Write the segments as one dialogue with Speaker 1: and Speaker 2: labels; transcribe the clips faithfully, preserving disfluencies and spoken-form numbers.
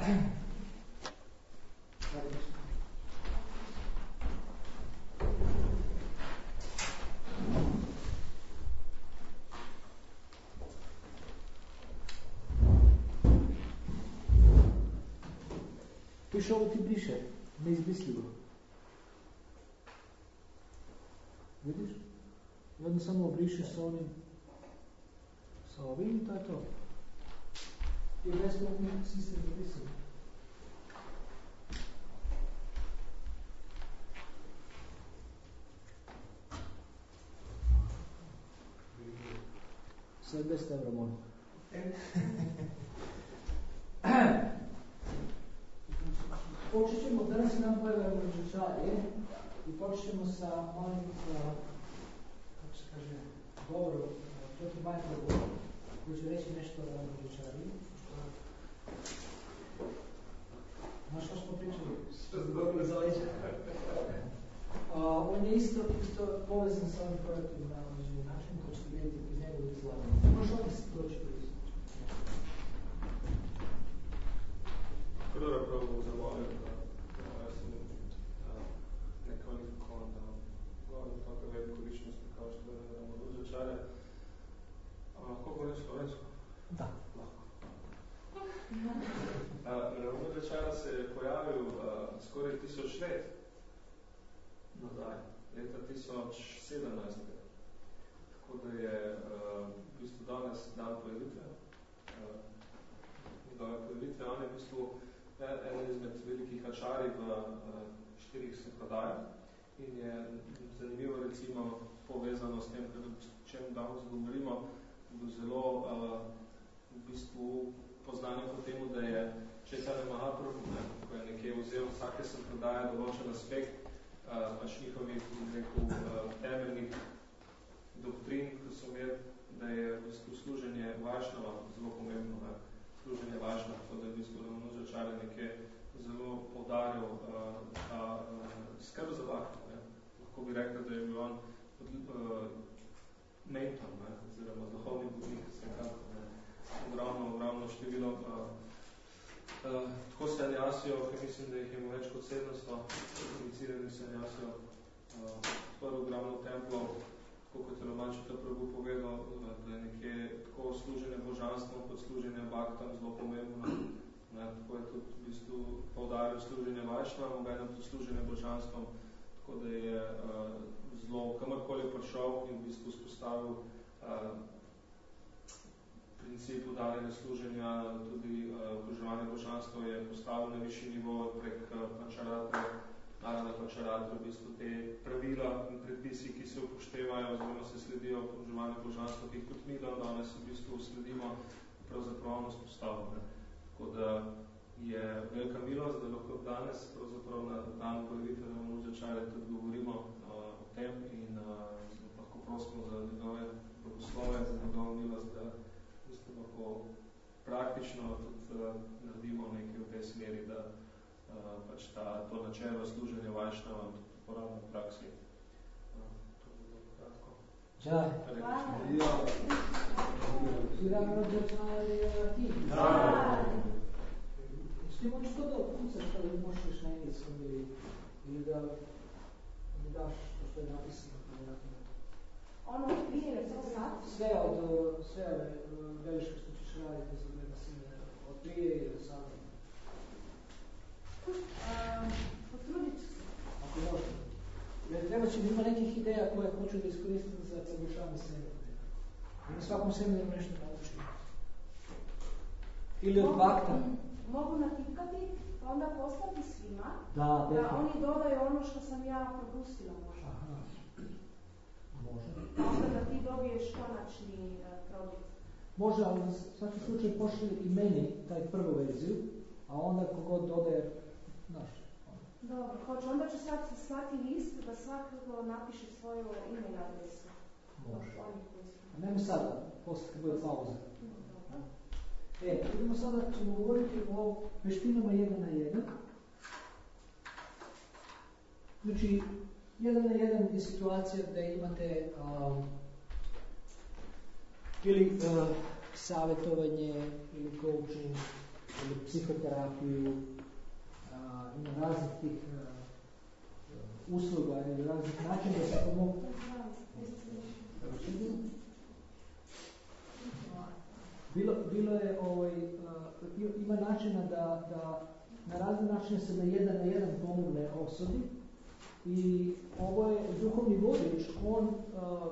Speaker 1: Piše ovo ti briše, neizmisljivo. Vidiš? I onda samo obrišeš sa onim, sa ovim i to je to. I besplatni sistem zapisano. sedamdeset evra moram. Počet ćemo, danas nam pojavljamo računčarje i počet ćemo sa malim, kako se kaže, govorom, protiv Michael Govorom, koji će reći nešto o računčarju. Znaš što smo pričali? Što smo govorili za leđa? On je isto, isto povezan sa ovim projektom na određeni način, to ćete vidjeti iz njegovih izlaganja. Možeš ovdje se doći do izlaganja.
Speaker 2: Prvo prvo zavolio da ja sam nekvalifikovan da govorim takve velike ličnosti kao što je računčare. Lahko govorim slovensko?
Speaker 1: Da.
Speaker 2: Lahko. Računčar se je pojavil skoraj tisoč let nazaj, leta tisoč sedemnajst. Tako da je v bistvu danes dan pojavitve. Njegove pojavitve, on je v bistvu eden izmed velikih hačarij v štirih svetovajah in je zanimivo recimo povezano s tem, o čem danes govorimo, bil zelo v bistvu poznan po temu, da je Chaitanya Mahaprabhu, ko je nekje vzel vsake semprodaje določen aspekt pač njihovih temeljnih doktrin, ko so imeli, da je v bistvu služenje Vajšnava zelo pomembno. Ne? Služenje Vajšnava, tako da je v bistvu Ramanujčarja nekje zelo poudaril ta skrb za Vajšnava. Lahko bi rekla, da je bil on mentor, oziroma duhovni vodnik, vsekakor. Ogromno, ogromno število tako sanjasijo, ki mislim, da jih imamo več kot sedemsto iniciranih sanjasijo, odprl ogromno templov, tako kot je Raman Čitaprabhu povedal, da je nekje tako služenje božanstvom kot služenje bhaktam zelo pomembno. Ne, tako je tudi v bistvu poudaril služenje Vajšnava, obenem tudi služenje božanstvom, tako da je uh, zelo kamorkoli prišel in v bistvu spostavil uh, princip udarjene služenja, tudi obroževanje uh, božanstva je postavil na višji nivo prek uh, pančaratre, naravne pančaratre, v bistvu te pravila in predpisi, ki se upoštevajo oziroma se sledijo obroževanje božanstva, ki jih kot mi danes v bistvu sledimo, pravzaprav on vzpostavil. Tako da je velika milost, da lahko danes pravzaprav na dan pojavitve Ramanujčarja tudi govorimo uh, o tem in uh, lahko prosimo za njegove blagoslove, za njegovo milost, da lahko praktično tudi uh, naredimo nekaj v tej smeri, da uh, pač ta, to načelo služenja Vajšnava tudi uporabno v praksi. Uh, to bi bilo kratko.
Speaker 1: Čaj.
Speaker 2: Hvala.
Speaker 1: Si Ramanujčarja ti?
Speaker 2: Da.
Speaker 1: Ti možeš to da opucaš kada li možeš na engleskom ili, ili da mi daš to što je napisano?
Speaker 3: Ono prije, sve sad?
Speaker 1: Sve od, sve veliške što ćeš raditi za medicine, od prije i do sada.
Speaker 3: Um, potrudit ću se.
Speaker 1: Ako možete. Jer treba će ima nekih ideja koje hoću da iskoristim za poboljšanje seminara. I na svakom seminaru nešto naučim. Ili od bakta.
Speaker 3: Mogu natipkati, pa onda poslati svima,
Speaker 1: da,
Speaker 3: da oni dodaju ono što sam ja propustila možda.
Speaker 1: Aha. Može.
Speaker 3: Pa onda da ti dobiješ konačni uh, produkt.
Speaker 1: Može, ali u svakom slučaju pošli i meni taj prvu verziju, a onda kogod dodaje, znaš.
Speaker 3: Dobro, hoću, onda ću sad slati list da svakako napiše svoju email adresu.
Speaker 1: Može.
Speaker 3: Oni koji su.
Speaker 1: A nema sada, poslije kad bude pauza.
Speaker 3: Dobro.
Speaker 1: E, idemo sada, ćemo govoriti o veštinama jedan na jedan. Znači, jedan na jedan je situacija da imate um, ili uh, savjetovanje ili coaching ili psihoterapiju, a, ima raznih tih a, usluga ili raznih načina da se pomogu. Bilo, bilo je, ovaj, uh, ima načina da, da na razne načine se na jedan na jedan pomogne osobi i ovo je duhovni vodič, on uh,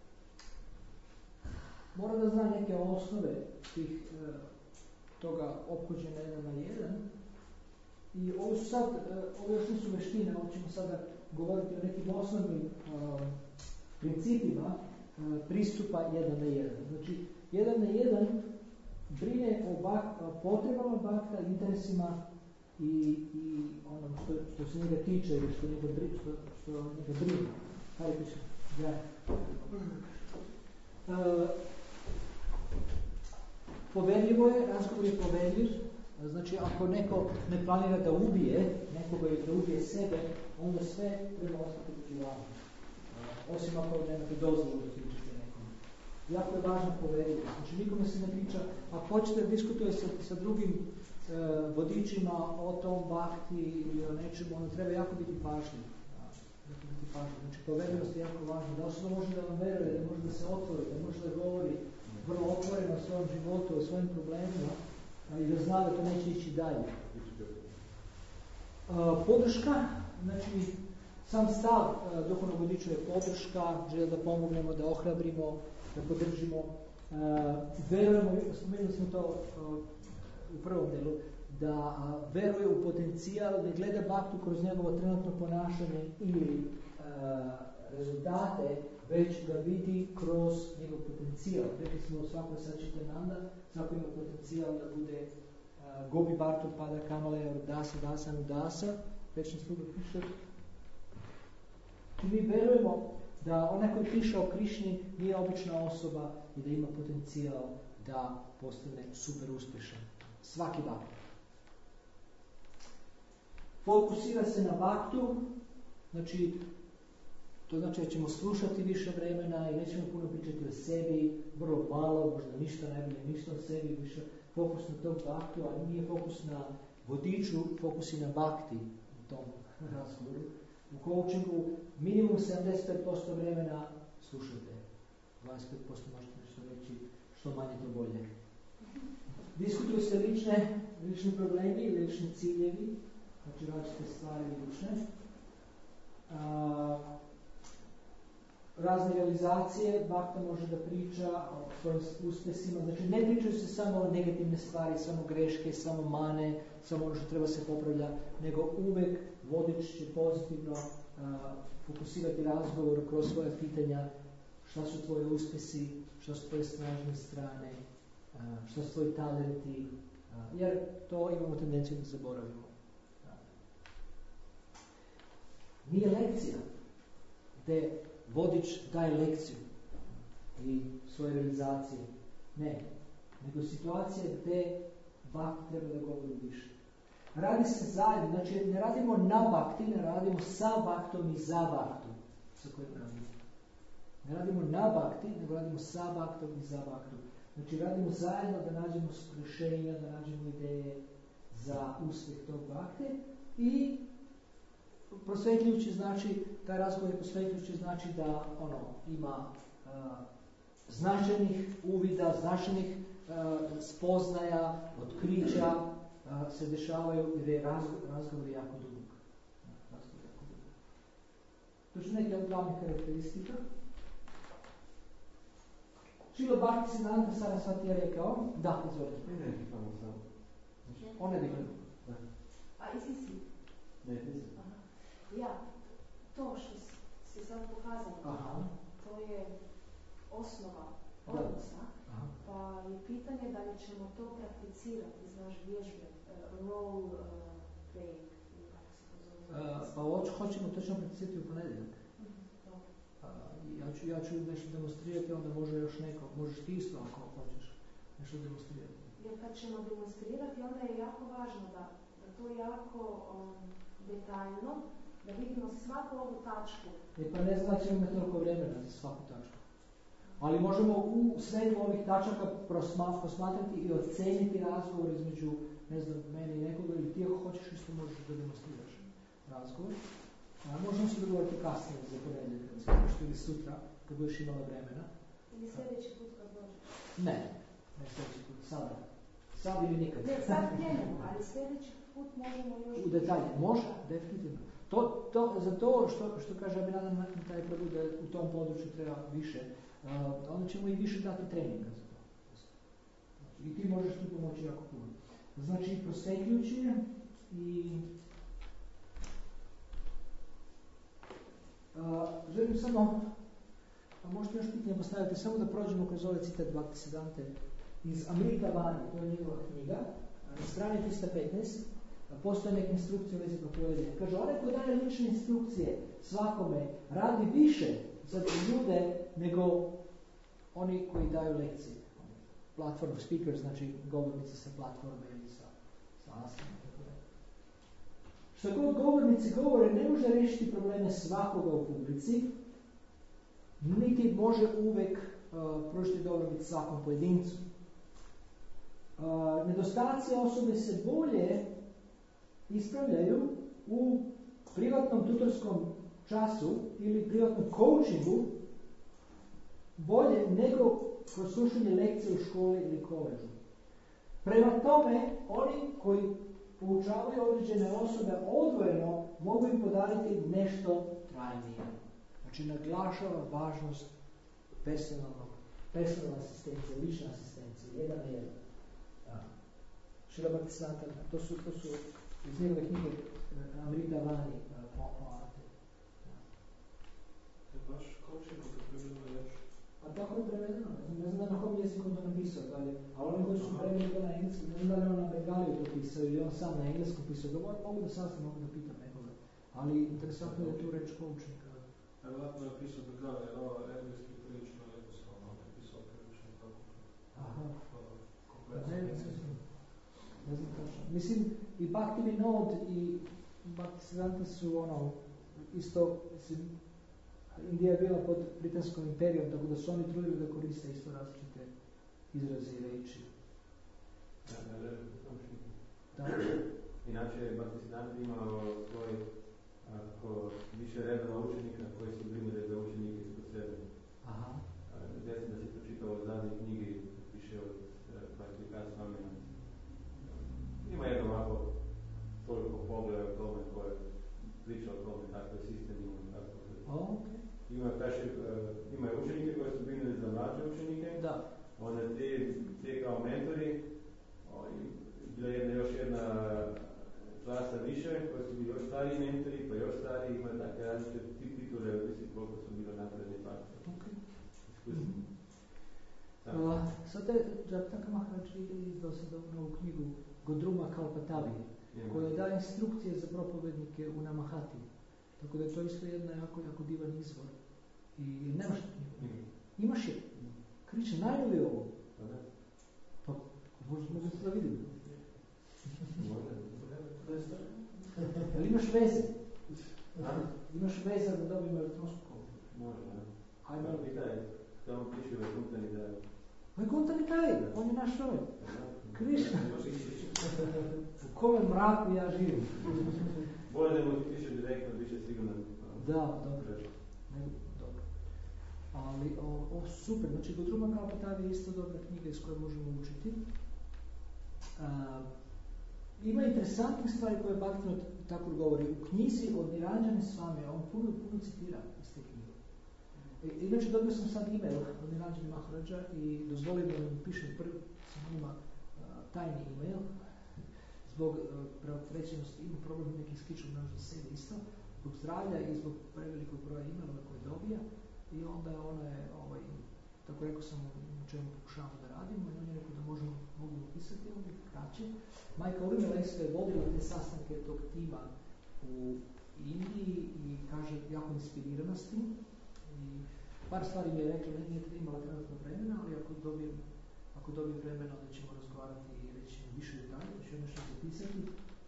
Speaker 1: mora da zna neke osnove tih, uh, toga ophođenja jedan na jedan i ovo su sad, uh, ovo još nisu veštine, ovo ćemo sada govoriti o nekim osnovnim uh, principima uh, pristupa jedan na jedan. Znači, jedan na jedan brine o, bak, o potrebama bakta, interesima i, i onom što, što se njega tiče ili što njega, bri, što, što njega brine. Hvala piše. Ja. Uh, poverljivo je, razgovor je poverljiv. Znači, ako neko ne planira da ubije nekoga ili da ubije sebe, onda sve treba ostati privatno. Uh, osim ako nemate dozvolu da se učite nekom. Jako je važno poverljivo. Znači, nikome se ne priča, ako hoćete da diskutuje sa, sa drugim e, vodičima o tom bakti ili o nečemu, onda treba jako biti pažljiv. Jako biti pažljiv. Znači, poverljivost je jako važna. Da osoba može da vam veruje, da može da se otvori, da može da govori vrlo otvoreno o svom životu, o svojim problemima i da zna da to neće ići dalje. E, podrška, znači, sam stav e, duhovnog vodiča je podrška, želja da pomognemo, da ohrabrimo, da podržimo. Uh, verujemo, spomenuli smo to uh, u prvom delu, da uh, veruje u potencijal, da gleda baktu kroz njegovo trenutno ponašanje ili uh, rezultate, već ga vidi kroz njegov potencijal. Rekli smo svako sačitananda, svako ima potencijal da bude uh, Gopi Bhartu Pada Kamale Dasa Dasa Nudasa, večni sluga piše. I mi verujemo da onaj koji piše o Krišni nije obična osoba i da ima potencijal da postane super uspješan. Svaki bhakt. Fokusira se na bhaktu, znači to znači da ćemo slušati više vremena i nećemo puno pričati o sebi, vrlo malo, možda ništa najbolje, ništa o sebi, više fokus na tog bhaktu, a nije fokus na vodiču, fokus i na bhakti u tom razgovoru. U coachingu minimum sedamdeset pet posto vremena slušajte, dvadeset pet posto možete nešto reći, što manje to bolje. Diskutuju se lične, lični problemi, lični ciljevi, znači različite stvari lične. A, razne realizacije, bhakta može da priča o svojim uspjesima, znači ne pričaju se samo o negativne stvari, samo greške, samo mane, samo ono što treba se popravlja, nego uvek vodič će pozitivno a, fokusirati razgovor kroz svoje pitanja, šta su tvoje uspjesi, šta su tvoje snažne strane, a, šta su tvoji talenti, a, jer to imamo tendenciju da zaboravimo. A. Nije lekcija gdje vodič daje lekciju i svoje realizacije. Ne. Nego situacija gdje bhakti treba da govori više. Radi se zajedno, znači ne radimo na bhakti, ne radimo sa bhaktom i za bhaktom sa kojim radimo. Ne radimo na bhakti, nego radimo sa bhaktom i za bhaktom. Znači radimo zajedno da nađemo rješenja, da nađemo ideje za uspjeh tog bhakte i prosvetljujući znači, taj razgovor je prosvetljujući znači da ono ima uh, značajnih uvida, značajnih uh, spoznaja, otkrića uh, se dešavaju jer je razgovor, razgovor je jako dubok. Razgovor je jako dubok. To su neke od glavnih karakteristika. Šrila Bhaktisiddhanta Sarasvati je rekao, da, izvolite.
Speaker 4: Ne, ne, samo sam.
Speaker 1: On je rekao.
Speaker 3: A isi si?
Speaker 4: Ne, nisam.
Speaker 3: Ja, to što si sad pokazali,
Speaker 1: Aha.
Speaker 3: to je osnova odnosa, pa je pitanje da li ćemo to prakticirati, znaš, vježbe, uh, role uh, playing, kako se to zove.
Speaker 1: Uh, pa hoć, hoćemo, to ćemo prakticirati u ponedjeljak.
Speaker 3: Mm-hmm.
Speaker 1: Uh, ja, ću, ja ću nešto demonstrirati, onda može još neko, možeš ti isto ako hoćeš nešto demonstrirati.
Speaker 3: Jer kad ćemo demonstrirati, onda je jako važno da, da to jako um, detaljno, da vidimo svaku ovu tačku.
Speaker 1: E pa ne znači imamo toliko vremena za svaku tačku. Ali možemo u svemu ovih tačaka prosma, posmatrati i oceniti razgovor između ne znam, meni nekoga ili ti ako hoćeš isto možeš da demonstriraš razgovor. A možemo se dogovoriti kasnije za ponedjeljak, recimo, ili sutra, kad budeš imala vremena.
Speaker 3: Ili sljedeći put kad dođeš?
Speaker 1: Ne, ne sljedeći put, sada. Sad ili nikad.
Speaker 3: Ne, sad krenemo, ali sljedeći put možemo još...
Speaker 1: U detalje, može, definitivno. To, to, za to što, što kaže Abinadam taj Prabhu da u tom području treba više, uh, onda ćemo i više dati treninga za to. I ti možeš tu pomoći jako puno. Znači, prosvetljujući je i uh, želim samo, a možete još pitanje postaviti, samo da prođemo kroz ovaj citat Bhaktisiddhante iz Amrita Vani, to je njegova knjiga, na strani trista petnaest, postoje neke instrukcije u vezi propovedanja. Kaže, onaj koji daje lične instrukcije svakome radi više za ljude nego oni koji daju lekcije. Platform speaker, znači govornici sa platforme ili sa, sa asanom. Što god govornici govore, ne može riješiti probleme svakoga u publici, niti može uvek uh, pružiti dobrobit svakom pojedincu. Uh, nedostaci osobe se bolje ispravljaju u privatnom tutorskom času ili privatnom coachingu bolje nego kroz slušanje lekcije u školi ili koleđu. Prema tome, oni koji poučavaju određene osobe odvojeno mogu im podariti nešto trajnije. Znači, naglašava važnost personalnog, personalne asistencije, lične asistencije, jedan na jedan. Šrila Bhaktisiddhanta, to su, to su iz njegove knjige Amrita Vani po Arte.
Speaker 2: Je baš coaching kako prevedeno još?
Speaker 1: A tako je prevedeno, ne znam da na kom jeziku to napisao, ali, ali oni koji su prevedeni to na engleskom, ne znam da li on na Bengaliju to pisao ili on sam na engleskom pisao, da mogu da sastavim, mogu da pitam nekoga. Ali interesantno je da tu reč coaching.
Speaker 2: Vjerojatno je pisao Bengalija, jer ova engleski prilično jednostavno, on je pisao prilično tako.
Speaker 1: Aha.
Speaker 2: Kompletno.
Speaker 1: Ne, ne znam. Ne znam tačno. Mislim, i Bhakti Vinod i Bhaktisiddhanta su ono, isto, mislim, Indija je bila pod britanskom imperijom, tako da su oni trudili da koriste isto različite izraze i reči.
Speaker 4: Da, da, da,
Speaker 1: Da.
Speaker 4: Inače je Bhaktisiddhanta imao svoj ako, više redova učenika koji su brinuli za učenike ispod sebe.
Speaker 1: Aha.
Speaker 4: Desno da se to čitalo u zadnjoj knjigi, više od Bhakti-Vikas Swamina. Ima jedno ovako toliko pogleda o tome koje priča o tome kako je sistem ima tako.
Speaker 1: Oh, okay.
Speaker 4: Ima, kaže, ima učenike koji su brinuli za mlađe učenike.
Speaker 1: Da.
Speaker 4: Onda te, te kao mentori, bila jedna još jedna klasa više, koji su bili još stariji mentori, pa još stariji, ima takve različite titule, mislim koliko su bili napredni faktor.
Speaker 1: Okay.
Speaker 4: Iskusni.
Speaker 1: Uh, sad je Japtaka Maharaj izdao sad novu knjigu Godruma Kalpatavi, koja daje instrukcije za propovednike u Namahati. Tako da je to isto jedna jako, jako divan izvor. I nemaš knjigu?
Speaker 4: Mm.
Speaker 1: Imaš je? Kriče, najnovije ovo? Pa, možda mogu se da vidim. Ali imaš veze? Imaš veze da dobijem elektronsku kopiju?
Speaker 4: Može, da.
Speaker 1: Ajme.
Speaker 4: Pitaj, tamo piše u Kuntani da...
Speaker 1: Ma je Kuntani taj, on je naš čovjek. Krišna. U kome mraku ja živim.
Speaker 4: Bolje da mu piše direktno, više sigurno.
Speaker 1: Da, dobro. Ne, dobro. Ali, o, o, super, znači Godruma Kalpatavi je isto dobra knjiga iz koje možemo učiti. A, ima interesantnih stvari koje Bhaktivinoda Thakur govori. U knjizi od Niranjane Swami, on puno, puno citira iz te knjige. E, inače, dobio sam sad e-mail od Niranjane Maharaja i dozvolim da mi pišem prvi, sam ima tajni e-mail. Zbog uh, preopterećenosti ima problem nekih skičom naš za sebe isto, zbog zdravlja i zbog prevelikog broja e-mailova koje dobija i onda ona je, ovaj, tako rekao sam u čemu pokušavamo da radimo i on je rekao da možemo, mogu upisati ovdje kraće. Majka Urmila je vodila te sastanke tog tima u Indiji i kaže jako inspirirana s tim i par stvari mi je rekla, ne nije imala trenutno vremena, ali ako dobijem, ako dobijem vremena onda ćemo razgovarati i reći više detalje, da ću nešto zapisati.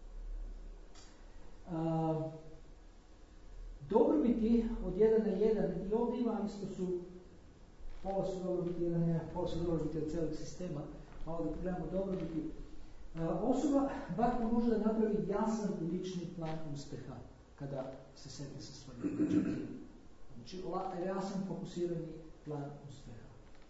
Speaker 1: Uh, dobrobiti od jedan na jedan i ovdje ima isto su pola su dobrobiti jedan na jedan, pola su dobrobiti od cijelog sistema. Malo da pogledamo dobrobiti. Osoba bakta može da napravi jasan lični plan uspeha kada se sretne sa svojim ličnim. Znači, jasan fokusirani plan uspeha.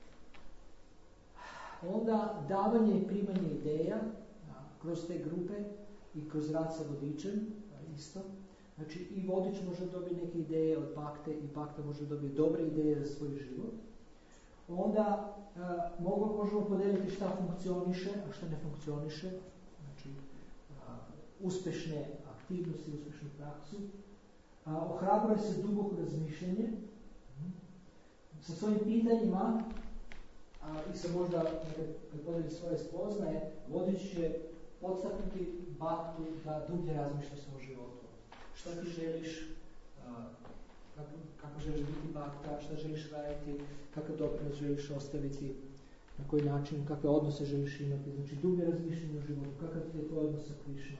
Speaker 1: Onda davanje i primanje ideja a, kroz te grupe i kroz rad sa vodičem, a, isto. Znači, i vodič može dobiti neke ideje od bakte i bakta može dobiti dobre ideje za svoj život. Onda a, mogu, možemo podeliti šta funkcioniše, a šta ne funkcioniše. Znači, a, uspešne aktivnosti, uspešnu praksu. A, ohrabruje se duboko razmišljanje. Sa svojim pitanjima a, i sa možda, kad podeli svoje spoznaje, vodič će podstaknuti baktu da dublje razmišlja o svom životu. Šta ti želiš, a, kako, kako želiš biti bakta, šta želiš raditi, kakav doprinos želiš ostaviti, na koji način, kakve odnose želiš imati, znači dublje razmišljanje o životu, kakav ti je tvoj odnos sa Krišnom.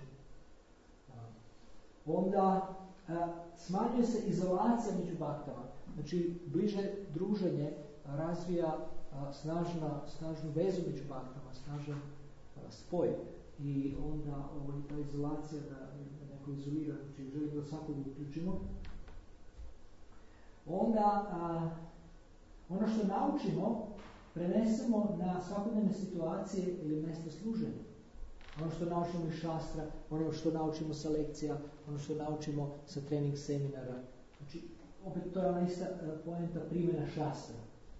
Speaker 1: Onda a, smanjuje se izolacija među baktama, znači bliže druženje razvija a, snažna, snažnu vezu među baktama, snažan a, spoj i onda ovaj, ta izolacija da, da neko izolira, znači želimo da svakog uključimo. Onda a, ono što naučimo prenesemo na svakodnevne situacije ili mjesto služenja. Ono što naučimo iz šastra, ono što naučimo sa lekcija, ono što naučimo sa trening seminara. Znači, opet to je ona ista poenta primjena šastra.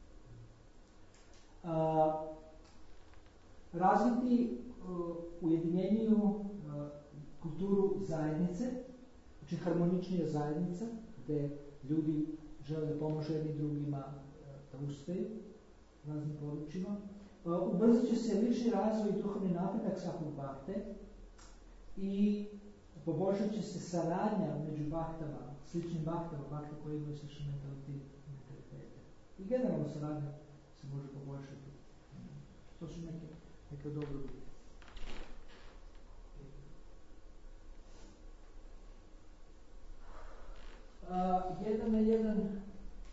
Speaker 1: A, razviti uh, ujedinjeniju uh, kulturu zajednice, znači harmoničnija zajednica, gdje ljudi žele da pomožu jedni drugima uh, da uspeju u raznim područjima. Uh, ubrzat će se lični razvoj i duhovni napredak svakog bakte i poboljšat će se saradnja među baktama, sličnim baktama, bakte koji imaju slični mentalitete. I generalno saradnja se može poboljšati. To su neke, neke dobrobiti. Uh, jedan na jedan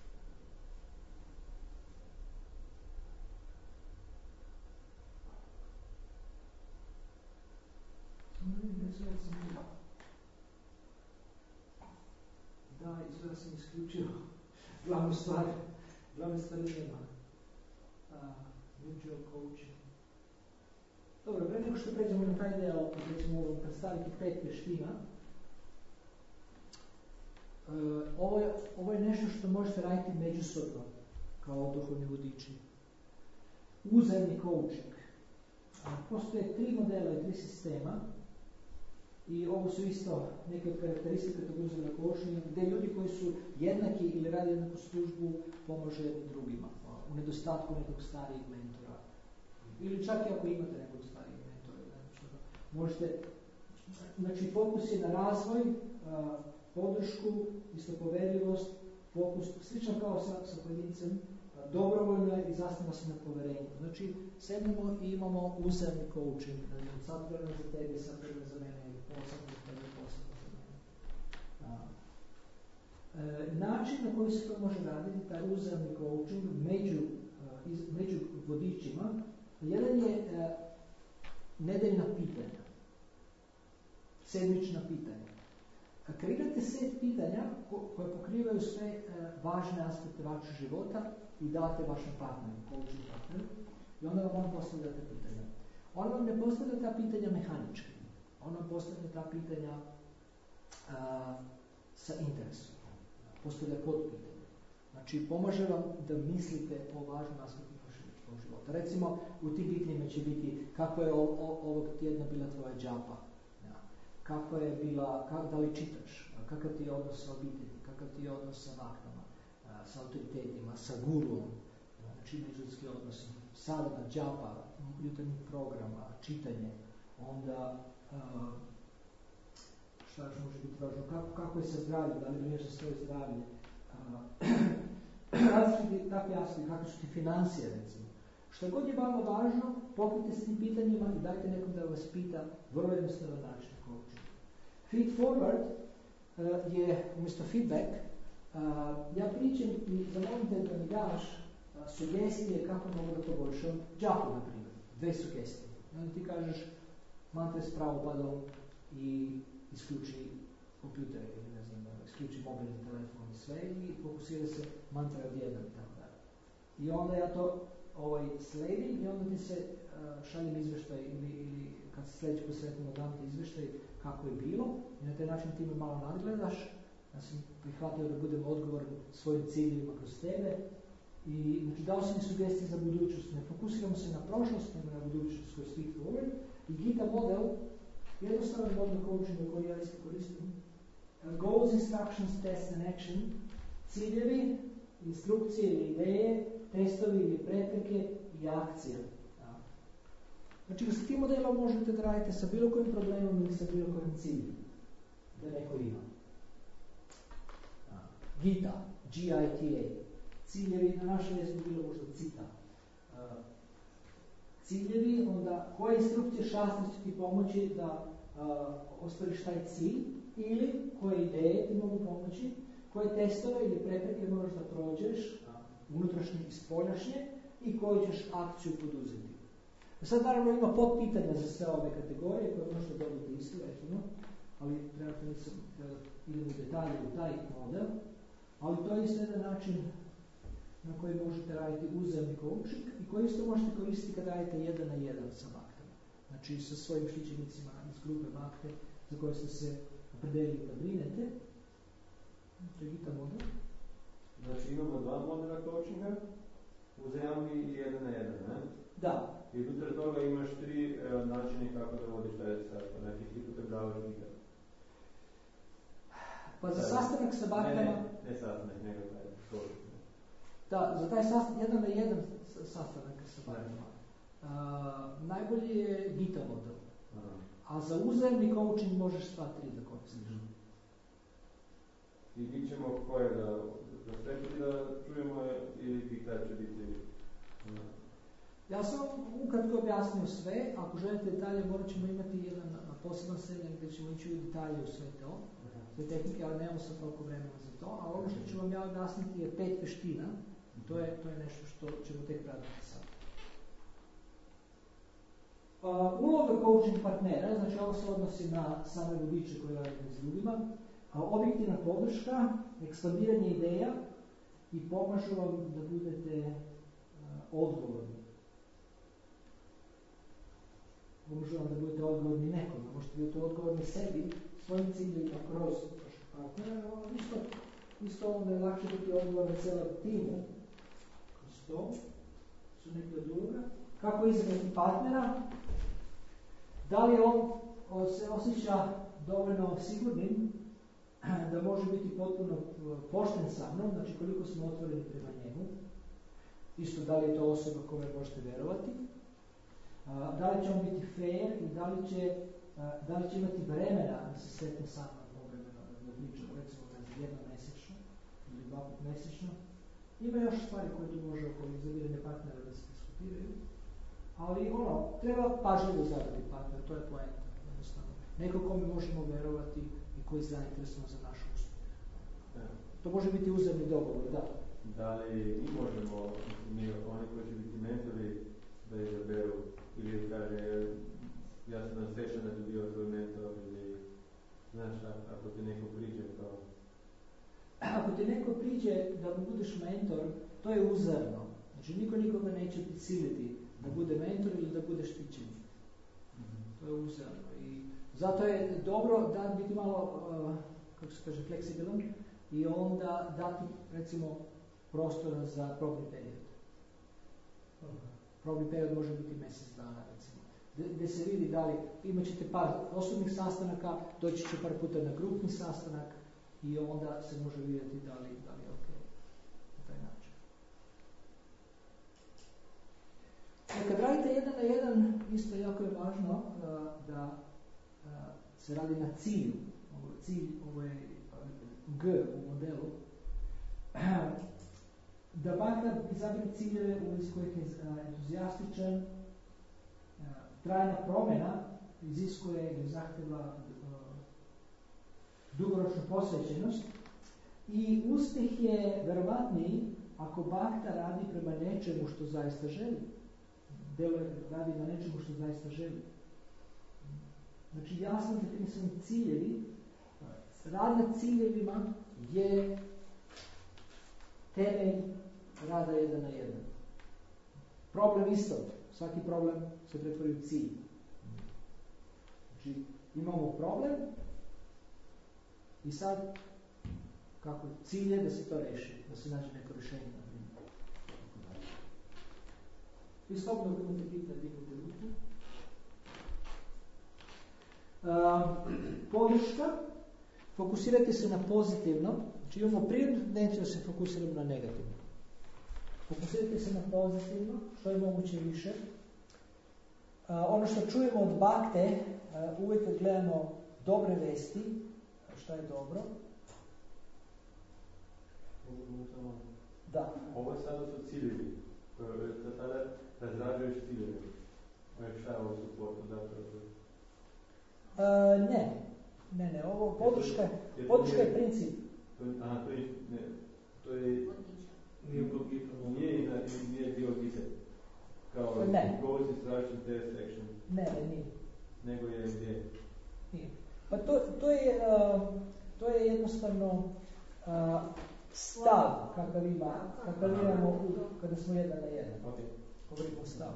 Speaker 1: Da, izgleda sam isključio glavnu stvar. Glavne stvari nema. Mutual coaching. Dobro, pre nego što pređemo na taj deo, gdje ćemo predstaviti pet vještina, uh, ovo, je, ovo je nešto što možete raditi međusobno, kao duhovni vodiči. Uzajamni coaching. Uh, postoje tri modela i tri sistema, i ovo su isto neke od karakteristike tog uzajamnog coachinga, gdje ljudi koji su jednaki ili rade jednaku službu pomože jednim drugima, u nedostatku nekog starijeg mentora. Ili čak i ako imate nekog starijeg mentora. Možete, znači fokus je na razvoj, a, podršku, istopoverljivost, fokus, slično kao sa, sa pojedincem, dobrovoljno je i zasniva se na poverenju. Znači, sednemo i imamo uzajamni coaching, sad vremena za tebe, sad vremena za mene, posebno za tebe, posebno za mene. A, e, način na koji se to može raditi, taj uzajamni coaching među, a, iz, među vodičima, jedan je a, nedeljna pitanja, sedmična pitanja. Kreirate set pitanja ko, koje pokrivaju sve e, važne aspekte vašeg života i date vašem partneru, coaching partneru, i onda vam on postavlja ta pitanja. On vam ne postavlja ta pitanja mehanički, on vam postavlja ta pitanja a, sa interesom, postavlja podpitanja. Znači, pomaže vam da mislite o važnim aspektima vašeg života. Recimo, u tim pitanjima će biti kako je o, o, ovog tjedna bila tvoja džapa, ja. Kako je bila, kak, da li čitaš, kakav ti je odnos sa obitelji, kakav ti je odnos sa vaktama, sa autoritetima, sa guruom, znači međuljudski odnosi, sadana, džapa, jutarnjih programa, čitanje, onda uh, šta još može biti važno, kako, kako je sa zdravljem, da li brineš za svoje zdravlje, uh, različiti takvi aspekti, kakve su ti financije, recimo. Što god je vama važno, pokrite s tim pitanjima i dajte nekom da vas pita, vrlo jednostavan način coaching. Feed forward uh, je umjesto feedback. Uh, ja pričam i zamolim te da mi daš uh, sugestije kako mogu da poboljšam džapu, na primjer. Dve sugestije. I onda ti kažeš, mantra s pravopadom i isključi kompjuter ili ne znam, isključi mobilni telefon i sve i fokusira se mantra odjednom i tako dalje. I onda ja to ovaj, sledim i onda ti se uh, šaljem izvještaj ili, ili kad se sljedeći put sretnemo dam ti izvještaj kako je bilo i na taj način ti me malo nadgledaš. Ja sam prihvatio da budem odgovoran svojim ciljevima kroz tebe i znači, dao sam mi sugestije za budućnost. Ne fokusiramo se na prošlost, nego na budućnost koju svi forward. I Gita model, jednostavan model coachinga koji ja isto koristim, goals, instructions, tests and action, ciljevi, instrukcije ili ideje, testovi ili prepreke i akcija. Znači, sa tim modelom možete da radite sa bilo kojim problemom ili sa bilo kojim ciljem da neko ima. Gita, G I T A. Ciljevi na našem jeziku bilo možda cita. Ciljevi, onda koje instrukcije šastre će ti pomoći da uh, ostvariš taj cilj ili koje ideje ti mogu pomoći, koje testove ili prepreke moraš da prođeš, uh, unutrašnje i spoljašnje i koju ćeš akciju poduzeti. Sad naravno ima potpitanja za sve ove kategorije koje možete dobiti isto, eto, ali trebate nisam da idem u detalje u taj model, ali to je isto jedan način na koji možete raditi uzemni coaching i koji isto možete koristiti kad radite jedan na jedan sa baktama. Znači sa svojim štićenicima iz grupe bakte za koje ste se opredelili da brinete. To je Gita model.
Speaker 4: Znači imamo dva modela coachinga, uzemni i jedan na jedan, ne?
Speaker 1: Da.
Speaker 4: I unutar toga imaš tri e, načine kako da vodiš taj sastanak i ti putem bravaš Gita.
Speaker 1: Pa za sastanak sa baktama...
Speaker 4: Ne, ne, ne sastanak, nego taj coaching.
Speaker 1: Da, za taj sastanak, jedan na jedan sastanak sa baktama. Uh, najbolji je Gita model. Aha. A za uzemni coaching možeš sva tri da koristiš. Mm-hmm.
Speaker 4: I mi ćemo koje da, da sve da čujemo ili Gita će biti... Uh,
Speaker 1: Ja sam ukratko objasnio sve, ako želite detalje morat ćemo imati jedan poseban seminar gdje ćemo ići u detalje u sve to, sve tehnike, ali nemamo sad toliko vremena za to, a ono što ću vam ja objasniti je pet veština, to je, to je nešto što ćemo tek raditi sad. Uh, uloga coaching partnera, znači ovo se odnosi na same vodiče koje radimo s ljudima, uh, objektivna podrška, ekspandiranje ideja i pomažu vam da budete uh, odgovorni. Možda da budete odgovorni nekome, možete biti odgovorni sebi, svojim ciljima kroz vašeg partnera, ali isto, isto onda je lakše biti odgovorni cijelom timu, kroz to su neke od uloga. Kako izabrati partnera? Da li on, on se osjeća dovoljno sigurnim da može biti potpuno pošten sa mnom, znači koliko smo otvoreni prema njemu, isto da li je to osoba kome možete vjerovati. Uh, da li će on biti fair i da li će, uh, da li će imati vremena da se sretne sa mnom povremeno da pričamo, recimo ne jednom mjesečno ili dva put mjesečno. Ima još stvari koje tu može oko izabiranja partnera da se diskutiraju, ali ono, treba pažljivo izabrati partner, to je poenta, jednostavno. Neko kome možemo vjerovati i koji je zainteresovan za naš uspjeh. To može biti uzemni dogovor, da.
Speaker 4: Da li mi možemo, mi, oni koji će biti mentori, da izaberu ili kaže, ja sam nasrećan da bi bio tvoj mentor ili, znaš, ako ti neko priđe to...
Speaker 1: Ako ti neko priđe da mu budeš mentor, to je uzemno. Znači, niko nikoga neće prisiliti da bude mentor ili da bude štićenik. Mm-hmm. To je uzemno. I zato je dobro da biti malo, uh, kako se kaže, fleksibilan i onda dati, recimo, prostora za probni period. Probni period može biti mjesec dana, recimo. Gdje se vidi da li imat ćete par osobnih sastanaka, doći će par puta na grupni sastanak i onda se može vidjeti da li, da li je ok na taj način. E, kad radite jedan na jedan, isto jako je važno uh, da uh, se radi na cilju. Ovo, cilj, ovo je G u modelu. Da bakta izabere ciljeve u vezi kojih je entuzijastičan, trajna promjena iziskuje ili zahtjeva dugoročnu posvećenost i uspjeh je verovatniji ako bakta radi prema nečemu što zaista želi. Delo radi na nečemu što zaista želi. Znači jasno definisani ciljevi, rad na ciljevima je temelj rada jedan na jedan. Problem isto, svaki problem se pretvori u cilj. Znači imamo problem i sad kako cilj je da se to reši, da se nađe neko rješenje. Vi slobodno ako imate pitanje, dignite ruku. Uh, podrška, fokusirajte se na pozitivno, znači imamo prirodnu tendenciju da se fokusiramo na negativno. Fokusirajte se na pozitivno, što je moguće više. Uh, ono što čujemo od Bakte, uh, uvijek gledamo dobre vesti, što je dobro. Da.
Speaker 4: Ovo je sada su ciljevi, koje sada razrađuješ ciljevi. Šta je ovo suportno, dakle?
Speaker 1: Uh, ne, ne, ne, ovo podrška, je podrška je princip.
Speaker 4: To, aha, to je, ne, to je, nije nije, nije dio gise. Kao
Speaker 1: ne.
Speaker 4: goals, instruction, test, action.
Speaker 1: Ne, ne, nije.
Speaker 4: Nego je gdje?
Speaker 1: Nije. Pa to, to, je, uh, to je jednostavno uh, stav kakav ima, kakav imamo u, kada smo jedan na jedan.
Speaker 4: Okay.
Speaker 1: Govorimo o stavu.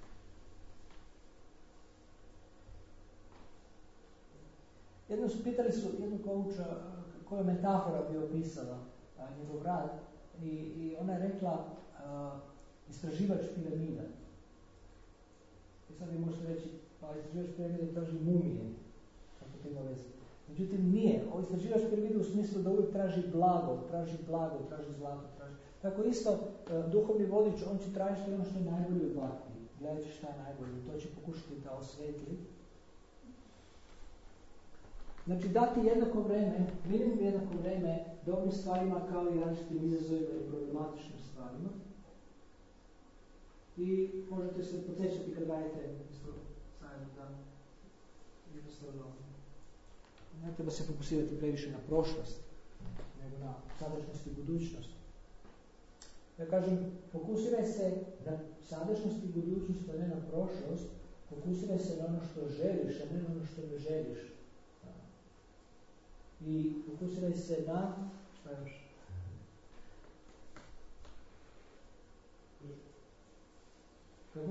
Speaker 1: Jedno su pitali su jednu kouča koja metafora bi opisala a, njegov rad i, i ona je rekla a, istraživač piramida. I sad vi možete reći, pa istraživač piramida traži mumije, kako to ima veze. Međutim, nije. Ovo istraživač piramida u smislu da uvijek traži blago, traži blago, traži zlato, traži. Tako isto, a, duhovni vodič, on će tražiti ono što je najbolje od bakti. Gledat će šta je najbolje, to će pokušati da osvetli. Znači dati jednako vreme, minimum jednako vreme dobrim stvarima kao i različitim izazovima i problematičnim stvarima. I možete se podsjećati kad radite isto zajedno da jednostavno ne treba se fokusirati previše na prošlost, nego na sadašnjost i budućnost. Ja kažem, fokusiraj se na sadašnjost i budućnost, a ne na prošlost. Fokusiraj se na ono što želiš, a ne na ono što ne želiš. I fokusiraj se na, šta još? Kako?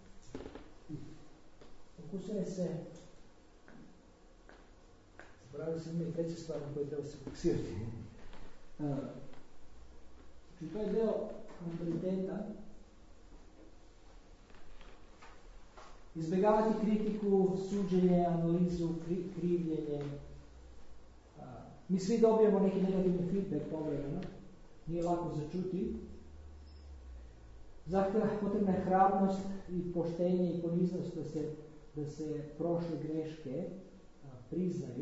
Speaker 1: Fokusiraj se, zaboravio sam ima i treće stvari na koje treba se fokusirati. Znači, to je deo mentaliteta. Izbjegavati kritiku, suđenje, analizu, kri, krivljenje. Mi svi dobijemo neki negativni feedback povremeno, nije lako začuti. Zahtjeva potrebna je hrabrost i poštenje i poniznost da se, da se prošle greške a, priznaju.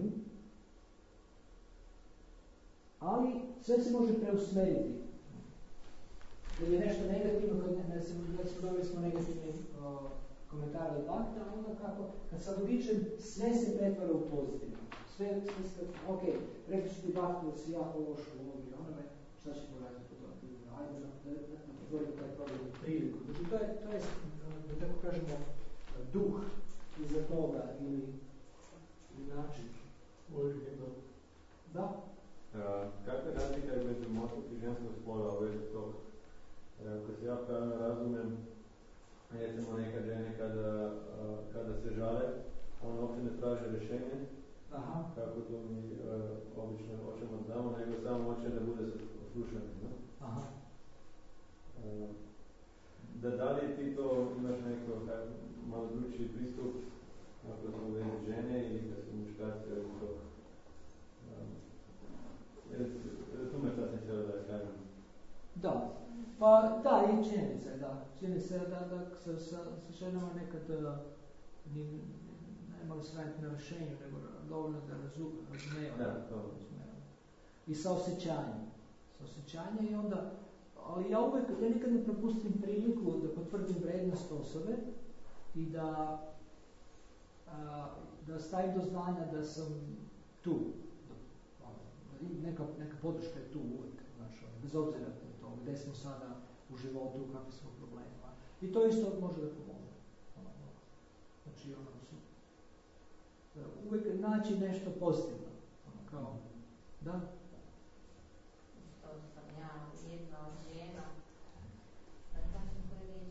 Speaker 1: Ali sve se može preusmeriti. Jer je nešto negativno, kad ne, ne smo dobili smo negativni o, komentare od Bakta, onda kako, kad sad uvičem, sve se pretvara u pozitivno. Sve, sve se, ok, rekli su ti Baktu da si jako loš u ovom i onome, šta će poraditi po tom? Ajde da, da, da, da pretvorimo taj problem u priliku. Znači, to je, to je, da tako kažemo, duh iza toga ili, ili način.
Speaker 4: Može jedno.
Speaker 1: Da?
Speaker 4: Uh, kakva je razlika između muškog i ženskog spola u vezi toga? Uh, ako se ja pravno razumem, recimo neka žene kada, uh, kada se žale, ona uopće ne traže rješenje.
Speaker 1: Aha.
Speaker 4: Kako to mi uh, obično hoćemo znamo, nego samo hoće da bude slušani. No?
Speaker 1: Aha.
Speaker 4: Uh, da da li ti to imaš neko malo drugčiji pristup ako su u vezi žene ili kad su muškarci ili to? Razumeš šta sam htjela da kažem?
Speaker 1: Da, pa da, i činjenica je, da. Činjenica je da, da sa, sa, sa ženama nekad uh, ni, ne malo se raditi na rješenju, nego dovoljno da razumijeva.
Speaker 4: Da, to.
Speaker 1: I sa osjećanjem. Sa osjećanjem i onda, ali ja uvijek, ja nikad ne propustim priliku da potvrdim vrednost osobe i da, a, da stavim do znanja da sam tu. Neka, neka podrška je tu uvijek, znaš, bez obzira na to, gdje smo sada u životu, kakvi smo problemima. I to isto može da pomogne. Znači, ono su. uvijek naći nešto pozitivno. Kao, da?
Speaker 5: To sam ja jedna od žena. Da kažem koju riječ.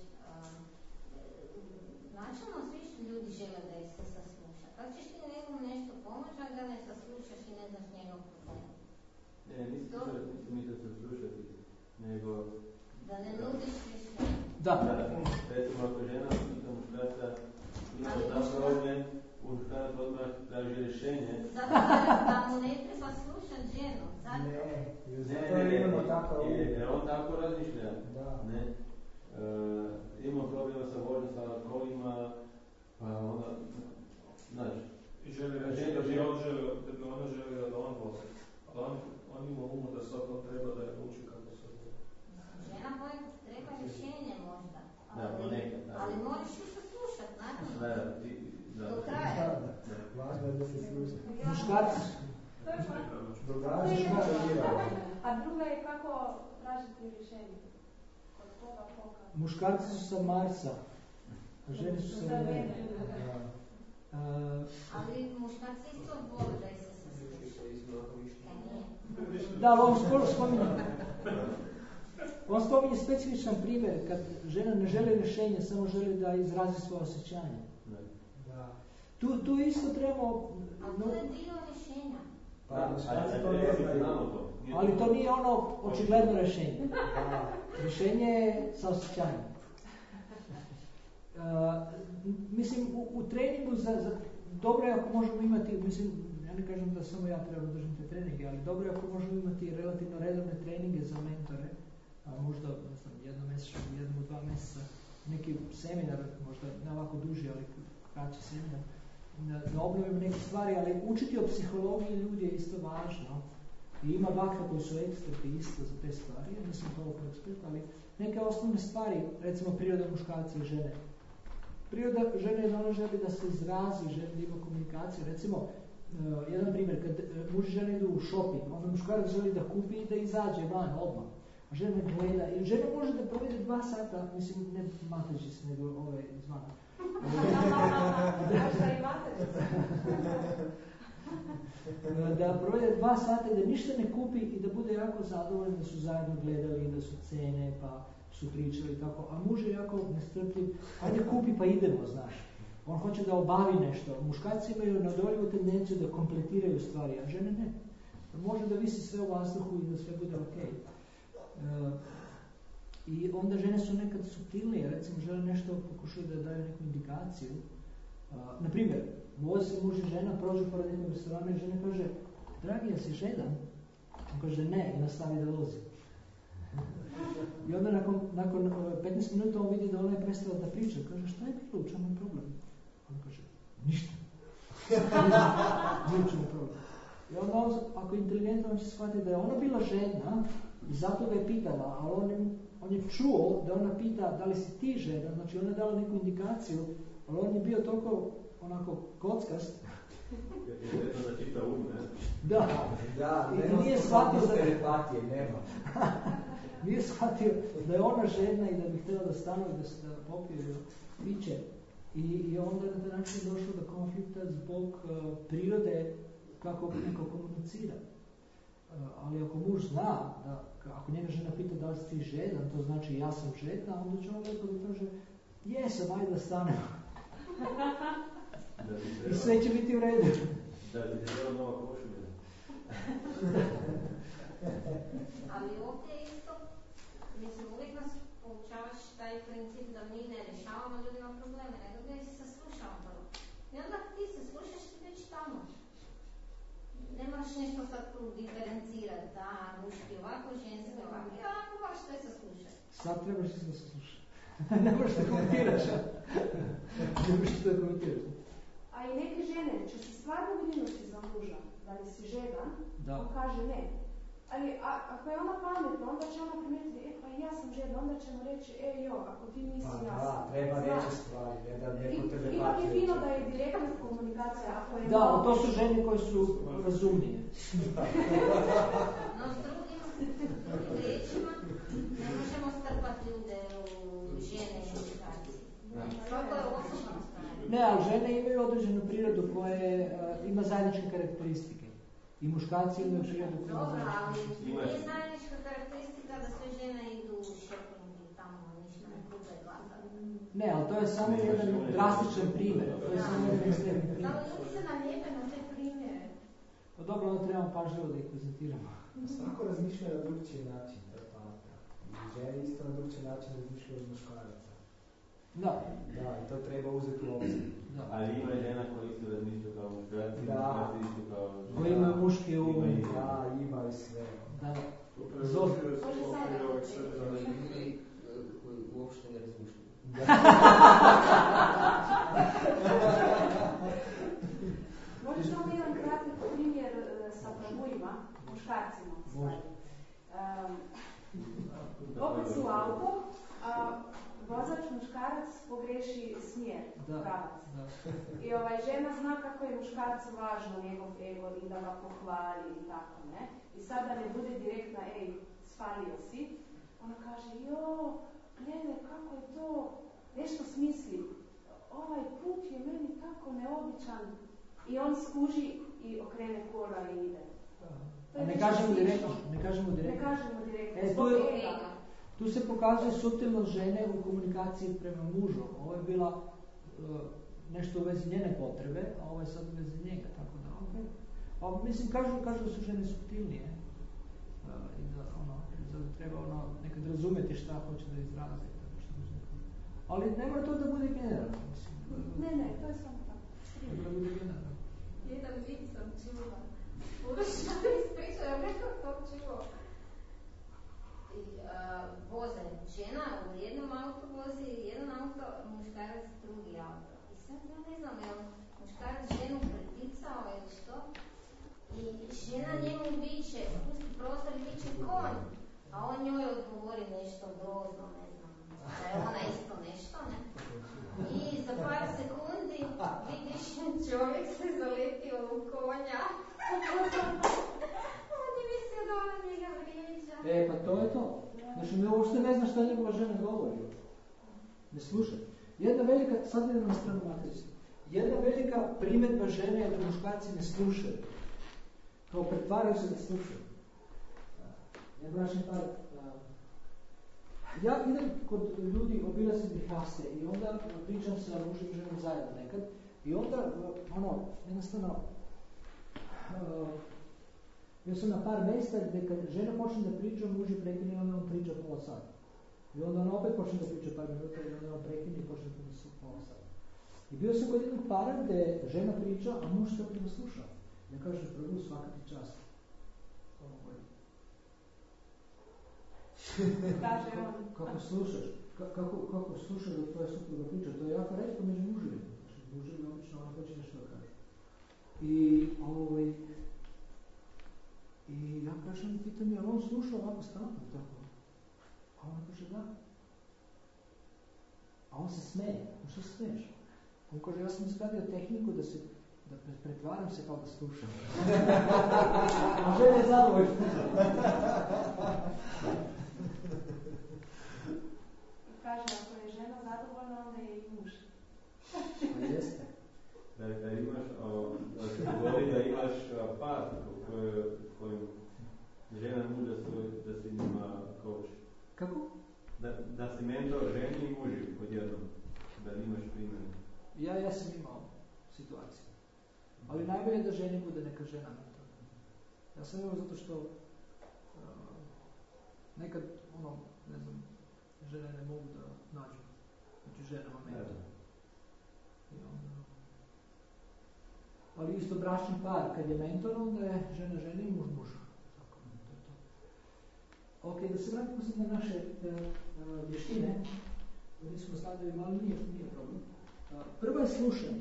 Speaker 5: Načelno svi ljudi žele da ih se sasluša. Kako ćeš ti nekom nešto pomoći, a da ne saslušaš i ne znaš njegov problem?
Speaker 4: Ne, nisam mislio se slušati, nego...
Speaker 5: Da ne nudiš rješenje.
Speaker 1: Da.
Speaker 4: Recimo, ako žena pita muškarca, ima da problem, muškarac odmah traži rješenje.
Speaker 5: Zato da mu ne treba slušati ženu. Zato...
Speaker 4: Ne, ne, ne, imamo tako... Jer on tako razmišlja. Da. Ne. Uh, imamo problema sa vožnjom, sa kolima, pa onda, znaš...
Speaker 2: I želi reći da bi on želio, da bi ona želio da on vozi. Ali on, on ima umu da sad on treba da je uči kako se vozi.
Speaker 5: Žena koja treba rješenje možda.
Speaker 4: Da,
Speaker 5: ali,
Speaker 4: ponekad, da.
Speaker 5: Ali moraš ju saslušat, naravno.
Speaker 4: Da, da, ti... Da,
Speaker 5: do kraja.
Speaker 6: Važno je da se sluša.
Speaker 1: Muškarci.
Speaker 3: A druga je kako tražiti rješenje? Kod koga, koga?
Speaker 1: Muškarci su sa Marsa, a žene su sa Venere. Uh,
Speaker 5: ali muškarci isto vole da ih se sasluša.
Speaker 1: Da, ali on skoro spominje. On spominje specifičan primjer, kad žena ne želi rješenje, samo želi da izrazi svoje osjećanje.
Speaker 6: Da.
Speaker 1: Tu, tu isto trebamo...
Speaker 5: Ali to je dio rješenja.
Speaker 6: Pa, muškarci to ne znaju.
Speaker 1: Ali to nije ono očigledno rješenje. Rješenje je sa osjećanjem. Uh, mislim, u, u treningu za, za, dobro je ako možemo imati, mislim, ja ne kažem da samo ja trebam držati te treninge, ali dobro je ako možemo imati relativno redovne treninge za mentore, a možda, ne znam, jednomesečno, jednom u dva mjeseca, neki seminar, možda ne ovako duži, ali kraći seminar, da, da obnovimo neke stvari, ali učiti o psihologiji ljudi je isto važno. I ima bakta koji su eksperti isto za te stvari, ja nisam toliko ekspert, ali neke osnovne stvari, recimo priroda muškarca i žene. Priroda žene je da ona želi da se izrazi, želi da ima komunikaciju. Recimo, uh, jedan primjer, kad uh, muž i žena idu u shopping, onda muškarac želi da kupi i da izađe van odmah. A žena gleda, i žena može da provede dva sata, mislim, ne mateži se, nego ove izvana.
Speaker 3: Možda i mateži se.
Speaker 1: Da provede dva sata i da ništa ne kupi i da bude jako zadovoljan da su zajedno gledali, da su cene, pa su pričali i tako. A muž je jako nestrpljiv, ajde kupi pa idemo, znaš. On hoće da obavi nešto. Muškarci imaju neodoljivu tendenciju da kompletiraju stvari, a žene ne. Može da visi sve u vazduhu i da sve bude ok. Uh, I onda žene su nekad suptilnije, recimo žele nešto, pokušaju da daju neku indikaciju. Uh, naprimjer, vozi se muž i žena, prođu pored jednog restorana i žena kaže, dragi, jesi žedan? On kaže ne i nastavi da vozi. I onda nakon, nakon petnaest minuta on vidi da ona je prestala da priča. Kaže, šta je bilo, u čemu je problem? On kaže, ništa. Nije u čemu je problem. I onda on, ako je inteligentan, on će shvatiti da je ona bila žedna i zato ga je pitala, ali on je, on je čuo da ona pita da li si ti žedan, znači ona je dala neku indikaciju, ali on je bio toliko onako kockast.
Speaker 4: Je to da čita um, ne?
Speaker 1: Da,
Speaker 6: da,
Speaker 1: i nije shvatio da
Speaker 6: telepatije, nema.
Speaker 1: Nije shvatio da je ona žedna i da bi htjela da stanovi, da se da popije piće. I, I onda je na taj način došlo do konflikta zbog uh, prirode kako neko komunicira. Uh, ali ako muž zna, da, ako njega žena pita da li si ti žedan, to znači ja sam žedna, onda će on lepo da kaže jesam, ajde da stanemo. I sve će biti u redu.
Speaker 4: Da bi te bila nova košulja.
Speaker 5: Ali ovdje isto, mislim, uvijek nas poučavaš taj princip da mi ne rješavamo ljudima probleme, nego da ih se saslušamo prvo. I onda ti se slušaš i već tamo. Ne moraš nešto sad tu diferencirati, da, muški ovako, ženski ovako. Ja ako baš sve saslušati.
Speaker 1: Sad trebaš se da saslušati. Ne možeš da komentiraš. Ne možeš da komentiraš.
Speaker 3: A i neke žene će se stvarno brinuti za muža, da li si žedan,
Speaker 1: da.
Speaker 3: On kaže ne. Ali a, ako je ona pametna, onda će ona primijetiti, e pa ja sam žedna, onda ćemo reći, e jo, ako ti nisi
Speaker 6: pa,
Speaker 3: ja sam.
Speaker 6: Da, treba reći stvari, ne da neko tebe
Speaker 3: patio. Ipak je fino da je direktna komunikacija, ako je...
Speaker 1: Da, ali to su žene koje su razumnije.
Speaker 5: No, s drugim riječima ne možemo strpati ljude u žene i muškarci. Svako je osobno stvari.
Speaker 1: Ne, ali žene imaju određenu prirodu koja uh, ima zajedničke karakteristike. I muškarci imaju prirodu koja ima
Speaker 5: Dobro, ali
Speaker 1: zajedničke
Speaker 5: nije
Speaker 1: karakteristike.
Speaker 5: zajednička karakteristika da sve žene idu u shopping i tamo ništa ne kupe glasati.
Speaker 1: Ne, ali to je samo jedan drastičan primjer. To je samo jedan ekstremni primjer.
Speaker 5: Samo ljudi se nalijepe na te primjere.
Speaker 1: Pa dobro, onda trebamo pažljivo da ih prezentiramo.
Speaker 6: Svako razmišlja na drugčiji način, to je pametno. I žene isto na drugčiji način razmišljaju od muškaraca.
Speaker 1: Da.
Speaker 6: Da, i to treba uzeti u obzir.
Speaker 1: Da.
Speaker 4: Ali ima žena koji isto razmišlja kao muškarci,
Speaker 6: Da.
Speaker 4: muškarci isto kao žena.
Speaker 1: Koji imaju muški um.
Speaker 4: Ima i-
Speaker 6: Da, ima i sve.
Speaker 1: Da.
Speaker 2: Zov.
Speaker 7: Uopšte ne razmišljaju.
Speaker 3: Možeš samo jedan kratki primjer e, sa tabuima, muškarcima.
Speaker 1: Može.
Speaker 3: Um, Opet si u auto, a vozač muškarac pogreši smjer,
Speaker 1: Da.
Speaker 3: pravac.
Speaker 1: Da.
Speaker 3: I ovaj, žena zna kako je muškarcu važno njegov ego i da ga pohvali i tako, ne? I sada ne bude direktna, ej, spalio si. Ona kaže, jo, gledaj kako je to, nešto smisli. Ovaj put je meni tako neobičan. I on skuži i okrene kola i ide. To
Speaker 1: A
Speaker 3: je
Speaker 1: ne
Speaker 3: nešto
Speaker 1: kažemo
Speaker 3: slično.
Speaker 1: direktno, ne kažemo
Speaker 3: Ne
Speaker 1: direktno.
Speaker 3: kažemo direktno,
Speaker 1: E,
Speaker 3: zbog
Speaker 1: tu je-
Speaker 3: ega.
Speaker 1: Tu se pokazuje suptilnost žene u komunikaciji prema mužu. Ovo je bila uh, nešto u vezi njene potrebe, a ovo je sad u vezi njega, tako da, ok. A, mislim, kažu, kažu da su žene suptilnije. Uh, I da, ono, da treba ono, nekad razumjeti šta hoće da izrazi. Tako što mislim. Ali ne mora to da bude generalno, mislim.
Speaker 3: Ne, ne, to je samo tako.
Speaker 1: Treba da bude generalno.
Speaker 5: Jedan vid sam čula. Uroša mi ispričala, neko to čuo. I, uh, voze žena u jednom autu vozi jedan auto, muškarac drugi auto. I sad ja ne znam, je li muškarac ženu preticao ili što? I žena njemu viče, pusti prostor i viče konj. A on njoj odgovori nešto grozno, ne znam. Da je ona isto nešto, ne? I za par sekundi vidiš čovjek se zaletio u konja. On je mislio da ona njega vrijeđa.
Speaker 1: E, pa to je to. Znači, mi uopšte ne zna šta njegova žena govori. Ne sluša. Jedna velika, sad idem na stranu matricu. Jedna velika primjedba žene je da muškarci ne slušaju. Kao pretvaraju se da slušaju. Ja bračni par, ja idem kod ljudi, obilazim ih haste i onda pričam sa mužem i ženom zajedno nekad i onda, ono, jednostavno, uh, ja sam na par mjesta gdje kad žena počne da priča, muž je prekine i onda on priča pola sata. I onda on opet počne da priča par minuta i onda on prekine i počne da priča pola sata. I bio sam kod jednog para gdje žena priča, a muž strpljivo sluša. Ja kažem, prvo svaka ti čast.
Speaker 3: Kaže on.
Speaker 1: Kako slušaš? Ka- Kako, kako slušaš da tvoja supruga priča? To je jako retko među muževima. Znači, muževi obično ono hoće nešto da kaže. I, ovaj, i ja kažem, pitam je, on sluša ovako stalno tako? A on kaže, da. A on se smeje. On što se smeješ? On kaže, ja sam izgradio tehniku da se da pretvaram se kao da slušam. A žena je zadovoljna.
Speaker 3: Kaže, ako je žena zadovoljna, onda je i muž.
Speaker 1: Pa jeste.
Speaker 4: Da, da imaš, o, da se dogodi da imaš a, par u kojoj, kojem žena muža svoj, da si njima coach.
Speaker 1: Kako?
Speaker 4: Da, da si mentor ženi i muži odjednom. Da imaš primjer.
Speaker 1: Ja, ja sam imao situaciju. Ali najbolje da ženi bude neka žena mentor. Ja sam imao zato što uh, nekad, ono, ne znam, žene ne mogu da nađu među ženama mentor. I onda... Ali isto bračni par, kad je mentor, onda je žena žena i muž muž. Tako, to je to. Ok, da se vratimo sad na naše uh, uh, vještine. Ovdje smo stavili, ali nije, nije problem. Uh, prvo je slušanje.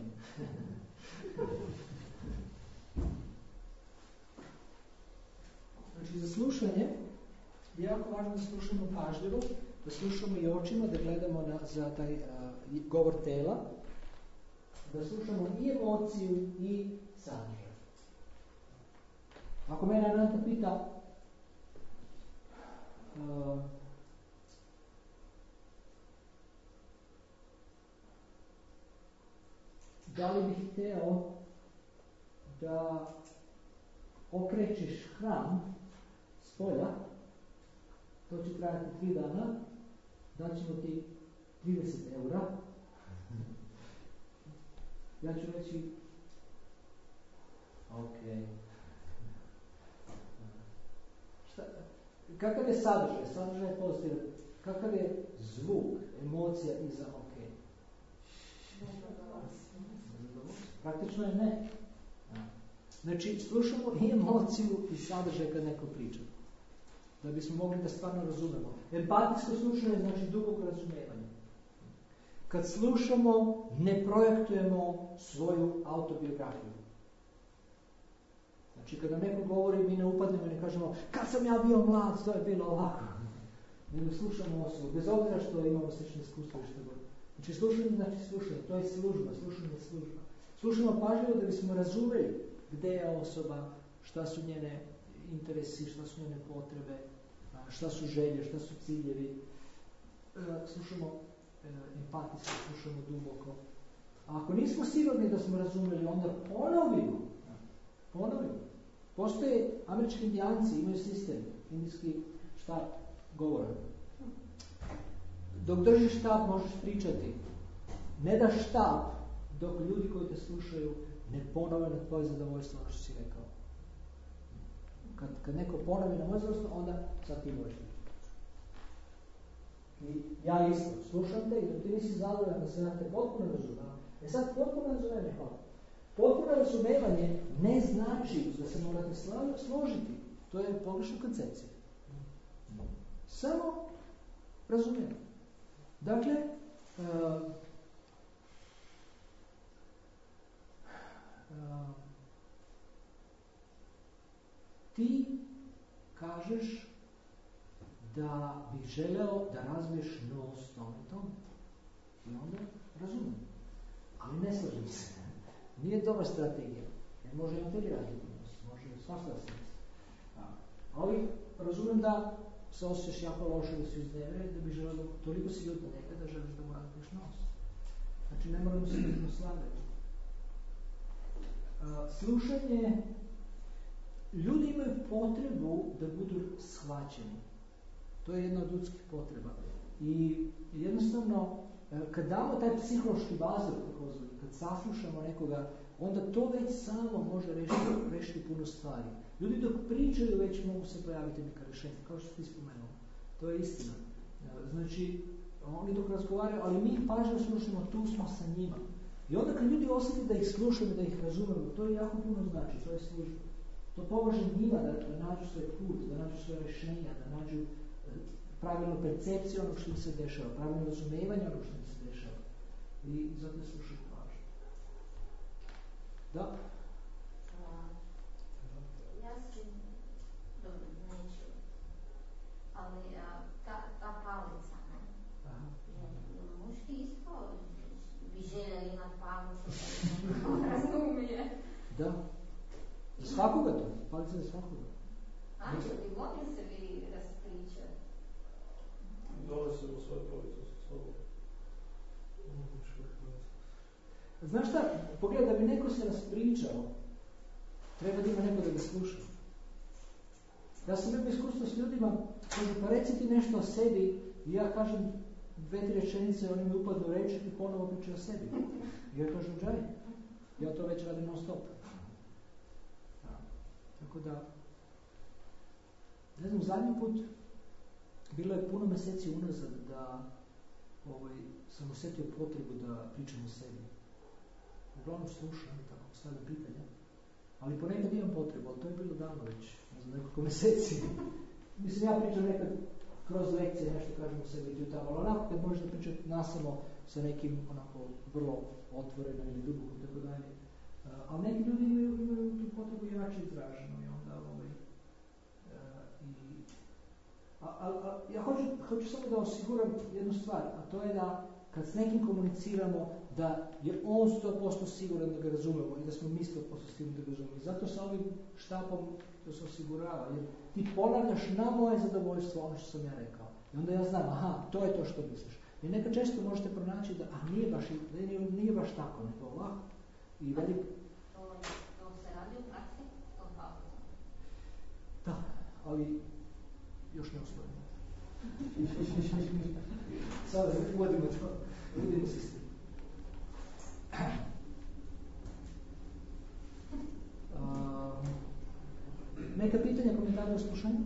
Speaker 1: Znači, za slušanje je jako važno da slušamo pažljivo, da slušamo i očima, da gledamo na, za taj uh, govor tela, da slušamo i emociju i sadržaj. Ako mene Ananta pita uh, da li bih hteo da okrećeš hram s polja, to će trajati tri dana, daćemo ti trideset eura. Ja ću reći, ok. Šta, kakav je sadržaj? Sadržaj je pozitivan. Kakav je zvuk, emocija iza ok? Praktično je ne. Znači, slušamo i emociju i sadržaj kad neko priča. Da bismo mogli da stvarno razumemo. Empatijsko slušanje znači duboko razumevanje. Kad slušamo, ne projektujemo svoju autobiografiju. Znači, kada neko govori, mi ne upadnemo i ne kažemo kad sam ja bio mlad, to je bilo ovako. Nego slušamo osobu, bez obzira što imamo slične iskustva i što god. Znači, slušanje znači slušanje, to je služba, slušanje je služba. Slušamo pažljivo da bismo razumeli gde je osoba, šta su njene interesi, šta su njene potrebe, šta su želje, šta su ciljevi. Slušamo empatijski, slušamo duboko. A ako nismo sigurni da smo razumeli, onda ponovimo. Ponovimo. Postoje američki indijanci, imaju sistem, indijski štab govora. Dok držiš štab, možeš pričati. Ne daš štab dok ljudi koji te slušaju ne ponove na tvoje zadovoljstvo ono što si rekao. Kad, kad neko ponovi na moje zadovoljstvo, onda sad ti možeš pričati. I ja isto, slušam te i dok ti nisi zadovoljan da se ja te potpuno razumem. E sad, potpuno razumevanje, hvala. Potpuno razumevanje ne znači da se morate složiti. To je pogrešna koncepcija. Samo razumevanje. Dakle, uh, uh, ti kažeš da bih želeo da razviješ nos tome tome. I onda razumijem. Ali ne slažem se. Nije dobra strategija. Jer može i on tebi raditi nos. Može svašta da se misli. Ali razumijem da se osjećaš jako loše, da si uznevren, da bih želeo da toliko si ljud na njega da želiš da mu razviješ nos. Znači ne moramo se bitno slagati. Slušanje, ljudi imaju potrebu da budu shvaćeni. To je jedna od ljudskih potreba. I jednostavno, kad damo taj psihološki bazar, kad saslušamo nekoga, onda to već samo može rešiti, rešiti puno stvari. Ljudi dok pričaju već mogu se pojaviti neka rešenja, kao što ti spomenuo. To je istina. Znači, oni dok razgovaraju, ali mi pažljivo slušamo, tu smo sa njima. I onda kad ljudi osjeti da ih slušamo, da ih razumemo, to je jako puno znači, to je služba. To pomaže njima da, da nađu svoj put, da nađu svoje rešenja, da nađu pravilnu percepciju onog što im se dešava, pravilno razumevanje onog što im se dešava. I zato je slušati važno. Da?
Speaker 5: Ja sam, dobro, neću, ali a, ta, ta palica, ne? Aha. Je, muški isto bi željeli imati palicu, da razumije.
Speaker 1: Da. Za svakoga to, palica za svakoga.
Speaker 5: A, će li mogli se vi raspričati?
Speaker 2: Donosimo svoje palice sa sobom.
Speaker 1: Znaš šta, pogledaj, da bi neko se raspričao, treba da ima neko da ga sluša. Ja sam imao iskustvo s ljudima, kažu, pa reci ti nešto o sebi, i ja kažem dve, tri rečenice, oni mi upadnu u reč i ponovo pričaju o sebi. I ja kažem, džaj, ja to već radim non stop. Ja. Tako da, ne znam, zadnji put, bilo je puno meseci unazad da ovaj, sam osjetio potrebu da pričam o sebi. Uglavnom slušam i tako stavljam pitanja, ali ponekad imam potrebu, ali to je bilo davno već, ne znam, nekoliko meseci. Mislim, ja pričam nekad kroz lekcije, nešto kažem o sebi i tamo, ali onako kad možeš da pričati nasamo sa nekim onako vrlo otvorenom ili duboko i tako dalje. Ali neki ljudi imaju, imaju tu potrebu jače izraženo i onda ovaj, uh, i A, a, a, ja hoću, hoću samo da osiguram jednu stvar, a to je da kad s nekim komuniciramo, da je on sto posto siguran da ga razumemo i da smo mi sto posto sigurni da ga razumemo. I zato sa ovim štapom to se osigurava, jer ti ponavljaš na moje zadovoljstvo ono što sam ja rekao. I onda ja znam, aha, to je to što misliš. I nekad često možete pronaći da, a nije baš, da nije, nije baš tako, nego ovako. I velik...
Speaker 5: To, to se radi u praksi, to fakultom.
Speaker 1: Da, ali još ne osnovimo. Sada uvodimo to, uvodimo se s tim. Uh, neka pitanja, komentare o slušanju?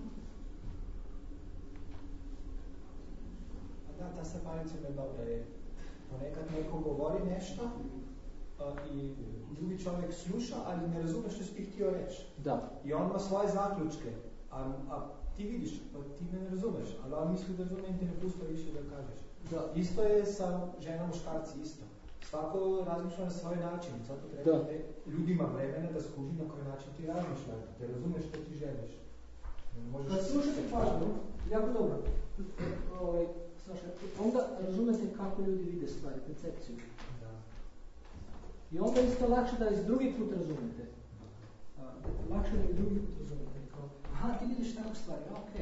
Speaker 6: Da, ta stepanica je dobra. Je. Ponekad neko govori nešto a, i drugi čovjek sluša, ali ne razume što si htio reći.
Speaker 1: Da.
Speaker 6: I on ima svoje zaključke, a, a ti vidiš, pa ti me ne razumeš, ali on misli da razumije i ti ne pusti više da kažeš.
Speaker 1: Da.
Speaker 6: Isto je sa žena, muškarci, isto. Svako razmišlja na svoj način, zato treba te, ljudima vremena da skuži na koji način ti razmišljaš, da razumeš što ti želiš. Možeš...
Speaker 1: Kad slušate pažnju, jako dobro, ovaj, Saša, onda razumete kako ljudi vide stvari, percepciju.
Speaker 6: Da.
Speaker 1: I onda isto lakše da iz drugi put razumete. A, lakše da iz drugi put razumete. Kao, aha, ti vidiš tako stvari, ok.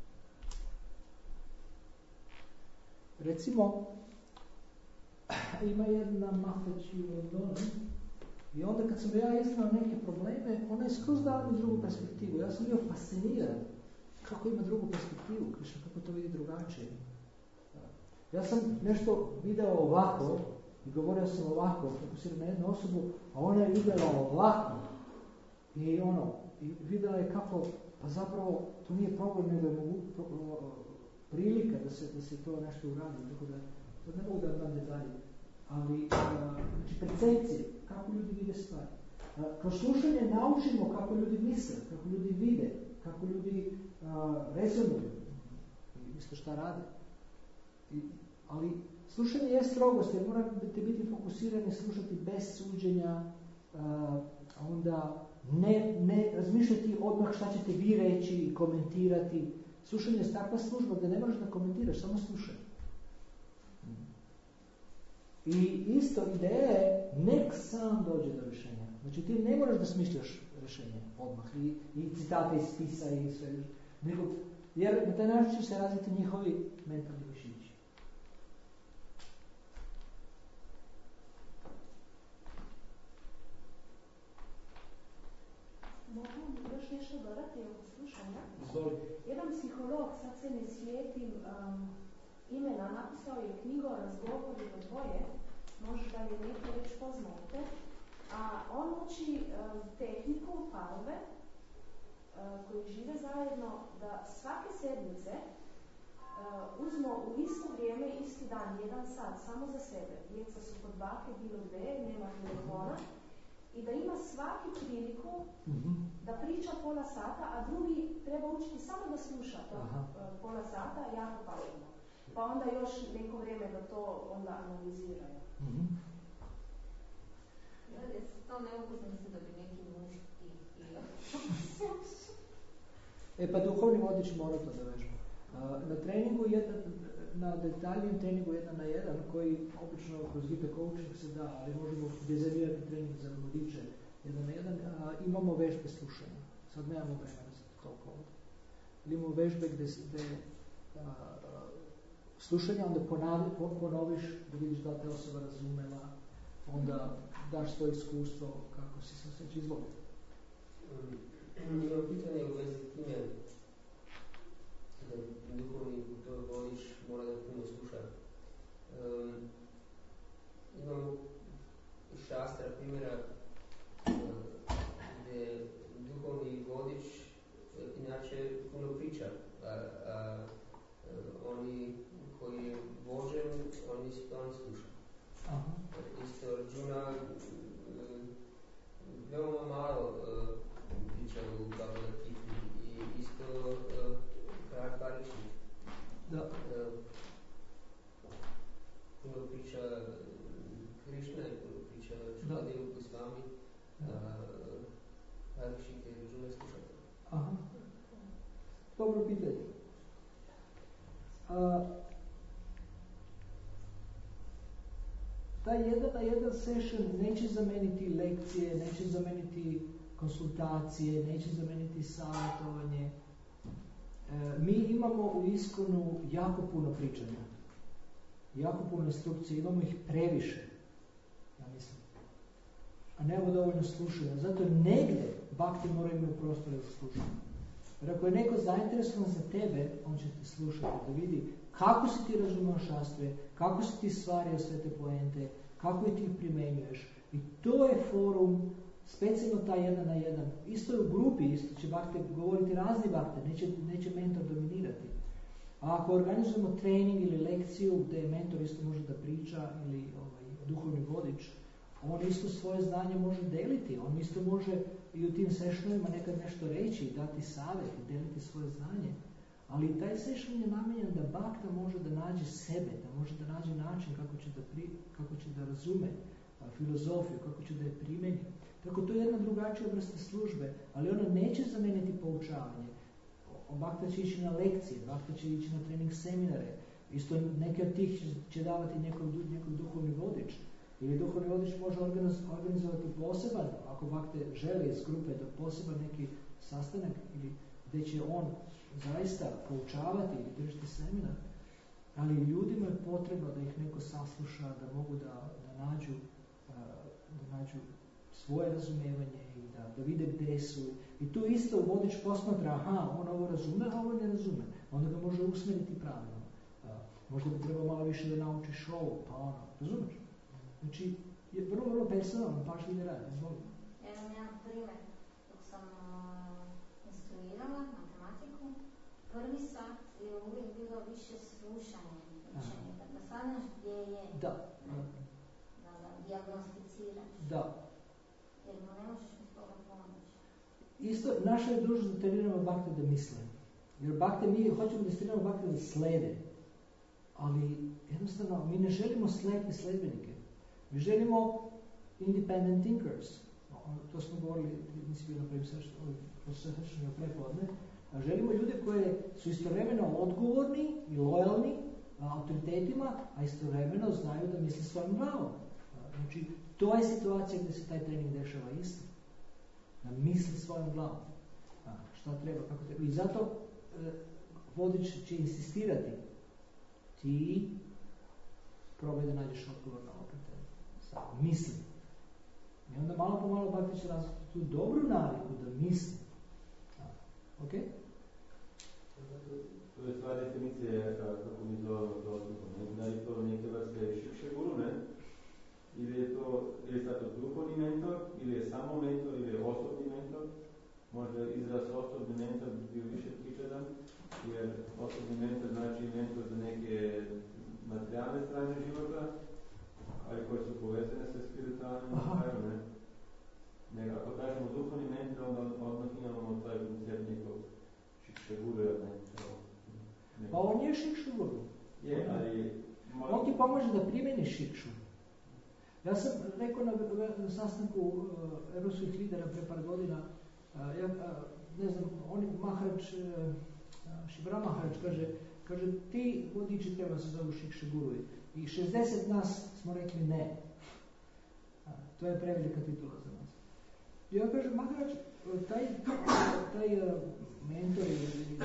Speaker 1: Recimo, ima jedna Mafeć u Londonu i onda kad sam ja iznao neke probleme, ona je skroz dala mi drugu perspektivu. Ja sam bio fasciniran kako ima drugu perspektivu, Krišna, kako to vidi drugačije. Ja sam nešto video ovako i govorio sam ovako, fokusiram na jednu osobu, a ona je vidjela ovako i ono, i vidjela je kako, pa zapravo to nije problem, nego je mogu, pro, prilika da se, da se to nešto uradi, tako da, sad ne mogu da vam detalje, ali, a, znači, percepcije, kako ljudi vide stvari. A, kroz slušanje naučimo kako ljudi misle, kako ljudi vide, kako ljudi a, rezonuju, isto šta rade. I, ali slušanje je strogost, jer morate biti fokusirani, slušati bez suđenja, a, onda ne, ne razmišljati odmah šta ćete vi reći i komentirati. Slušanje je takva služba da ne možeš da komentiraš, samo slušaj. I isto ideja je, nek sam dođe do rješenja. Znači ti ne moraš da smišljaš rješenje odmah i, i citate iz spisa i sve, nego, jer na taj način će se razviti njihovi mentalni mišići.
Speaker 3: Mogu još nešto dodati oko slušanja?
Speaker 1: Izvoli.
Speaker 3: Jedan psiholog, sad se ne sjetim um, imena, napisao je knjigu o razgovoru do dvoje, možda je neki već poznate, a on uči um, tehniku parove uh, koji žive zajedno da svake sedmice uh, uzmu u isto vrijeme, isti dan, jedan sat, samo za sebe. Djeca su kod bake, bilo gdje, nema telefona. I da ima svaki priliku mm-hmm. da priča pola sata, a drugi treba učiti samo da sluša to uh, pola sata, jako pažljivo. Pa onda još neko vrijeme da to onda analiziraju.
Speaker 1: Mm-hmm.
Speaker 5: Ja, to ne mogu zamisliti da bi neki muž i...
Speaker 1: E pa duhovni vodič mora to da vežba. Uh, na treningu, jedan, na detaljnijem treningu jedan na jedan, koji obično kroz G P coaching se da, ali možemo dizajnirati trening za vodiče jedan na jedan, uh, imamo vežbe slušanja. Sad nemamo vremena za toliko ovdje. Imamo vežbe gdje, gdje uh, slušanja, onda ponavi, ponoviš da vidiš da te osoba razumela, onda daš svoje iskustvo kako si se osjeća. Izvoli.
Speaker 7: Imam pitanje u vezi time da duhovni vodič mora da puno sluša. Um, imam šastra primjera uh, gdje duhovni vodič inače puno priča, a, a uh, oni koji je vođen, oni stvarno sluša.
Speaker 1: Aha.
Speaker 7: Isto Arjuna uh, veoma malo uh, priča u Bhagavad Gita i isto uh, kralj Paričnik.
Speaker 1: Da.
Speaker 7: Uh, puno priča Krišna i puno priča Šukadev Gosvami, a Paričnik je Arjuna slušao.
Speaker 1: Aha. Dobro pitanje. A, taj jedan na jedan session neće zameniti lekcije, neće zameniti konsultacije, neće zameniti savjetovanje. E, mi imamo u Iskonu jako puno pričanja, jako puno instrukcije, imamo ih previše, ja mislim. a nemamo dovoljno slušanja. Zato negdje bakti moraju imati prostora za slušanje. Jer ako je neko zainteresovan za tebe, on će te slušati, da vidi kako si ti razumio šastre, kako si ti stvario sve te poente, kako ih ti primjenjuješ. I to je forum, specijalno ta jedan na jedan. Isto je u grupi, isto će bakte govoriti razni bakte, neće, neće mentor dominirati. A ako organizujemo trening ili lekciju gdje mentor isto može da priča ili ovaj, duhovni vodič, on isto svoje znanje može deliti, on isto može i u tim sešnovima nekad nešto reći, dati savjet i deliti svoje znanje. Ali taj sešan je namenjen da bakta može da nađe sebe, da može da nađe način kako će da, pri, kako će da razume a, filozofiju, kako će da je primeni. Tako to je jedna drugačija vrsta službe, ali ona neće zameniti poučavanje. Bakta će ići na lekcije, bakta će ići na trening seminare, isto neke od tih će, će davati nekog, nekog duhovni vodič. Ili duhovni vodič može organizovati poseban, ako bakte žele iz grupe da poseban neki sastanak ili gdje će on zaista poučavati ili držati seminar, ali ljudima je potrebno da ih neko sasluša, da mogu da, da, nađu, da nađu svoje razumevanje i da, da vide gdje su. I tu isto vodič posmatra, aha, on ovo razume, a ovo ne razume. Onda ga može usmeriti pravilno. Možda bi trebao malo više da naučiš ovo, pa ono, razumeš? Znači, je vrlo, vrlo personalno, pažljivo da radi, izvolite.
Speaker 5: Evo jedan primjer, dok sam uh, instruirala matematiku, prvi sat je uvijek bilo više slušanje učenika, da saznaš gdje je,
Speaker 1: da,
Speaker 5: da, da ga dijagnosticiraš,
Speaker 1: da.
Speaker 5: jer mu ne možeš mi toga pomoći.
Speaker 1: Isto, naša je dužnost da treniramo bakte da misle. Jer bakte, mi hoćemo da treniramo bakte da slede, ali jednostavno mi ne želimo slepe sledbenike. Mi želimo independent thinkers. To smo govorili, nisi bio na prvim sešćanju prepodne. Želimo ljude koje su istovremeno odgovorni i lojalni autoritetima, a istovremeno znaju da misle svojom glavom. Znači, to je situacija gdje se taj trening dešava isto. Da misli svojom glavom. Šta treba, kako treba. I zato e, vodič će insistirati. Ti probaj da nađeš odgovor na ovo pitanje. Misli. I onda malo po malo bakti će razviti tu dobru naviku da misli. Ok?
Speaker 4: To je stvar definicije, kako mi zovemo to odlikom. Da je to neke vrste šikše guru, ne? Ili je to, ili je to duhovni mentor, ili je samo mentor, ili je osobni mentor. Možda izraz osobni mentor bi bio više prikladan, jer osobni mentor znači mentor za neke materijalne strane života, ali koje su povezane sa spiritualnim strajom, ne? Nego, ako kažemo duhovni mentor, onda odmah imamo taj koncept nekog šikše guru, ne?
Speaker 1: Pa on je šikšu guru.
Speaker 4: Je, ali...
Speaker 1: On ti pomože da primjeniš šikšu. Ja sam rekao na, na sastanku uh, evropskih lidera pre par godina, uh, ja, uh, ne znam, on Maharač, uh, Šibra Maharač kaže, kaže, ti vodiči treba se zovu šikše guruji. I šezdeset nas smo rekli ne. A, to je prevelika titula za nas. I ja kažem, Maharač, taj, taj uh, mentor ili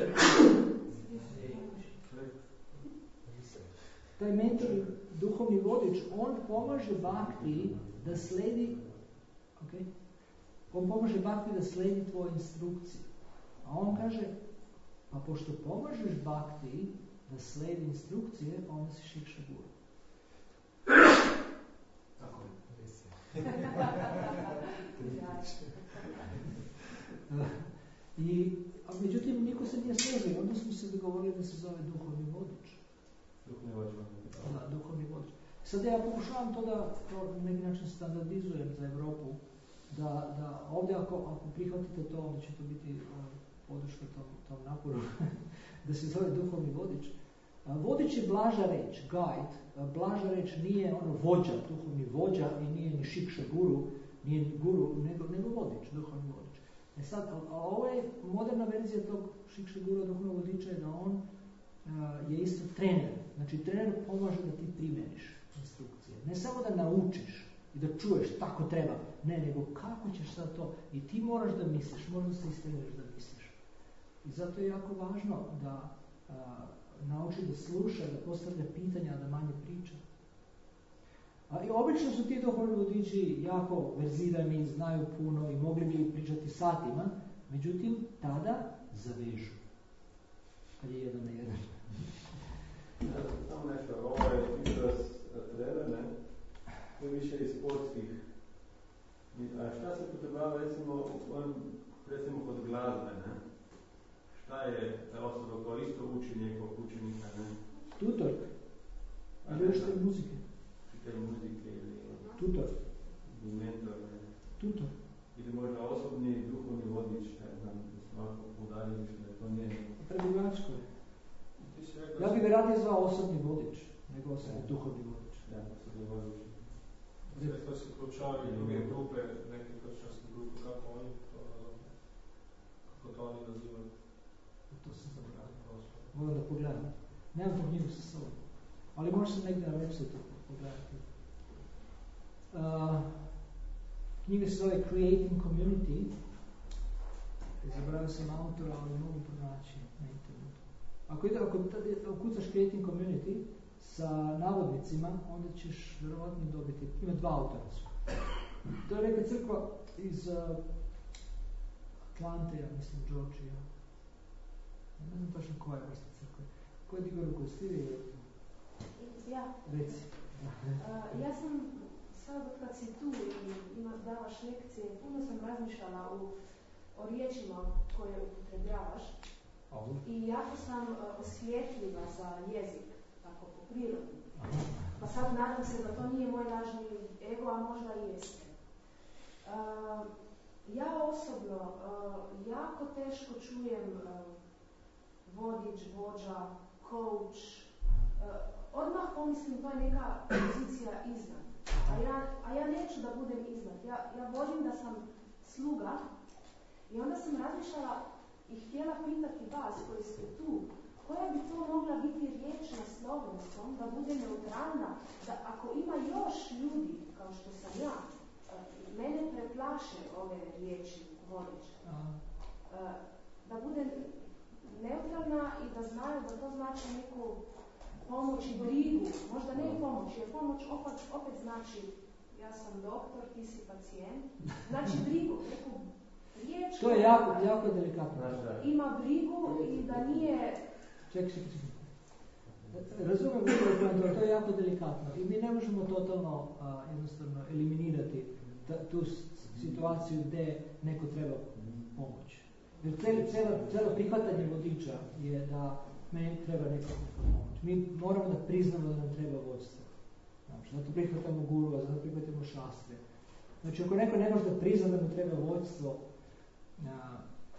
Speaker 1: taj mentor, duhovni vodič, on pomaže bakti da sledi, okay? On pomaže bakti da sledi tvoje instrukcije. A on kaže, pa pošto pomažeš bakti da sledi instrukcije, onda si šikša guru.
Speaker 6: Tako je,
Speaker 1: I, a međutim, niko se nije složio, onda smo se dogovorili da se zove duhovni vodič.
Speaker 4: Duhovni vodič.
Speaker 1: Da, duhovni vodič. Sad ja pokušavam to da na neki način standardizujem za Evropu, da, da ovdje ako, ako prihvatite to, onda će to biti uh, podrška tom, tom naporu, da se zove duhovni vodič. Uh, vodič je blaža reč, guide. Uh, blaža reč nije ono vođa, duhovni vođa i nije ni šikša guru, nije ni guru, nego, nego vodič, duhovni vodič. E sad, a, a ovo je moderna verzija tog šikša guru, duhovnog vodiča je da on uh, je isto trener. Znači, trener pomaže da ti primjeniš instrukcije. Ne samo da naučiš i da čuješ tako treba, ne, nego kako ćeš sad to. I ti moraš da misliš, moraš da se istreniraš da misliš. I zato je jako važno da a, nauči da sluša, da postavlja pitanja, da manje priča. A i obično su ti duhovni vodiči jako verzirani, znaju puno i mogli bi pričati satima, međutim, tada zavežu. Kad je jedan na jedan.
Speaker 4: Ja, samo nešto, ovo je izraz relene, to je više iz sportskih. A šta se potrebava, recimo, recimo kod glazbe, ne? Šta je ta osoba koja isto uči nekog učenika, ne?
Speaker 1: Tutor. Ali učitelj muzike.
Speaker 4: Učitelj muzike ili...
Speaker 1: Tutor.
Speaker 4: Ili mentor, ne?
Speaker 1: Tutor.
Speaker 4: Ili možda osobni duhovni vodič, ne znam, svako udarili što da to nije...
Speaker 1: Predugačko je. Ja bih ga radije zvao osobni vodič, nego osobni duhovni vodič.
Speaker 4: Ja, osobni vodič.
Speaker 2: Sve se proučavaju druge grupe, neke kršćanske grupe, kako oni to nazivaju? Kako to oni nazivaju?
Speaker 1: To sam zaboravio. Moram da pogledam. Nemam to knjigu sa sobom. Ali može se negdje na website pogledati. Uh, knjiga se zove Creating Community. Zaboravio sam autora, ali mogu pronaći na internetu. Ako, ide, ako ukucaš Creating Community sa navodnicima, onda ćeš vjerovatno dobiti, ima dva autora su. To je neka crkva iz uh, Atlante, ja mislim, Georgia. Ne znam točno koja je vrsta crkve. Ko je digao ruku? Stivi?
Speaker 3: Ja.
Speaker 1: Reci.
Speaker 3: Uh, ja sam sad kad si tu i ima, davaš lekcije, puno sam razmišljala u, o riječima koje upotrebljavaš.
Speaker 1: Ovo?
Speaker 3: I jako sam uh, osjetljiva za jezik, tako po prirodi. Pa sad nadam se da to nije moj lažni ego, a možda i jeste. Uh, ja osobno uh, jako teško čujem uh, vodič, vođa, coach. Uh, odmah pomislim, to je neka pozicija iznad. A ja, a ja neću da budem iznad. Ja, ja volim da sam sluga. I onda sam razmišljala i htjela pitati vas koji ste tu, koja bi to mogla biti riječ na slovenskom, da bude neutralna, da ako ima još ljudi, kao što sam ja, mene preplaše ove riječi vodeće. Da bude neutralna i da znaju da to znači neku pomoć i brigu, možda ne i pomoć, jer pomoć opet, opet znači ja sam doktor, ti si pacijent, znači brigu, neku riječ.
Speaker 1: To je jako, jako delikatno.
Speaker 3: Ima brigu i da nije...
Speaker 1: Čekaj, čekaj, čekaj. Razumijem upravo, to je jako delikatno i mi ne možemo totalno a, jednostavno eliminirati ta, tu situaciju gdje neko treba pomoć. Jer cijelo, cijelo prihvatanje vodiča je da meni treba neko pomoć. Mi moramo da priznamo da nam treba vodstvo. Znači, zato prihvatamo gurua, zato prihvatamo šastre. Znači, ako neko ne može da prizna da mu treba vodstvo, a,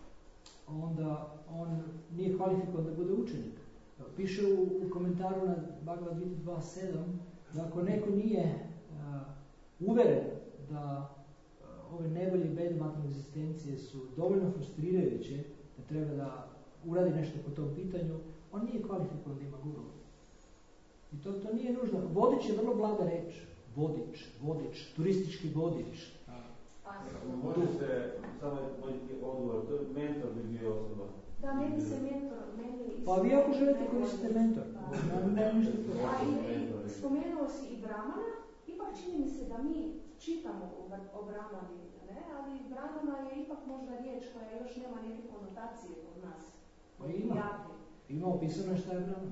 Speaker 1: onda on nije kvalifikovan da bude učenik. Piše u, u komentaru na Bhagavad Gita dva sedam da ako neko nije a, uveren da a, ove nevolje i bede materijalne egzistencije su dovoljno frustrirajuće da treba da uradi nešto po tom pitanju, on nije kvalifikovan da ima guru. I to, to nije nužno. Vodič je vrlo blaga reč. Vodič, vodič, turistički vodič.
Speaker 4: Može se, samo odgovor, to mentor bi bio osoba.
Speaker 3: Da, meni se mentor, meni...
Speaker 1: Pa vi ako želite koristite mentor.
Speaker 3: A i spomenuo si i Brahmana, ipak čini mi se da mi čitamo o Brahmani, ne? Ali Brahmana je ipak možda riječ koja još nema neke konotacije kod nas.
Speaker 1: Pa ima. Ima opisano šta je Brahmana.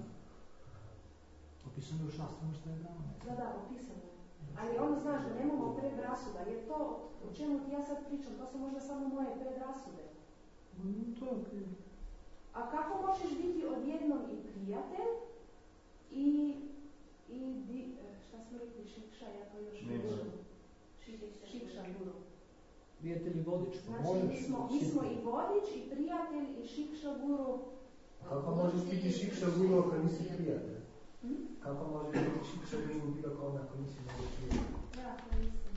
Speaker 1: Opisano je u šastrama šta je Brahmana.
Speaker 3: Da, da, opisano je. Ali ono znaš da nemamo predrasuda, jer to o čemu ti ja sad pričam, to su možda samo moje predrasude.
Speaker 1: Mm, to je okej. Okay.
Speaker 3: A kako možeš biti odjednom i prijatelj i, i di, šta smo rekli, šikša, ja to još ne znam. Šikša guru.
Speaker 1: Prijatelj i vodič,
Speaker 3: znači,
Speaker 1: možeš...
Speaker 3: mi smo, mi smo i vodič, i prijatelj, i šikša guru.
Speaker 6: Kako možeš biti šikša guru ako nisi prijatelj? Hmm? Kako možeš biti šikša guru bilo kome ako nisi prijatelj?
Speaker 3: Ja, to mislim.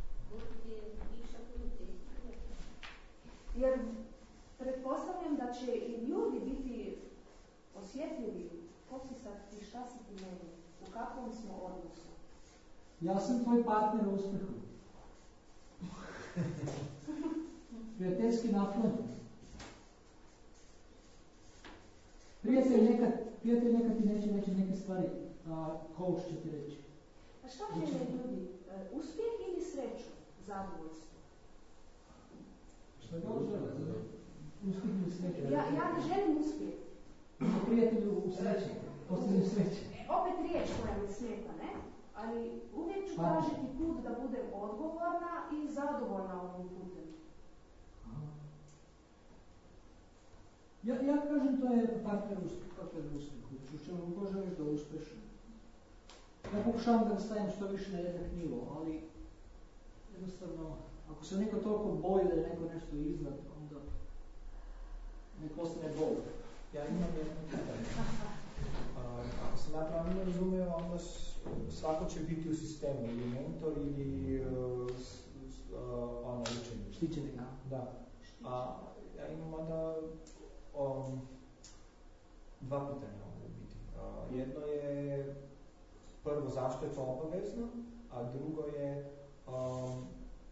Speaker 3: Jer pretpostavljam da će i ljudi biti osjetljivi ko si sad ti, šta si ti meni, u kakvom smo odnosu.
Speaker 1: Ja sam tvoj partner u uspjehu. Prijateljski naklon. Prijatelj neka, prijatelj neka ti neće reći neke stvari, a coach će ti reći.
Speaker 3: A šta žele ljudi? Uspjeh ili sreću? Zadovoljstvo?
Speaker 1: Šta ga žele? Uspjeh ili sreću?
Speaker 3: Ja, ja ne želim uspjeh.
Speaker 1: Za prijatelju u sreći. Postavljaju sreći.
Speaker 3: Opet riječ koja mi smeta, ne? Ali uvijek ću tražiti put da budem odgovorna i zadovoljna ovim putem.
Speaker 1: Ja, ja kažem to je partner uspjehu. U čemu poželiš da uspješno. Ja pokušavam da stavim što više na jednak nivo, ali jednostavno, ako se neko toliko boji da je neko nešto iznad, onda nek ostane bol.
Speaker 6: Ja imam jedno pitanje. Ako sam ja pravilno razumio, onda svako će biti u sistemu, ili mentor, ili uh, uh, ono, učenik.
Speaker 1: Štićenik, da.
Speaker 6: Da. A ja imam onda um, dva pitanja u biti. Uh, jedno je prvo zašto je to obavezno, a drugo je um,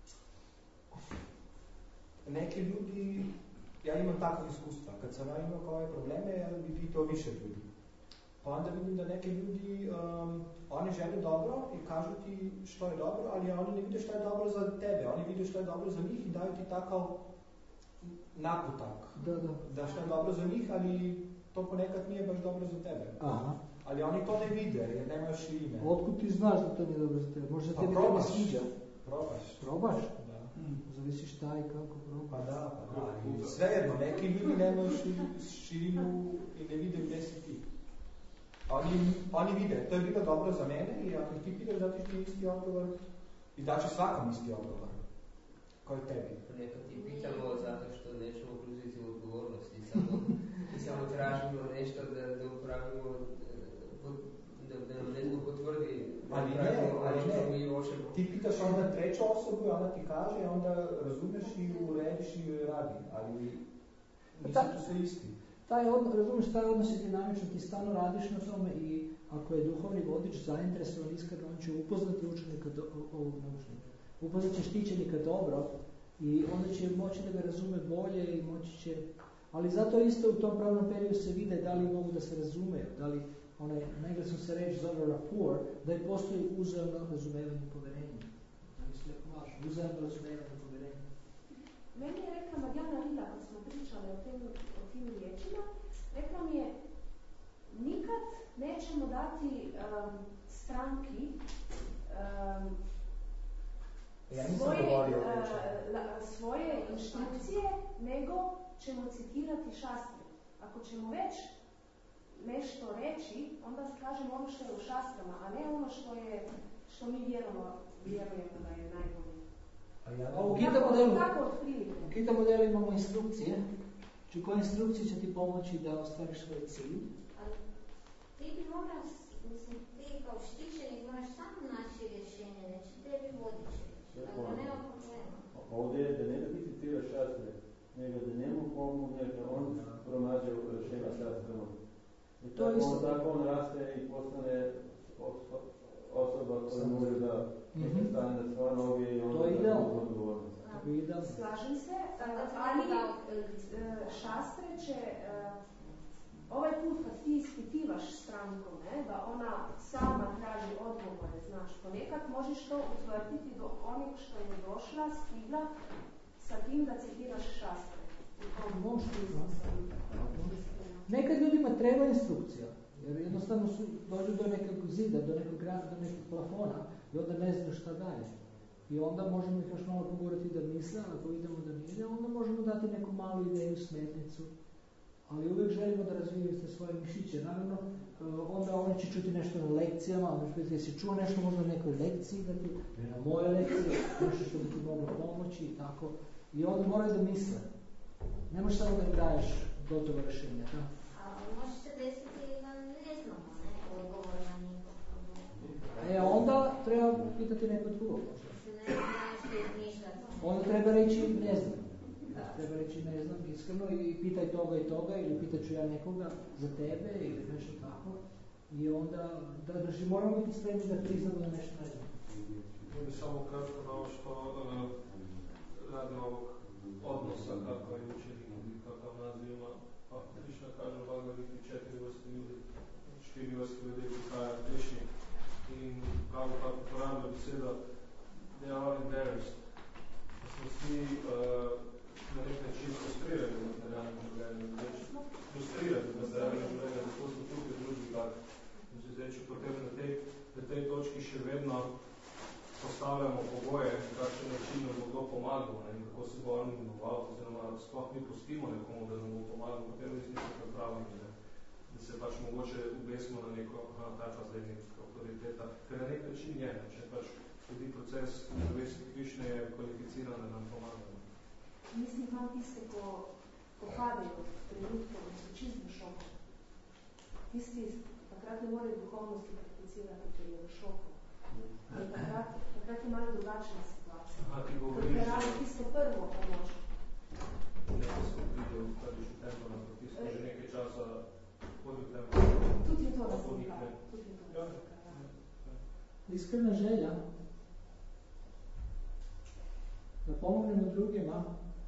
Speaker 6: neki ljudi, ja imam takvo iskustva, kad sam ja imao ove probleme, ja bi pitao više ljudi. Pa onda vidim da neki ljudi, um, oni žele dobro i kažu ti što je dobro, ali oni ne vide što je dobro za tebe, oni vide što je dobro za njih i daju ti takav naputak.
Speaker 1: Da, da.
Speaker 6: Da što je dobro za njih, ali to ponekad nije baš dobro za tebe.
Speaker 1: Aha.
Speaker 6: Ali oni to ne vide, jer nemaš ime.
Speaker 1: Otkud ti znaš da to nije dobro za tebe? Možda
Speaker 6: pa
Speaker 1: tebi
Speaker 6: probaš.
Speaker 1: to ne sviđa.
Speaker 6: Probaš.
Speaker 1: Probaš?
Speaker 6: Da.
Speaker 1: Hmm. Zavisi šta i kako probaš.
Speaker 6: Pa da, pa da. Svejedno, neki ljudi nemaju širinu i ne vide gdje si ti. Oni, oni vide, to je bilo dobro za mene i ako ti pitaš da ti isti odgovor i da će svakom isti odgovor. Koji tebi?
Speaker 7: Neka ti pitamo zato što nećemo preuzeti odgovornost i samo, i samo tražimo nešto da, da upravimo, da, da nam netko potvrdi da
Speaker 6: ali
Speaker 7: upravimo
Speaker 6: ne, ali
Speaker 7: ono što
Speaker 6: ne.
Speaker 7: mi hoćemo.
Speaker 6: Ti pitaš onda treću osobu i ona ti kaže, onda razumeš i urediš i radi, ali nisu tu sve isti.
Speaker 1: Taj odnos, razumiješ, taj odnos je dinamičan, ti stalno radiš na tome i ako je duhovni vodič zainteresovan iskreno, on će upoznati učenika do, ovog naučnika. Upoznat će štićenika dobro i onda će moći da ga razume bolje i moći će... Ali zato isto u tom pravnom periodu se vide da li mogu da se razumeju, da li, onaj, na engleskom se reći zove rapport, da je postoji uzajamno razumevanje i poverenje. Da li ste jako važno, uzajamno razumevanje i poverenje.
Speaker 3: Meni je rekla Marijana Lila, kad smo pričali o tim, o tim riječima, rekla mi je, nikad nećemo dati um, stranki um,
Speaker 6: ja
Speaker 3: svoje,
Speaker 6: govorio,
Speaker 3: uh, la, svoje instrukcije, nego ćemo citirati šastre. Ako ćemo već nešto reći, onda kažemo ono što je u šastrama, a ne ono što, je, što mi vjerujemo, vjerujemo da je najbolje.
Speaker 1: A u Gita modelu,
Speaker 3: u
Speaker 1: Gita modelu imamo instrukcije, znači koje instrukcije će ti pomoći da ostvariš svoj cilj.
Speaker 5: Ali ti bi moraš, mislim, ti kao štićenik moraš sam naći rješenje, neće tebi vodići. Dakle, nema problema.
Speaker 4: Ovdje je da ne da ti citiraš šastre, nego da njemu pomogne da on pronađe rješenja šastrama. I
Speaker 1: to
Speaker 4: tako,
Speaker 1: isto.
Speaker 4: On, tako on raste i postane osoba koja može da mm-hmm. stane na svoje noge i onda da bude odgovornost.
Speaker 3: Slažem se, ali šastre će ovaj put kad ti ispitivaš strankom, ne, da ona sama traži odgovore, znaš, ponekad možeš to utvrditi do onih što je došla, stigla, sa tim da citiraš šastre.
Speaker 1: Nekad ljudima treba instrukcija, jer jednostavno su, dođu do nekog zida, do nekog grada, do nekog plafona i onda ne znaju šta dalje. I onda možemo ih još malo pogurati da misle, ako vidimo da nije, onda možemo dati neku malu ideju, smjernicu. Ali uvijek želimo da razvijete svoje mišiće. Naravno, onda oni će čuti nešto na lekcijama, oni će jesi čuo nešto možda na nekoj lekciji, da ti, na moje lekcije, nešto što bi ti moglo pomoći i tako. I onda moraju da misle. Ne možeš samo da daješ gotovo rješenje, da?
Speaker 5: Ali može se desiti da ne znamo, ne, odgovor na njihov problem.
Speaker 1: E, onda treba pitati neko drugo. Onda treba reći ne znam. Treba reći ne znam iskreno i pitaj toga i toga ili pitat ću ja nekoga za tebe ili nešto tako. I onda, da, znači moramo biti spremni da priznamo da nešto ne znam.
Speaker 2: Ili samo kratko na ovo što uh, radi ovog odnosa kako je učenik ili kakav naziv ima. Pa Krišna kaže u Bhagavad Gita četiri vrste ljudi, štiri vrste ljudi koji traja Krišni. in prav tako uporabljam beseda they are all embarrassed. Da smo vsi uh, na nek način frustrirani v materialnem življenju, frustrirani v materialnem življenju, zato smo tukaj v družbi tak. Zdaj, če potem na tej, na tej točki še vedno postavljamo pogoje, kakšen način nam bo kdo pomagal, ne, kako se bo on imoval, oziroma sploh mi pustimo nekomu, da nam bo pomagal, potem res nismo pripravljeni, ne, da se pač mogoče ubesimo na neko, aha, ta pa zdaj neka autoriteta, ker na nek način je, ne, če pač tudi proces zavesti Krišne je kvalificiran, da nam pomaga.
Speaker 3: Mislim, tam tiste, ko, ko padajo trenutko in so čist v šoku. Tisti, takrat ne morejo duhovnosti prakticirati, ker je v šoku. Takrat, takrat je malo drugačna situacija.
Speaker 2: Aha, ti govoriš,
Speaker 3: ker radi tisto prvo pomoč.
Speaker 2: Nekaj smo videli v prviš v templu, ti smo že nekaj časa hodil v templu.
Speaker 3: Tudi je to razlika. Tudi je to razlika, ja.
Speaker 1: Iskrena želja, da pomognemo drugima,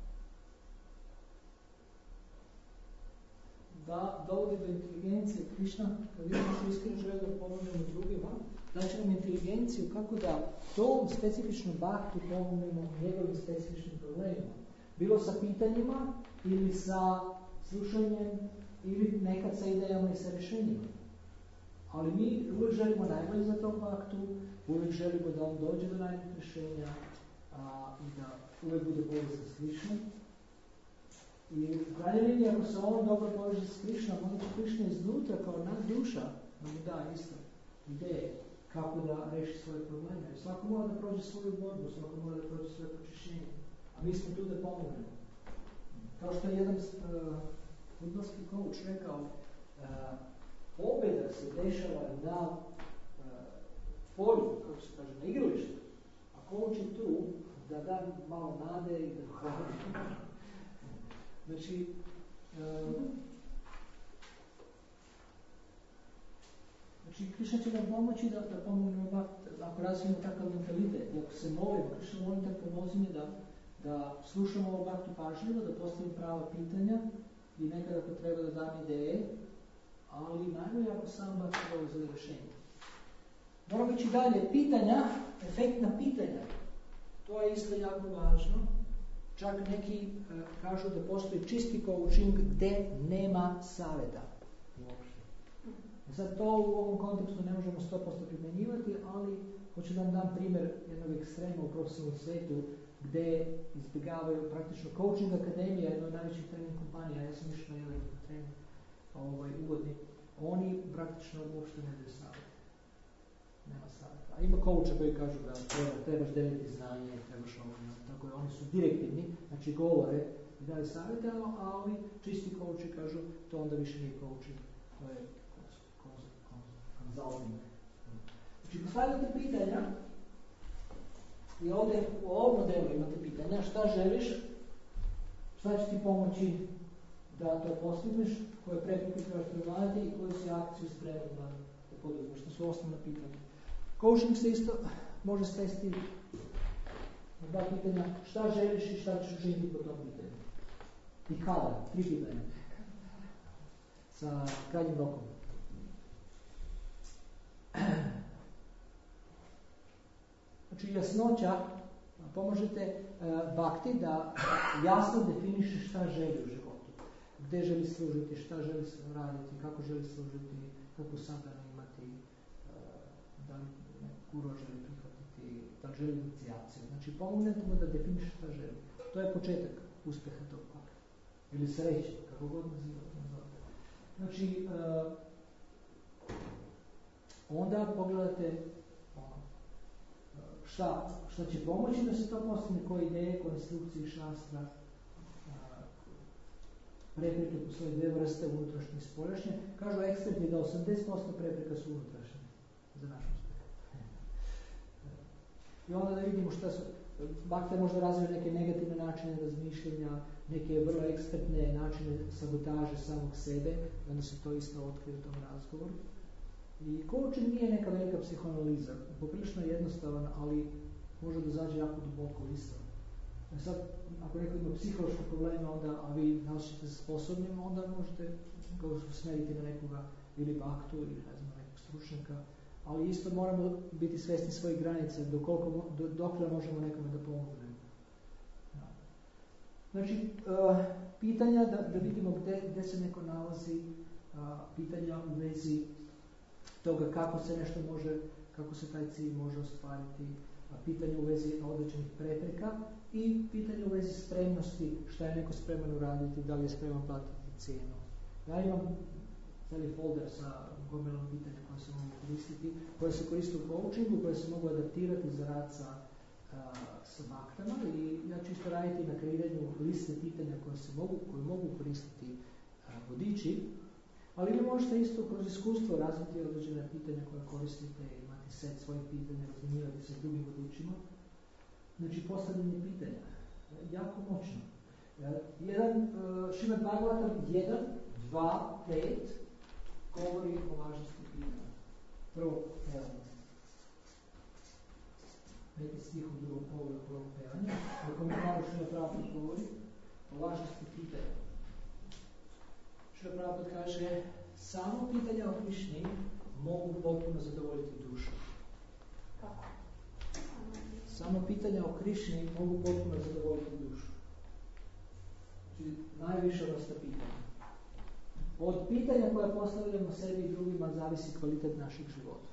Speaker 1: da dovodi do inteligencije Krišna, kad vidimo što iskreno želja da pomognemo drugima, znači nam inteligenciju kako da tom specifičnom baktu pomognemo njegovim specifičnim problemima. Bilo sa pitanjima ili sa slušanjem ili nekad sa idejama i sa rješenjima. Ali mi uvijek želimo najbolje za tog baktu, uvijek želimo da on dođe do najboljih rješenja a, i da uvijek bude povezan s Krišnom. I u krajnjoj liniji, ako se on dobro poveže s Krišnom, onda će Krišna iznutra kao nad duša da mu da isto ideje kako da reši svoje probleme. Jer svako mora da prođe svoju borbu, svako mora da prođe svoje počišćenje. A mi smo tu da pomognemo. Kao što je jedan uh, fudbalski coach rekao, uh, pobjeda se dešava na uh, polju, kako se kaže, na igralištu. A coach je tu da da malo nade i da hrani. Znači, uh, znači, Krišna će nam pomoći da, da pomognemo, ako razvijemo takav mentalitet, i ako se molimo, Krišna molim da pomozi mi da, da slušamo ovo baktu pažljivo, da postavim prava pitanja i nekada ako treba da dam ideje, ali najbolje ako sam baktu dolazi za rješenje. Moramo ići dalje. Pitanja, efektna pitanja, to je isto jako važno. Čak neki e, kažu da postoji čisti coaching gdje nema savjeta. Sad to u ovom kontekstu ne možemo sto posto primjenjivati, ali hoću da vam dam primjer jednog ekstrema u profesionalnom svijetu gdje izbjegavaju praktično coaching akademija, jedna od najvećih trening kompanija, ja sam išao na jedan trening ovaj, uvodni, oni praktično uopšte ne daju savjeta. Nema savjeta. A ima coacha koji kažu da treba, trebaš deliti znanje, trebaš ovo, tako je, oni su direktivni, znači govore i daju savjeta, ali čisti coachi kažu to onda više nije coaching, to je consulting. Znači postavljate pitanja i ovdje u ovom modelu imate pitanja šta želiš, šta će ti pomoći da to postigneš, koje prepreke trebaš prevladati i koju si akciju spreman da, da poduzmeš. To su osnovna pitanja. Coaching se isto može svesti na dva pitanja, šta želiš i šta ćeš učiniti po tom pitanju. I kada, tri pitanja. Sa krajnjim rokom. Znači jasnoća pomožete uh, bakti da jasno definiše šta želi u životu. Gdje želi služiti, šta želi raditi, kako želi služiti, kako sadana imati, uh, da li guru želi prihvatiti, da li želi inicijaciju. Znači pomognete mu da definiše šta želi. To je početak uspjeha tog bakta. Ili sreće, kako god nazivate. Znači, uh, onda pogledate šta, šta će pomoći da se to postigne, koje ideje, koje instrukcije, šastra, prepreke po svoje dve vrste, unutrašnje i spoljašnje. Kažu eksperti da osamdeset posto prepreka su unutrašnje za naš uspjeh. I onda da vidimo šta su, bakte možda razviju neke negativne načine razmišljenja, neke vrlo ekspertne načine sabotaže samog sebe, onda se to isto otkrije u tom razgovoru. I coaching nije neka velika psihoanaliza, poprilično jednostavan, ali može da zađe jako duboko isto. E sad, ako neko ima psihološke probleme, onda, a vi ne osjećate se sposobnim, onda možete ga usmeriti na nekoga ili baktu ili ne znam, nekog stručnjaka, ali isto moramo biti svjesni svojih granica, do koliko, do, dokle možemo nekome da pomognemo. Ja. Znači, uh, pitanja da, da vidimo gdje, gdje se neko nalazi, uh, pitanja u vezi toga kako se nešto može, kako se taj cilj može ostvariti, uh, pitanja u vezi određenih prepreka i pitanja u vezi spremnosti, šta je neko spreman uraditi, da li je spreman platiti cijenu. Ja imam cijeli folder sa gomilom pitanja koje se mogu koristiti, koje se koriste u coachingu, koje se mogu adaptirati za rad sa, uh, sa baktama i ja ću isto raditi na kreiranju liste pitanja koje se mogu, koje mogu koristiti uh, vodiči, ali vi možete isto kroz iskustvo razviti određene pitanja koje koristite, imati set svojih pitanja, razminjivati se s drugim vodičima. Znači, postavljanje pitanja, jako moćno. Jedan, uh, Šrimad Bhagavatam, jedan, dva, pet, govori o važnosti pitanja. Prvo, pevanje. Peti stih u drugom pogledu prvog pevanja. Na komentaru Šrimad Prabhupada govori o važnosti pitanja. Šrimad Prabhupada kaže, samo pitanja o Krišni mogu potpuno zadovoljiti dušu.
Speaker 3: Kako?
Speaker 1: Samo pitanja o Krišni mogu potpuno zadovoljiti dušu. Znači, najviša vrsta pitanja. Od pitanja koja postavljamo sebi i drugima zavisi kvalitet našeg života.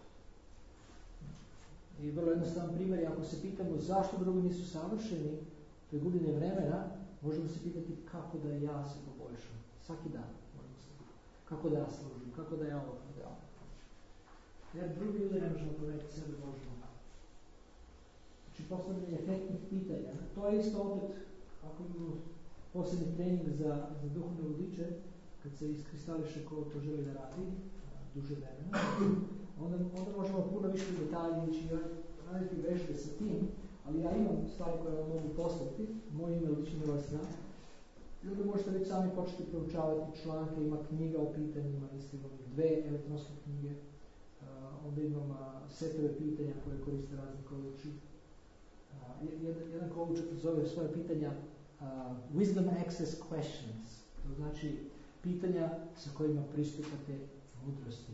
Speaker 1: I vrlo jednostavan primjer, ako se pitamo zašto drugi nisu savršeni, to je gubljenje vremena, možemo se pitati kako da ja se poboljšam. Svaki dan možemo se pitati. Kako da ja služim, kako da ja ovo, kako da ja ovo. Jer drugi ljudi ne možemo promeniti sebe, možemo. Znači, postavljanje efektnih pitanja. To je isto opet, ako imamo posebni trening za, za duhovne vodiče, kad se iskristališe ko to želi da radi, duže vremena, onda, onda možemo puno više detalje ići i raditi vežbe sa tim, ali ja imam stvari koje vam mogu poslati, moje ime lično vas zna. I onda možete već sami početi proučavati članke, ima knjiga o pitanjima, isto imam dve elektronske knjige, uh, onda imam uh, setove pitanja koje koriste razni coachi. Uh, jedan, jedan coach zove svoje pitanja uh, Wisdom Access Questions, to znači pitanja sa kojima pristupate mudrosti.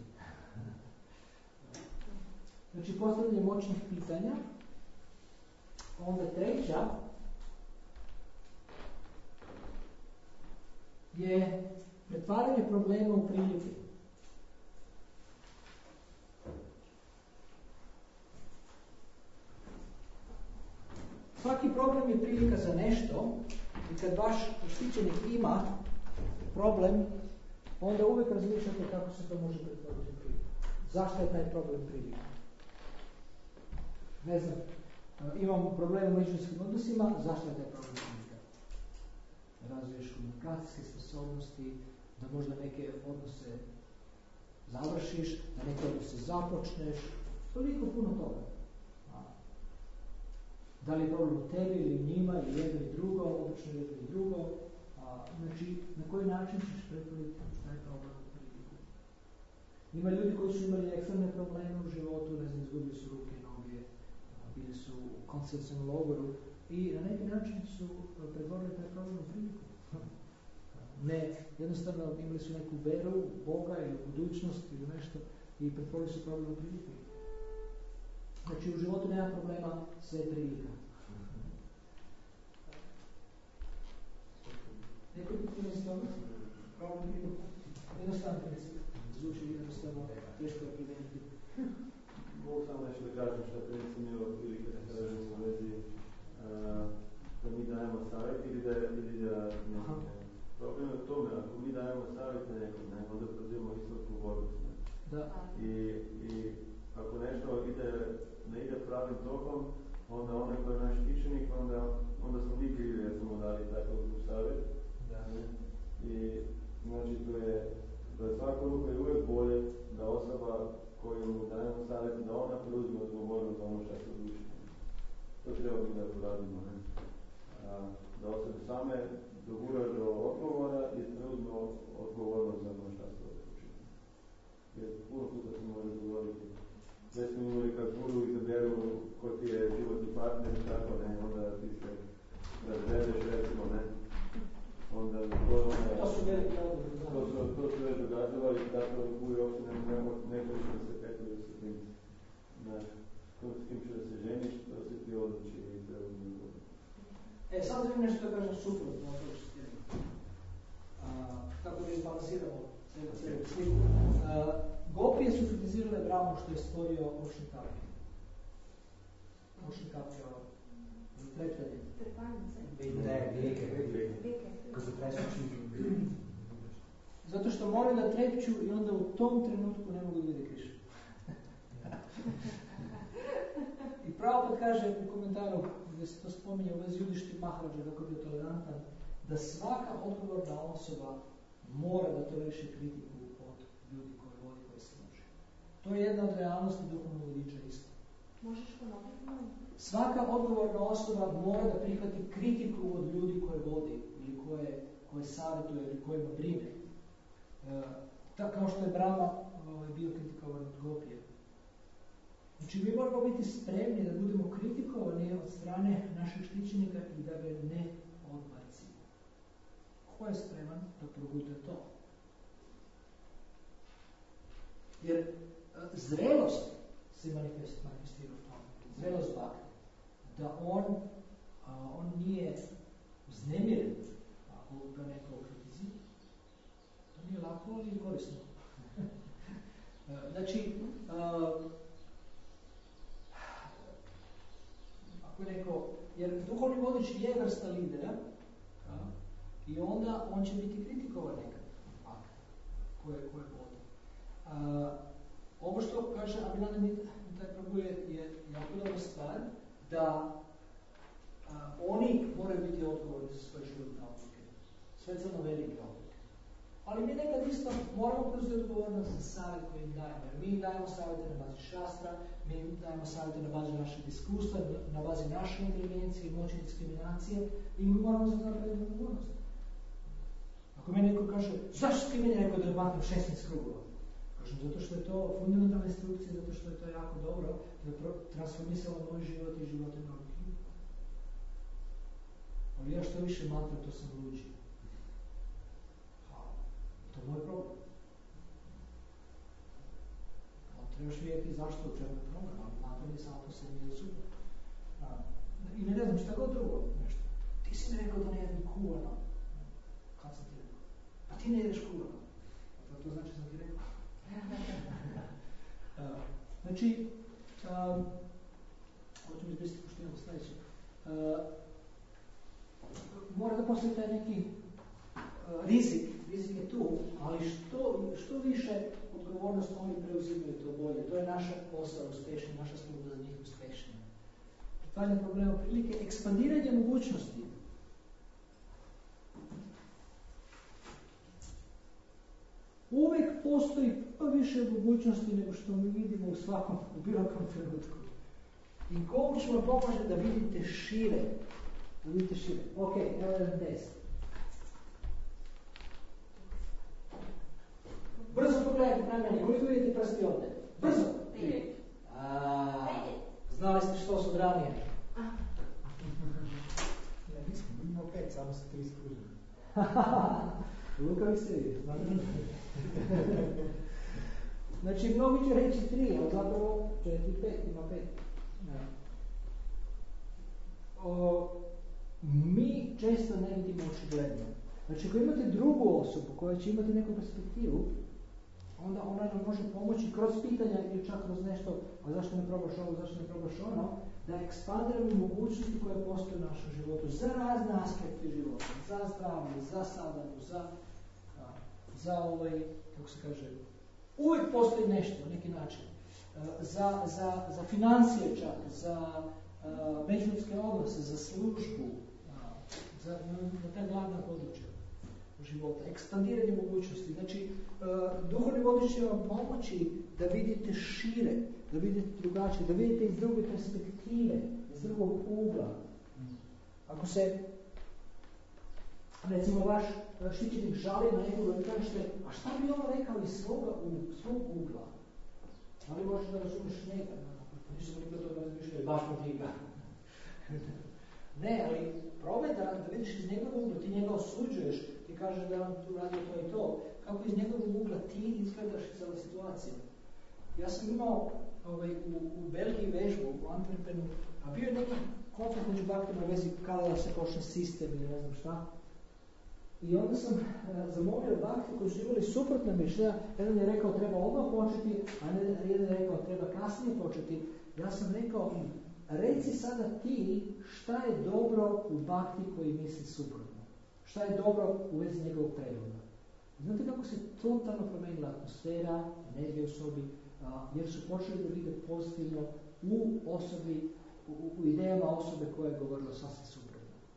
Speaker 1: Znači, postavljanje moćnih pitanja. Onda treća je pretvaranje problema u prilike. Svaki problem je prilika za nešto i kad vaš štićenik ima problem, onda uvijek razmišljate kako se to može pretvoriti u priliku. Zašto je taj problem prilika? Ne znam, imamo problem u međuljudskih odnosima, zašto je taj problem prilika? Razviješ komunikacijske sposobnosti, da možda neke odnose završiš, da neke odnose započneš, toliko puno toga. Da li je problem u tebi ili u njima, ili jedno i drugo, obično jedno i drugo. A, znači, na koji način ćeš pretvoriti taj problem u priliku? Ima ljudi koji su imali ekstremne probleme u životu, ne znam, izgubili su ruke, noge, bili su u koncentracionom logoru i na neki način su pretvorili taj problem u priliku. Ne, jednostavno imali su neku veru u Boga ili u budućnost ili nešto i pretvorili su problem u priliku. Znači, u životu nema problema, sve je prilika. Neko pitanje iz toga? Problem prilika? Jednostavno princip. Zvuči jednostavno, teško je primeniti.
Speaker 4: Mogu samo nešto da kažem što je recimo imao prilike da kažem u vezi da mi dajemo savjet ili da, ili da ne. Problem je u tome, ako mi dajemo savjet na nekom, ne, onda preuzimamo isto odgovornost.
Speaker 1: Da.
Speaker 4: I, i ako nešto ide, ne ide pravim tokom, onda onaj koji je naš štićenik, onda, onda smo mi krivi jer smo dali takav savjet.
Speaker 6: Da.
Speaker 4: I znači to je, da je svako ruku je uvijek bolje da osoba koju mu dajemo savjet, da ona preuzme odgovornost za ono što se odluči. To treba biti da poradimo, ne? A, da osobe same dogura do odgovora i preuzme odgovornost za ono što se odluči. Jer puno puta se može dogoditi. Već smo imali kad guru izaberu ko ti je životni partner i tako, ne, onda ti se razvedeš, recimo, ne. Onda to je ona...
Speaker 1: To su velike odgovore.
Speaker 4: To, to, to se već događalo i tako guru uopće ne, ne, ne, ne, ne se petili sa tim. da se ženiš, da se ti odluči i preuzmi ulogu.
Speaker 1: E, sad da nešto da kažem suprotno od toga što ti rekao. Kako da izbalansiramo cijelu sliku. Gopije su kritizirale Brahmu što je stvorio očni kapke. Očni kapke, ono, pretljanje.
Speaker 6: Ne, veke, veke. Ko se presuči.
Speaker 1: Zato što moraju da trepću i onda u tom trenutku ne mogu da vide Krišnu. I Prabhupada kaže u komentaru gdje se to spominje u vezi Judišti Maharađa kako je bio tolerantan, da svaka odgovorna osoba mora da toleriše kritiku od ljudi koji vodi, koji se može. To je jedna od realnosti duhovnog vodiča isto.
Speaker 3: Možeš ponoviti?
Speaker 1: Svaka odgovorna osoba mora da prihvati kritiku od ljudi koje vodi ili koje, koje savjetuje ili kojima brine. E, ta, kao što je Brahma ovaj, bio kritikovan od Gopije. Znači, mi moramo biti spremni da budemo kritikovani od strane naših štićenika i da ga ne odbacimo. Ko je spreman da proguta to? Jer zrelost se manifestira u tome. Zrelost bakte. Da on, a, on nije uznemiren ako ga neko kritizira. To nije lako, ali je korisno. Znači, a, ako je neko, jer duhovni vodič je vrsta lidera, a, i onda on će biti kritikovan nekad, koje, koje vodi. A, ovo što kaže Abhinanda Nitai Prabhu je, je jako dobra stvar, da a, oni moraju biti odgovorni za svoje životne odluke, specijalno velike odluke. Ali mi nekad isto moramo preuzeti odgovornost za savjet koji im dajemo. Jer mi im dajemo savjete na bazi šastra, mi im dajemo savjete na bazi našeg iskustva, na bazi naše inteligencije i moći diskriminacije i mi moramo za to napraviti odgovornost. Ako mi neko kaže, zašto ti meni rekao da je maknem šesnaest krugova? Kažem, zato što je to fundamentalna instrukcija, zato što je to jako dobro, da je transformisalo moj život i živote mnogih ljudi. Ali ja što više mantram, to sam luđi. To je moj problem. On trebaš vidjeti zašto u čemu je problem, ali mantram je samo po sebi nije super. I ne, ne znam šta god drugo, nešto. Ti si mi rekao da ne jedem kuvano. Kad sam ti rekao? Pa ti ne jedeš kuvano. Pa to znači sam ti rekao. uh, znači, um, ovo ću mi izbrisati pošto imamo sljedeće. Uh, mora da postoji taj neki uh, rizik. Rizik je tu, ali što, što više odgovornost oni preuzimaju, to bolje. To je naša posao uspješnija, naša služba za njih uspješnija. Pretvaranje problema prilike, ekspandiranje mogućnosti. Uvijek postoji pa više mogućnosti nego što mi vidimo u svakom, u bilo kom trenutku. I coach vam pomaže da vidite šire. Da vidite šire. Ok, evo jedan test. Brzo pogledajte na mene, koliko vidite prsti ovdje? Brzo!
Speaker 5: Pet.
Speaker 1: Znali ste što su od ranije?
Speaker 6: Ne, nismo, imamo pet, samo se tri skružili.
Speaker 1: Lukavi se vidi, znam. Znači, mnogi će reći tri, ali zapravo četiri, pet, ima pet. Ja. O, mi često ne vidimo očigledno. Znači, ako imate drugu osobu koja će imati neku perspektivu, onda ona nam može pomoći kroz pitanja ili čak kroz nešto, a zašto ne probaš ovo, zašto ne probaš ono, da ekspandiramo mogućnosti koje postoje u našem životu za razne aspekte života, za zdravlje, za sadanu, za, a, za ovaj, kako se kaže, uvijek postoji nešto, na neki način, a, za, za, za financije čak, za međuljudske odnose, za službu, a, za, na, na ta glavna područja života, ekspandiranje mogućnosti. Znači, uh, duhovni vodič će vam pomoći da vidite šire, da vidite drugačije, da vidite iz druge perspektive, iz drugog ugla. Ako se, recimo, vaš štićenik žali na nekoga i kažete, a šta bi on rekao iz svoga u, svog ugla? Da li možeš da razumeš njega? Nisam nikad to razmišljao, baš po njega. Ne, ali probaj da, da vidiš iz njegovog ugla, ti njega osuđuješ, ti kažeš da on tu radio to i to. Kako iz njegovog ugla ti izgledaš iz ove situacije? Ja sam imao ovaj, u, u Belgiji vežbu, u Antwerpenu, a bio je neki konflikt među baktima u vezi kada da se počne sistem ili ne znam šta. I onda sam uh, zamolio bakte koji su imali suprotna mišljenja. Jedan je rekao treba odmah početi, a jedan je rekao treba kasnije početi. Ja sam rekao, reci sada ti šta je dobro u bakti koji misli suprotno. Šta je dobro u vezi njegovog predloga. Znate kako se totalno promenila atmosfera, energija u sobi, a, jer su počeli da vide pozitivno u osobi, u, u idejama osobe koja je govorila sasvim suprotno.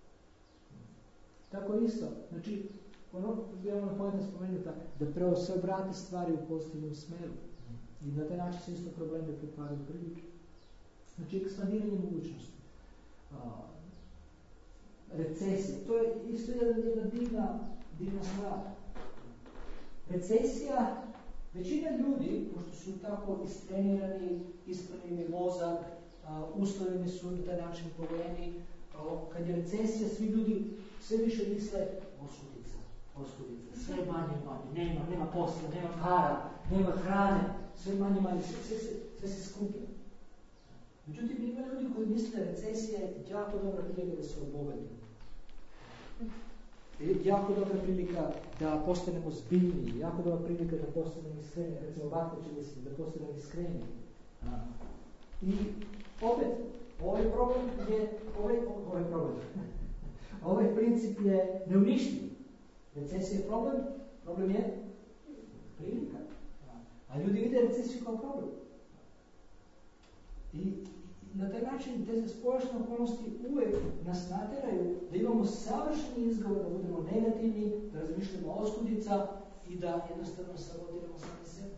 Speaker 1: Tako isto, znači, ono, ja vam pojena spomenuta, da prvo se obrati stvari u pozitivnom smeru. I na taj način se isto probleme pretvaraju u prilike. Znači, ekspandiranje mogućnosti. A, recesija, to je isto jedna, jedna divna, divna stvar. Recesija, većina ljudi, pošto su tako istrenirani, ispravljeni mozak, uslovljeni su na taj način pogodeni, kad je recesija, svi ljudi sve više misle oskudica, oskudica, sve manje i manje, nema, nema posla, nema para, nema hrane, sve manje i manje, sve, sve, sve, sve se skuplja. Međutim, ima ljudi koji misle da recesija je jako dobra prilika da se obogati. Jako dobra prilika da postanemo zbiljniji, jako dobra prilika da postanemo iskreni, recimo Bakteći misli, da postanemo iskreni. I opet, ovaj problem je, ovaj, ovaj problem, ovaj princip je neuništiv. Recesija je problem, problem je prilika. A ljudi vide recesiju kao problem. I na taj način te spoljašnje okolnosti uvek nas nateraju da imamo savršeni izgovor, da budemo negativni, da razmišljamo oskudica i da jednostavno sabotiramo sami sebe.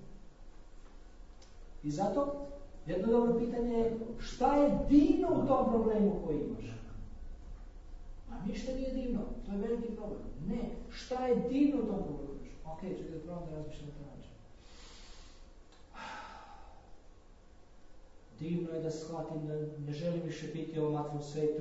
Speaker 1: I zato, jedno dobro pitanje je šta je divno u tom problemu koji imaš? A ništa nije divno, to je veliki problem. Ne, šta je divno u tom problemu koji imaš? Ok, čekaj da probam da razmišljam na taj način. Divno je da shvatim da ne želim više biti u ovom materijalnom svetu.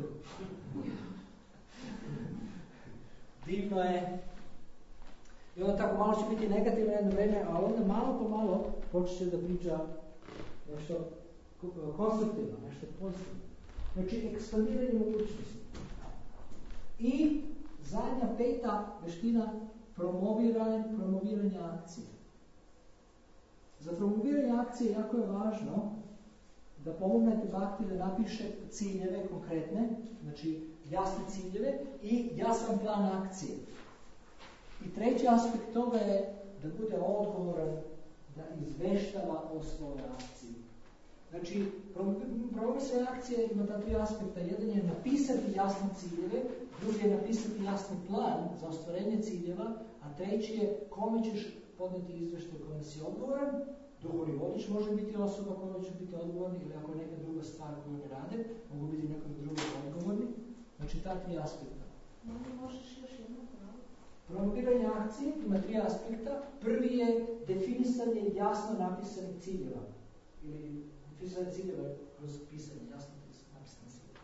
Speaker 1: Divno je. I onda tako malo će biti negativno jedno vreme, a onda malo po malo počet će da priča nešto konstruktivno, nešto pozitivno. Znači, ekspandiranje mogućnosti. I zadnja peta veština, promoviranje, promoviranje akcije. Za promoviranje akcije jako je važno da pomognete bakti da napiše ciljeve konkretne, znači jasne ciljeve i jasan plan akcije. I treći aspekt toga je da bude odgovoran, da izveštava o svojoj akciji. Znači, promovisanje akcije ima ta tri aspekta. Jedan je napisati jasne ciljeve, drugi je napisati jasni plan za ostvarenje ciljeva, a treći je kome ćeš podneti izveštaj kome si odgovoran. Duhovni vodič može biti osoba koja će biti odgovorni ili ako je neka druga stvar koju ne rade, mogu biti nekom drugom odgovorni. Znači, ta tri aspekta.
Speaker 3: Možeš još jedno pravo?
Speaker 1: Promoviranje akcije ima tri aspekta. Prvi je definisanje jasno napisanih ciljeva. Ili definisanje ciljeva kroz pisanje jasno napisanih ciljeva.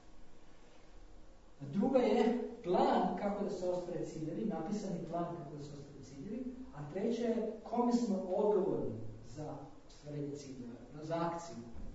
Speaker 1: Druga je plan kako da se ostvare ciljevi, napisani plan kako da se ostvare ciljevi. A treća je kome smo odgovorni za ostvarenje ciljeva, za akciju.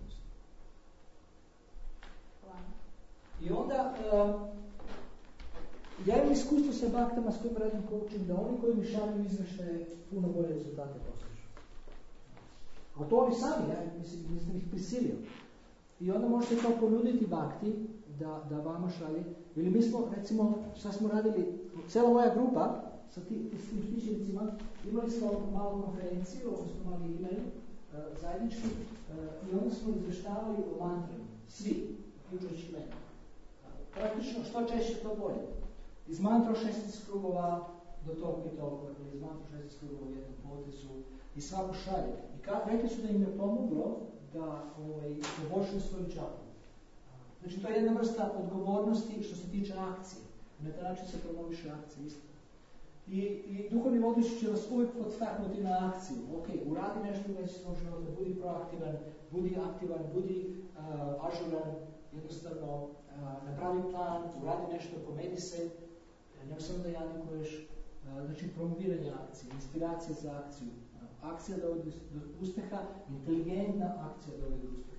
Speaker 1: I onda, uh, ja imam iskustvo sa baktama s kojim radim coaching, da oni koji mi šalju izveštaje puno bolje rezultate postižu. A to oni sami, ja mislim, nisam ih prisilio. I onda možete to ponuditi bakti da, da vama šalje. Ili mi smo, recimo, šta smo radili, cela moja grupa, sa tim štićenicima, imali smo malu konferenciju, odnosno mali e-mail, uh, zajednički, uh, i onda smo izveštavali o mantrama. Svi, uključujući mene. Uh, praktično, što češće, to bolje. Iz mantra šesnaest krugova do toliko i toliko, iz mantra šesnaest krugova u jednom potezu, i svako šalje. I ka, rekli su da im je pomoglo da ovaj, poboljšaju svoju čapu. Uh, znači, to je jedna vrsta odgovornosti što se tiče akcije. Na taj način se promoviše akcije isto. I, i duhovni vodič će vas uvijek podstaknuti na akciju. Ok, uradi nešto u vezi svog života, budi proaktivan, budi aktivan, budi uh, ažuran, jednostavno uh, napravi plan, uradi nešto, pomeni se, nema samo da jadikuješ, uh, znači promoviranje akcije, inspiracija za akciju, uh, Akcija dovodi do uspjeha, inteligentna akcija dovodi do uspjeha.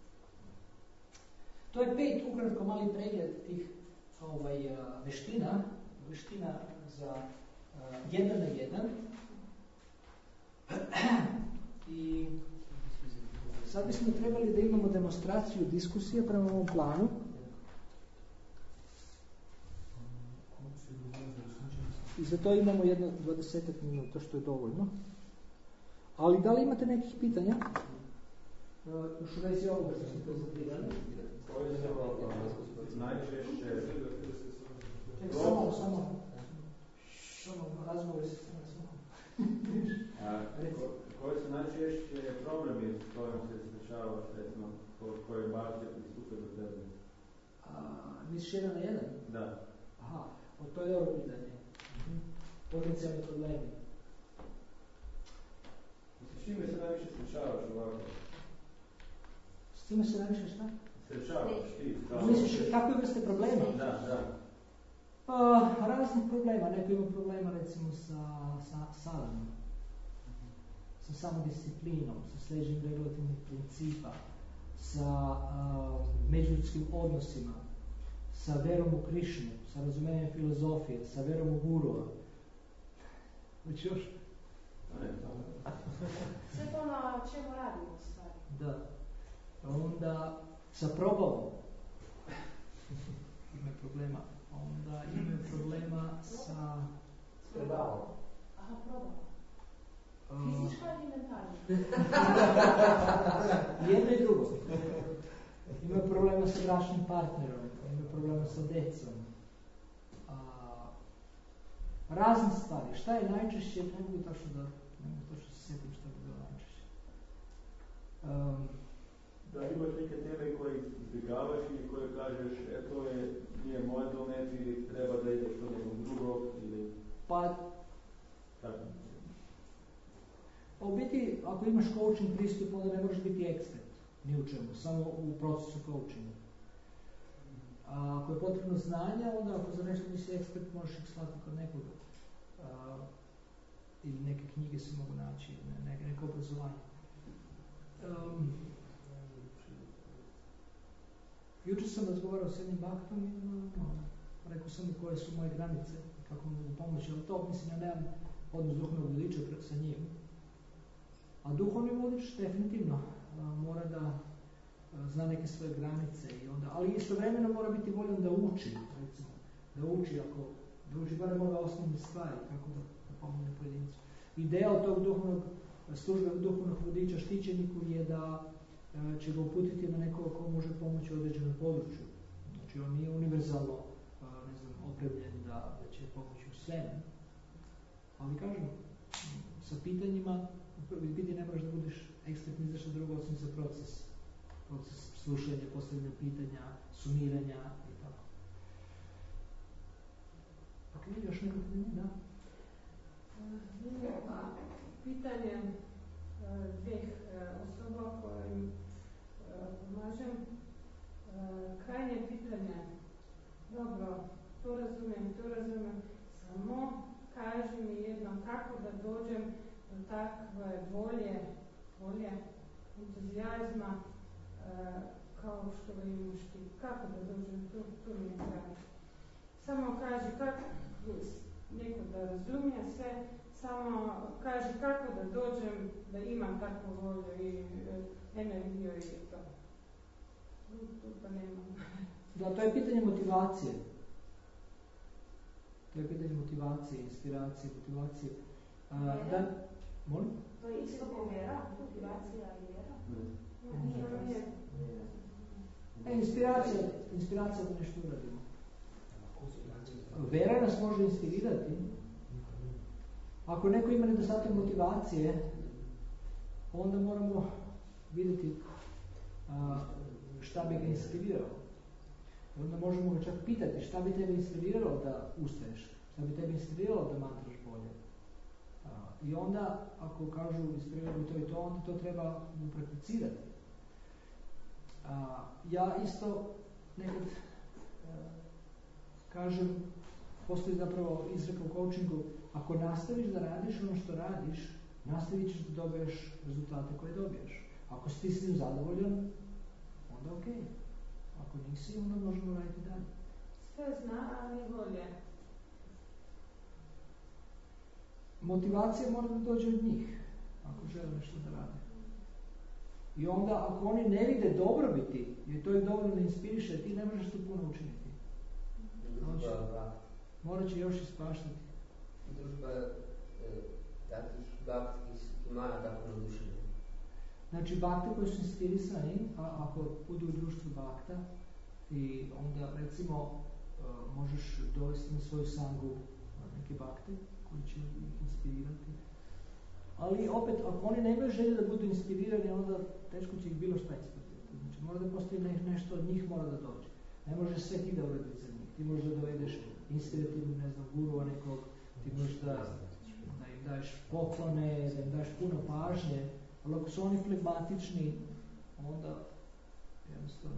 Speaker 1: To je pet ukratko mali pregled tih ovaj, veština, veština za uh, jedan na jedan. I sad bismo trebali da imamo demonstraciju diskusije prema ovom planu. I za to imamo jedno dvadesetak minuta, što je dovoljno. Ali da li imate nekih pitanja? Još u vezi ovoga što ste prezentirali?
Speaker 4: Koji se najčešće...
Speaker 1: Samo, samo. Samo razgovori se samo.
Speaker 4: Koji su najčešće problemi s kojim se sprečavaš, recimo, koje banke pristupe do tebe?
Speaker 1: Misliš jedan na jedan?
Speaker 4: Da.
Speaker 1: Aha, o to je dobro pitanje. Potencijalni problemi.
Speaker 4: S čime se najviše sprečavaš ovako?
Speaker 1: S čime se najviše šta?
Speaker 4: Sprečavaš ti.
Speaker 1: Misliš, kakve vrste problema?
Speaker 4: Da, da.
Speaker 1: Pa, raznih problema. Neko ima problema recimo sa, sa sadom, sa samodisciplinom, sa sleđenjem regulativnih principa, sa uh, međuljudskim odnosima, sa verom u Krišnu, sa razumijenjem filozofije, sa verom u gurua. Znači još?
Speaker 3: Sve to na čemu radimo stvari.
Speaker 1: Da. Onda sa probavom. Ima problema. Onda imaju problema sa...
Speaker 3: Probavom. Aha, probavom. Fizička ili mentalna?
Speaker 1: Jedno i drugo. Imaju problema sa bračnim partnerom, imaju problema sa decom. A, razne stvari. Šta je najčešće? Ne mogu tačno da, ne mogu tačno se sjetim šta je bilo najčešće. Um,
Speaker 4: Da imaš neke teme koje izbjegavaš ili koje kažeš, e to je, nije moj domet ili treba da ideš do nekog drugog ili...
Speaker 1: Pa...
Speaker 4: Tako.
Speaker 1: U biti, ako imaš coaching pristup, onda ne možeš biti ekspert ni u čemu, samo u procesu coachinga. A ako je potrebno znanja, onda ako za nešto nisi ekspert, možeš ih slati kod nekoga. A, ili neke knjige se mogu naći, ne, ne, neko obrazovanje. Um, jučer sam razgovarao s jednim baktom i no, rekao sam mu koje su moje granice, kako mogu pomoći, ali to mislim ja nemam odnos duhovnog vodiča sa njim. A duhovni vodič definitivno a, mora da a, zna neke svoje granice i onda, ali istovremeno mora biti voljan da uči, recimo, da uči ako da uči barem ove osnovne stvari kako da, da pomogne pojedincu. Ideja tog duhovnog službe duhovnog vodiča štićeniku je da a, će ga uputiti na nekoga ko može pomoći u određenom području. Znači on nije univerzalno a, ne znam, opremljen da, da će pomoći u svemu. Ali kažem, sa pitanjima biti ne moraš da budeš ekspert ni za što drugo osim za proces. Proces slušanja, postavljanja pitanja, sumiranja i tako. Ok, još neko pitanje? Da.
Speaker 8: Uh, pitanje uh, dveh uh, osoba kojim uh, pomažem. Uh, krajnje pitanje. Dobro, to razumijem, to razumijem. Samo kaži mi jedno kako da dođem do takve volje, volje, entuzijazma, uh, kao što ga imaš ti. Kako da dođem, to, to mi je kraj. Samo kaži kako, neko da razumije sve, samo kaži kako da dođem, da imam takvu volju i e, energiju i to. Tu, tu pa nemam.
Speaker 1: Da, to je pitanje motivacije. To je pitanje motivacije, inspiracije, motivacije. A, da, molim?
Speaker 3: To je isto ko vera, motivacija i vera?
Speaker 8: Ne, nije, nije.
Speaker 1: E, inspiracija, inspiracija da nešto uradimo. Vera nas može inspirirati. Ako neko ima nedostatak motivacije, onda moramo vidjeti a, šta bi ga inspiriralo. Onda možemo ga čak pitati šta bi tebe inspiriralo da ustaješ, šta bi tebe inspiriralo da matraš bolje. A, I onda, ako kažu inspiriralo bi to i to, onda to treba mu prakticirati. A, ja isto nekad a, kažem, postoji zapravo izreka u coachingu, ako nastaviš da radiš ono što radiš, nastavit ćeš da dobiješ rezultate koje dobiješ. Ako si ti s tim zadovoljan, onda ok. Ako nisi, onda možemo raditi dalje.
Speaker 8: Sve zna, ali volje.
Speaker 1: Motivacija mora da dođe od njih, ako žele nešto da rade. I onda, ako oni ne vide dobrobiti, jer to ih dovoljno inspiriše, ti ne možeš tu puno učiniti.
Speaker 7: Družba,
Speaker 1: morat će još ispaštati.
Speaker 7: Družba e, takih bakti, ki imajo tako navdušenje.
Speaker 1: Znači, bakte koji su inspirisani, a ako budu u društvu bakta, i onda, recimo, uh, možeš dovesti na svoju sangu neke bakte koji će ih inspirirati. Ali opet, ako oni nemaju želje da budu inspirirani, onda teško će ih bilo šta inspirirati. Znači, mora da postoji ne, nešto od njih mora da dođe. Ne možeš sve ti da uradiš za njih. Ti možeš da dovedeš inspirativnu, ne znam, gurua nekog, ti možeš da, da im daješ poklone, da im daješ puno pažnje, ali ako su oni flegmatični, onda jednostavno...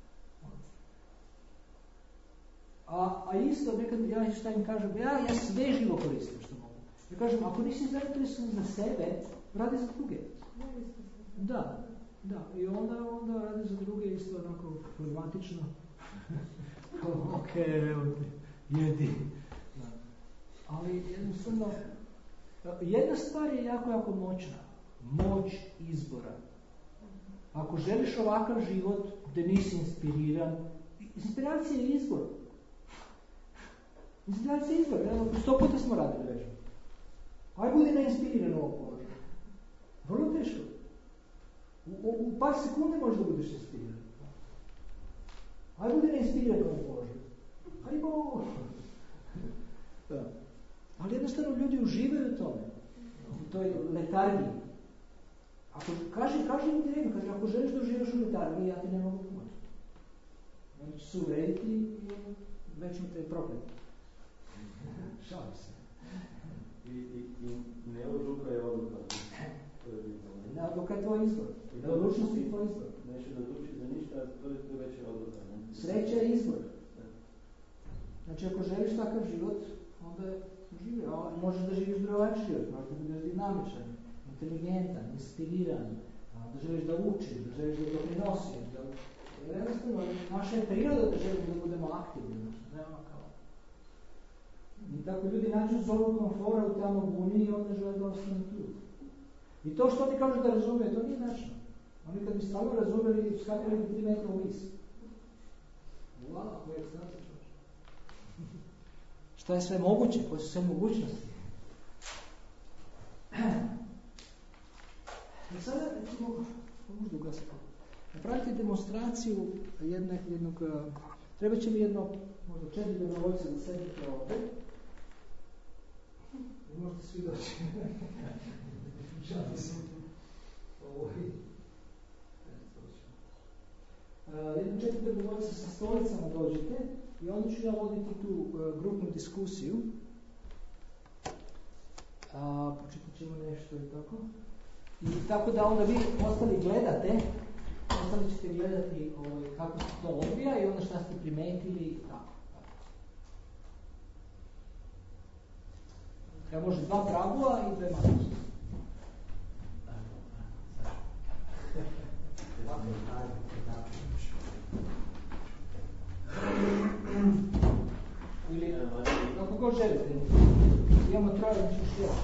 Speaker 1: A, a isto, nekad ja šta im kažem, ja, ja sve živo koristim što mogu. Ja kažem, ako nisi zainteresovan za sebe, radi za druge. Da, da. I onda, onda radi za druge isto onako flegmatično. Ok, evo te, jedi. Da. Ali jednostavno, jedna stvar je jako, jako moćna. Moć izbora. Ako želiš ovakav život gdje nisi inspiriran, inspiracija je izbor. Inspiracija je izbor. Evo, sto puta smo radili već. Aj budi neinspiriran u ovom položaju. Vrlo teško. U, u, u par sekunde možeš da budeš inspiriran. Aj budi neinspiriran u ovom položaju. Aj bo... Da. Ali jednostavno ljudi uživaju u tome. U toj letargiji. Ako, kaži, kaži im direktno, kaži, ako želiš da uživaš u letargiji, ja ti ne mogu pomoći. Oni će se urediti i večno te prokleti. Šalim se.
Speaker 4: I, i, i ne odluka je odluka.
Speaker 1: Ne odluka je tvoj izbor. Ne odlučnost je tvoj izbor.
Speaker 4: Neće da odluči za ništa, to je to već odluka. Ne?
Speaker 1: Sreća je izbor. Znači, ako želiš takav život, onda živi. A možeš da živiš drugačiji život, možeš da budeš dinamičan, inteligentan, inspiriran, da želiš da učiš, da želiš da doprinosiš. Da... Jer jednostavno, naša je priroda da želimo da budemo aktivni. Ne ono kao. I tako ljudi nađu zonu komfora u tamo buni i onda žele da ostane tu. I to što oni kažu da razumije, to nije tačno. Oni kad bi stvarno razumeli, skakali bi tri metra u vis. Wow, koje je znači čoč. Šta je sve moguće? Koje su sve mogućnosti? I sada, recimo, možda ugasiti. Napravite demonstraciju jedne, jednog, treba će mi jedno, možda četiri dobrovoljce da sedite ovdje. I možete svi doći. Žali se. Ovo je. Jedno četiri dobrovoljce sa stolicama dođete i onda ću ja voditi tu uh, grupnu diskusiju. A, pročitat ćemo nešto i tako. I tako da onda vi ostali gledate, ostali ćete gledati ovaj, kako se to odvija i onda šta ste primetili i tako. Evo može dva pragua i dve matrice. Ili kako god želite. Imamo troje, znači što.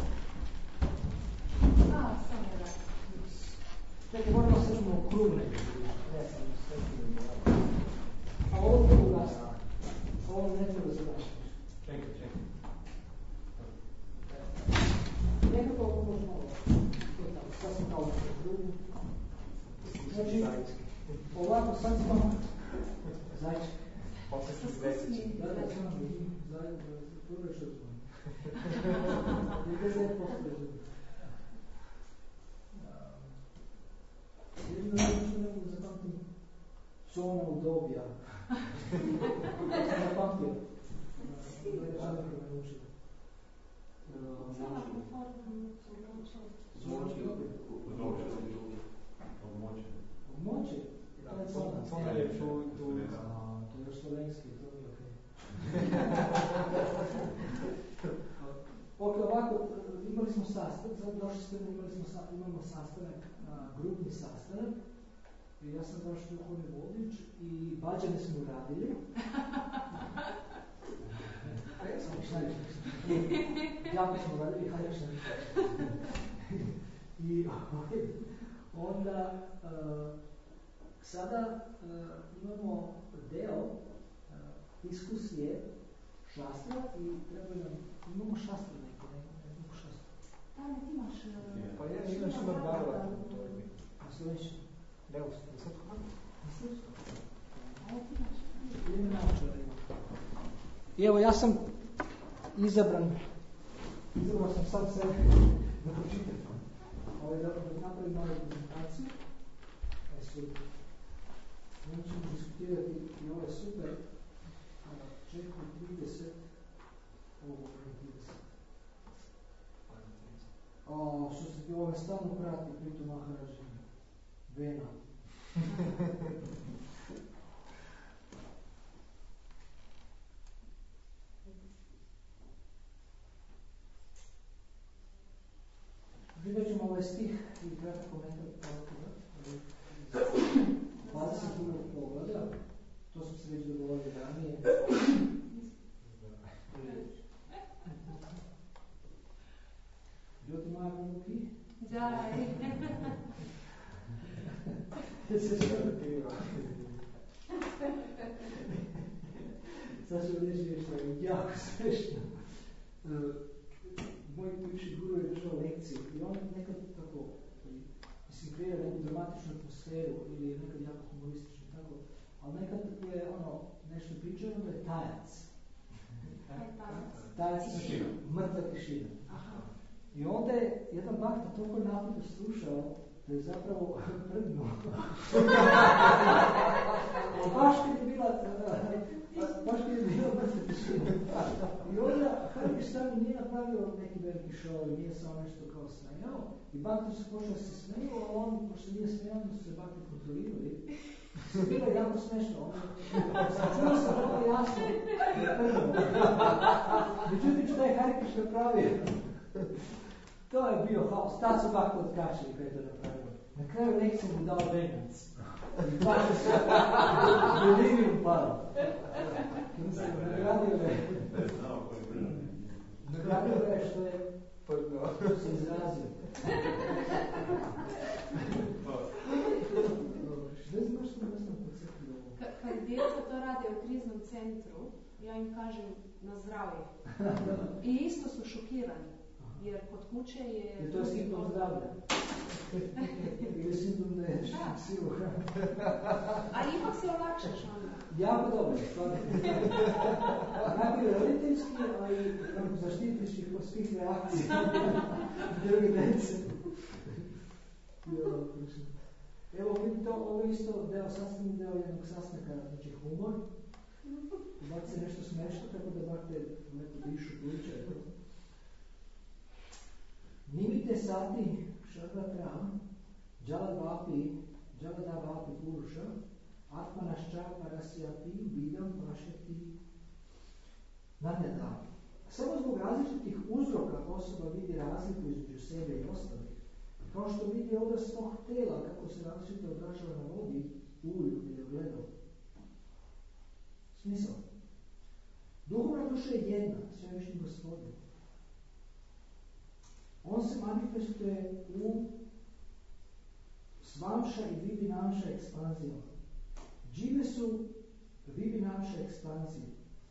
Speaker 8: A, samo da.
Speaker 1: Čekaj, moramo se ćemo u krug nekako. Ne, sam sve ti. A ovo treba ugasiti. Ovo ne treba završiti.
Speaker 4: Čekaj, čekaj.
Speaker 1: Nekako ovo može malo. Sad sam kao u krugu. Znači, ovako, sad smo... Zajček.
Speaker 6: Posle ću zvestići.
Speaker 1: Da, da, samo vidim. Zajedno, prvo je što smo. devedeset posto rezultat. Jedino nešto ne mogu zapamtim zona udobja. Ja sam zapamtio. Da je žena koja me učila.
Speaker 4: Zmoći. Obmoće.
Speaker 1: Obmoće? To je zona.
Speaker 6: Zona je tu, tu.
Speaker 1: To je još slovenski, to je okej. Ok, ovako, imali smo sastanak, sad došli ste, imali smo sa, imamo sastanak, a, grupni sastanak, i ja sam došao duhovni vodič i bađane smo radili. Šta ništa, jako smo radili, hajde šta ništa. I onda, uh, sada uh, imamo deo uh, diskusije šastra i treba nam, imamo šastra neke, ne, ne imamo šastra.
Speaker 3: Da, ne ti imaš... Uh,
Speaker 6: Pa ja imaš ima Barbara u torbi.
Speaker 1: A sljedeće?
Speaker 6: Evo, ne sad kako?
Speaker 1: Misliš?
Speaker 3: A ja ti imaš?
Speaker 1: Idemo naučiti. I evo, ja sam izabran, izabrao sam sad sebe da pročitam. Ovo je da napravim malu prezentaciju. E super. Onda ćemo diskutirati i ovo je super. Čekaj trideset. Ovo je trideset. O, što se ti ovo stalno prati, pritom Maharađi. Vena. Vidjet ćemo ovaj stih i kratak komentar autora. dvadeset drugog pogleda, to smo se već dogovorili ranije. Ljudi moja vnuki?
Speaker 8: Da,
Speaker 1: je. Se škrtiva. Sad ću reći nešto jako smešno. Moj bivši guru je držao lekciju i on nekad tako, mislim, kreira neku dramatičnu atmosferu ili je nekad jako humoristično, tako, ali nekad je ono, nešto pričao, onda je tajac. Tajac je mrtva tišina. I onda je jedan bakta toliko naputo slušao da je zapravo prdnuo. Baš kad je bila, baš kad je bila mrtva tišina. I onda Hari Stani nije napravio neki veliki show, nije samo nešto kao smejao. I bakta su počeli se smeju, a on, pošto nije smejao, onda su se bakte kontrolirali. Bilo je jako smešno. Čuo sam vrlo jasno. Međutim, što je Hari Krishna napravio? To je bio haos. Tad su bakte odkačili kada je to napravio. Na kraju lekcije mu dao venjac. I baš se delirium palo. Nagradio je. Nagradio je što je se izrazio. Ne znam što ne znam podsjetiti ovo.
Speaker 8: Kad djeca to rade u kriznom centru, ja im kažem na zdravlje. I isto su šokirani. Jer kod kuće je...
Speaker 1: Jer to je simptom zdravlja. Ili simptom da je silu hrana.
Speaker 8: A ipak se olakšaš onda.
Speaker 1: Jako dobro, stvarno. Najbolje roditeljski, a i zaštitiš ih od svih reakcija. Druge djece. Evo vidite, ovo je isto deo, sastavni deo jednog sastanka, znači humor. Baci nešto smešno, tako da bakte lepo dišu, pluće. Nimite sati šarvatram, džaladvapi, džaladavapi puruša, atmanašča parasyapi, vidam pašeti nadnedam. Samo zbog različitih uzroka osoba vidi razliku između sebe i ostalih. Kao što vidi odraz svog tela, kako se različito odražava na vodi, ulju ili ogledom. Smisao. Duhovna duša je jedna, svevišnji Gospodin. On se manifestuje u svamša i vibinamša ekspanzijama. Džive su vibinamša ekspanzije.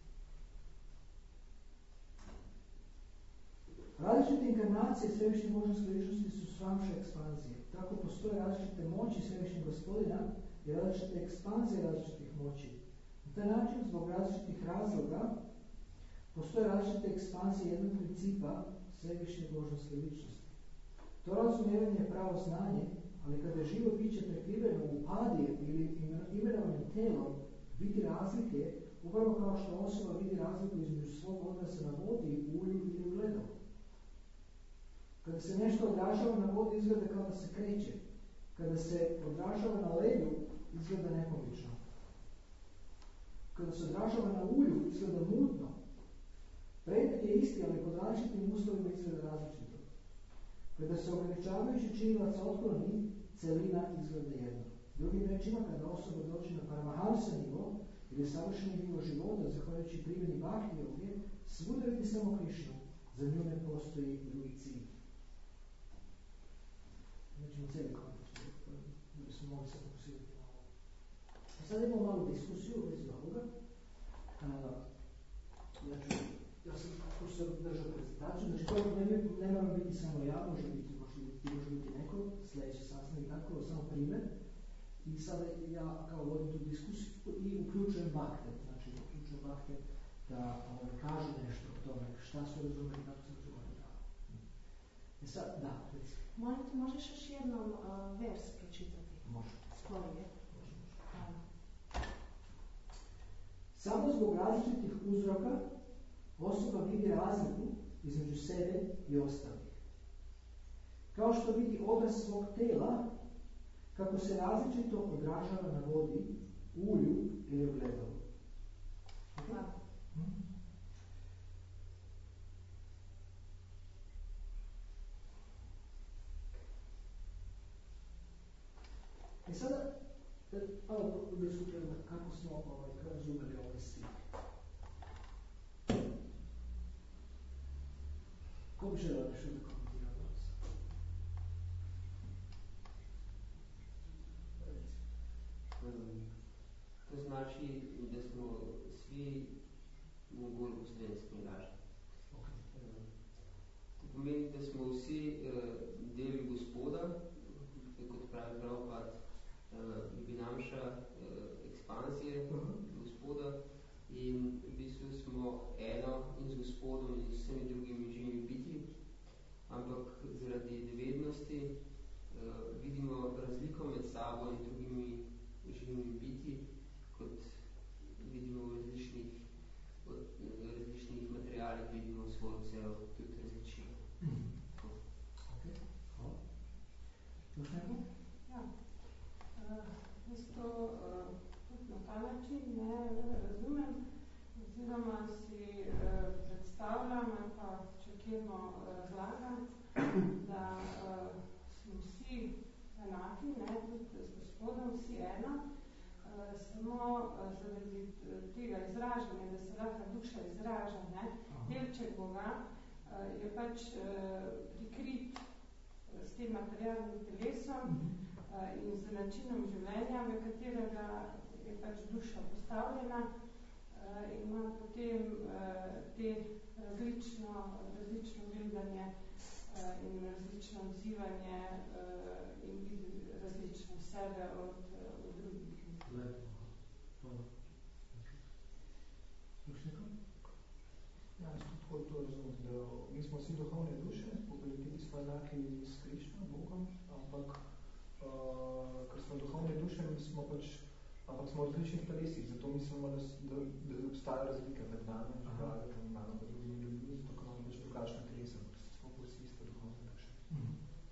Speaker 1: Različite inkarnacije svevišnje božanske ličnosti su svamša ekspanzije. Tako postoje različite moći svevišnjeg Gospodina i različite ekspanzije različitih moći. Na taj način, zbog različitih razloga, postoje različite ekspanzije jednog principa svevišnje božanske ličnosti. To razumijevanje je pravo znanje, ali kada je živo biće prekriveno u padije ili imenovanim telom, vidi razlike, upravo kao što osoba vidi razliku između svog odnosa na vodi, ulju ili ugledom. Kada se nešto odražava na vodi, izgleda kao da se kreće. Kada se odražava na ledu, izgleda nepomično. Kada se odražava na ulju, izgleda mutno. Predmet je isti, ali pod različitim uslovima izgleda različito. Kada se ograničavajući činilac otkloni, celina izgleda jedno. Drugim rečima, kada osoba dođe na paramahansa nivo ili savršeni nivo života, zahvaljujući primjeni bhakti joge, svuda vidi samo Krišnu. Za nju ne postoji drugi cilj. Znači, na cijeli kontekst, da bi smo mogli se fokusirati na ovo. A sad imamo malu diskusiju u vezi ovoga. Ja ću, ja sam pošto držao prezentaciju, znači to ne, ne mora biti samo ja, može biti, može biti, može biti neko, sljedeći sastanak i tako, samo primjer. I sada ja kao vodim tu diskusiju i uključujem Bhakte, znači uključujem Bhakte da ovaj, kažu nešto o tome, šta su razumeli, kako se razumeli tako. E sad, da, reci.
Speaker 3: Molim te, možeš još jednom uh, vers pročitati?
Speaker 1: Može.
Speaker 3: Koji je?
Speaker 1: Može, može.
Speaker 3: Hvala.
Speaker 1: Samo zbog različitih uzroka osoba vidi razliku između sebe i ostalih. Kao što vidi obraz svog tela, kako se različito odražava na vodi, ulju ili ogledalu.
Speaker 3: Hvala.
Speaker 1: Hmm? I sada, malo diskutiramo kako smo ovaj, razumeli ovaj stih. Ko bi želeo nešto da komentira od vas?
Speaker 7: To znači da smo svi mogli v slovenski laži.
Speaker 1: Okay.
Speaker 7: To pomeni, da smo vsi uh, deli Gospoda, kot pravi Prabhupada, uh, Vinamša, uh, ekspanzije uh-huh. Gospoda, in v bistvu smo eno in z Gospodom in z vsemi drugimi živimi biti, ampak zaradi nevednosti uh, vidimo razliko med sabo in drugimi živimi biti, kot vidimo v različnih, od, različnih materialih, vidimo svojcev, tudi različnih.
Speaker 1: Mm. Ok, hvala. Još neko?
Speaker 8: Ja. Uh, isto uh, tudi na ta način ne razumem, oziroma si uh, predstavljam, ali pa čekimo razlagam, da uh, smo vsi enaki, ne, tudi z Gospodom, vsi eno, uh, samo uh, zaradi tega izražanja, da se lahko duša izraža, ne, delček Boga uh, je pač uh, prikrit s tem materialnim telesom uh, in z načinom življenja, v katerega je pač duša postavljena uh, in ima potem uh, te različno, različno gledanje uh, in različno odzivanje uh, in vidi različno sebe od, uh, od drugih.
Speaker 1: Lepo. Hvala. Još neko?
Speaker 6: Ja, jaz tudi tako to razumem, da mi smo vsi duhovne duše, po kvaliteti smo enaki s Krišno, Bogom, ampak uh, ker smo duhovne duše, smo pač, ampak smo v različnih telesih, zato mislimo, da, da, da obstaja razlika med nami in živali, in malo med drugimi ljudmi, zato ker imamo pač drugačna telesa, ker smo pa vsi iste duhovne duše.
Speaker 1: Mm-hmm.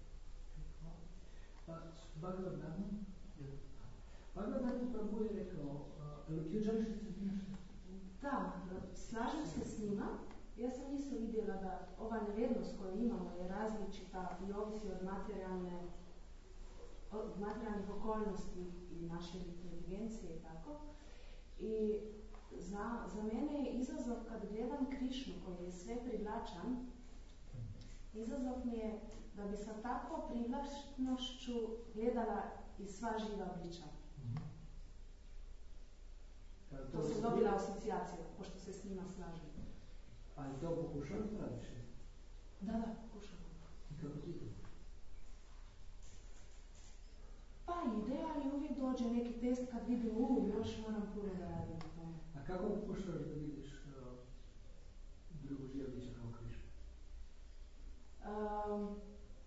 Speaker 1: Bhagavad Gita? Bhagavad Gita Prabhu je rekao, uh, ti želiš da se nešto?
Speaker 3: Da, slažem se s njima. Ja sam isto vidjela da ova nevednost koju imamo je različita i ovisi od materijalne, od materijalnih okolnosti i naše inteligencije i tako. I za, za mene je izazov kad gledam Krišnu koji je sve privlačan, izazov mi je da bi sa takvom privlačnošću gledala i sva živa bića. To sam dobila asocijacija, pošto se s njima slažem.
Speaker 1: Ali to pokušavam radiš?
Speaker 3: Da, da, pokušavam.
Speaker 1: I kako ti to?
Speaker 3: Pa ide, ali uvijek dođe neki test kad vidim, u, još moram puno da radim na tome.
Speaker 1: A kako pokušavaš da vidiš uh, drugu živa bića kao Krišnu?
Speaker 3: Um,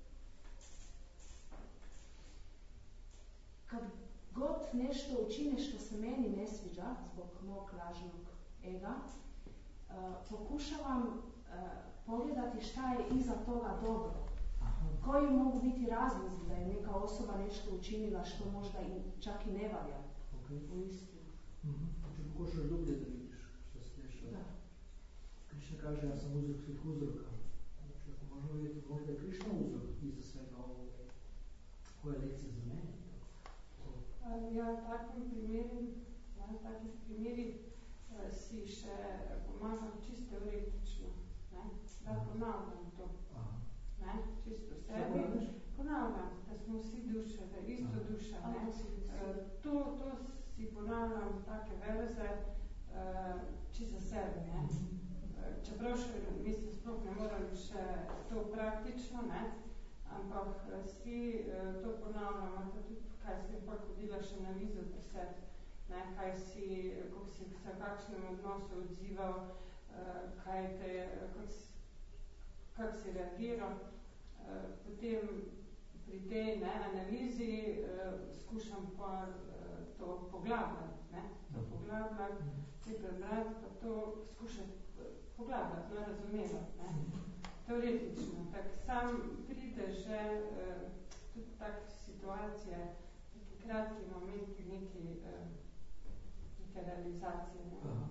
Speaker 3: kad god nešto učine što se meni ne sviđa zbog mog lažnog ega, uh, pokušavam uh, pogledati šta je iza toga dobro.
Speaker 1: Aha.
Speaker 3: Koji mogu biti razlozi da je neka osoba nešto učinila što možda i čak i ne valja.
Speaker 1: Okay.
Speaker 3: U istinu.
Speaker 1: Mm-hmm. Znači pokušaš dublje da vidiš što se dešava.
Speaker 3: Da.
Speaker 1: Krišna kaže, ja sam uzrok svih uzroka. Znači ako možemo vidjeti možda je Krišna uzor iza svega ovoga. Koja je lekcija za mene?
Speaker 8: Ja v takem primeri, ja, v takih primerih uh, si še pomagam čisto teoretično, ne? Da ponavljam to, ne? Čisto v sebi. Ponavljam, da smo vsi duše, da je isto duša, ne? Uh, to, to si ponavljam take verze uh, čisto za sebe, ne? Uh, čeprav še, mislim, sploh ne moram še to praktično, ne? Ampak si uh, to ponavljam, tudi kaj si je pol hodila še na mizo pri sebi, ne, kaj si, kako si se v kakšnem odnosu odzival, uh, kaj te, kako si, kak si reagiral. Uh, potem pri tej ne, analizi uh, skušam pa uh, to poglabljati, ne, to poglabljati, si prebrati, pa to skušati poglabljati, no, razumevati, ne. Teoretično, tak sam pride že uh, tudi tak situacije, taki kratki momenti neki, uh, neke realizacije. Ne?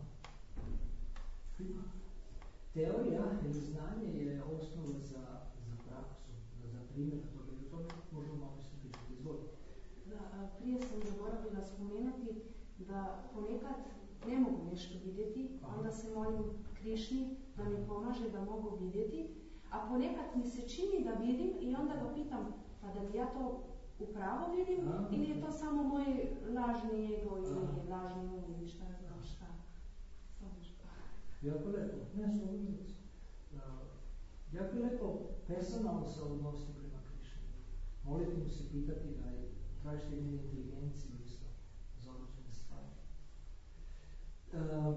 Speaker 1: Teorija ili znanje je osnova za, za praksu, za, za primjer toga i o tome možemo malo se pričati. Izvolite.
Speaker 3: Da, prije sam zaboravila spomenuti da ponekad ne mogu nešto vidjeti, onda se molim Krišni da mi pomaže da mogu vidjeti, a ponekad mi se čini da vidim i onda ga pitam, pa da li ja to upravo vidim a, ili je to samo moj lažni ego ili lažni um ili šta znam šta.
Speaker 1: Jako lepo, ne slobodno. Jako lepo personalno se odnositi prema Krišni. Moliti mu se pitati da je tražite njenu inteligenciju isto za određene stvari. Uh,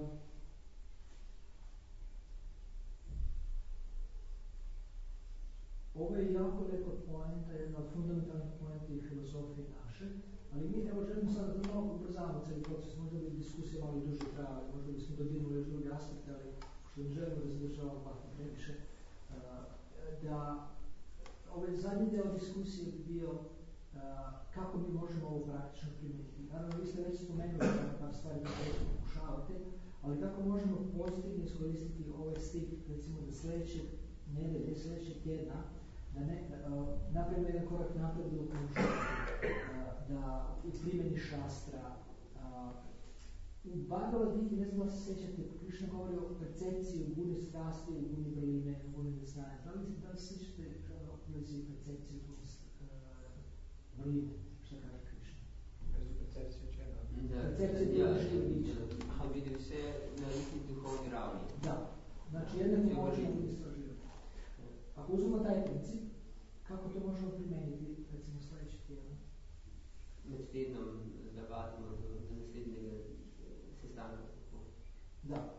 Speaker 1: Ovo je jako lepa poenta, jedna od fundamentalnih poenta i filozofije naše, ali mi evo želimo sad da malo ubrzavamo cijeli proces, možda bi diskusija malo duže trajala, možda bismo dodirnuli još druge aspekte, ali što ne želimo da zadržavamo ovako previše, da ovaj zadnji deo diskusije bi bio kako mi možemo ovo praktično primijeniti. Naravno, vi ste već spomenuli par stvari koje pokušavate, ali kako možemo pozitivno iskoristiti ovaj stik, recimo da sljedećeg nedelje, sljedećeg tjedna, da ne, uh, napravimo jedan korak napred u uh, da u primjeni šastra, uh, u Bhagavad Gita, ne znam da se sjećate, Krišna govori o percepciji, u guni strasti, u guni vrline, u guni neznanja. Da li, da li se sjećate u vezi percepciju u guni uh, vrline, što kaže Krišna?
Speaker 6: Vezi percepciju čega?
Speaker 1: Percepciju
Speaker 7: ja,
Speaker 1: duške bića.
Speaker 7: Aha, vidim se na isti duhovni ravni.
Speaker 1: Da, znači jednako možemo istraživati. Ako uzmemo taj princip, kako to možemo primijeniti, recimo sljedeći tjedan?
Speaker 7: Med tednom navadimo do, do naslednjega sestanka.
Speaker 1: Da.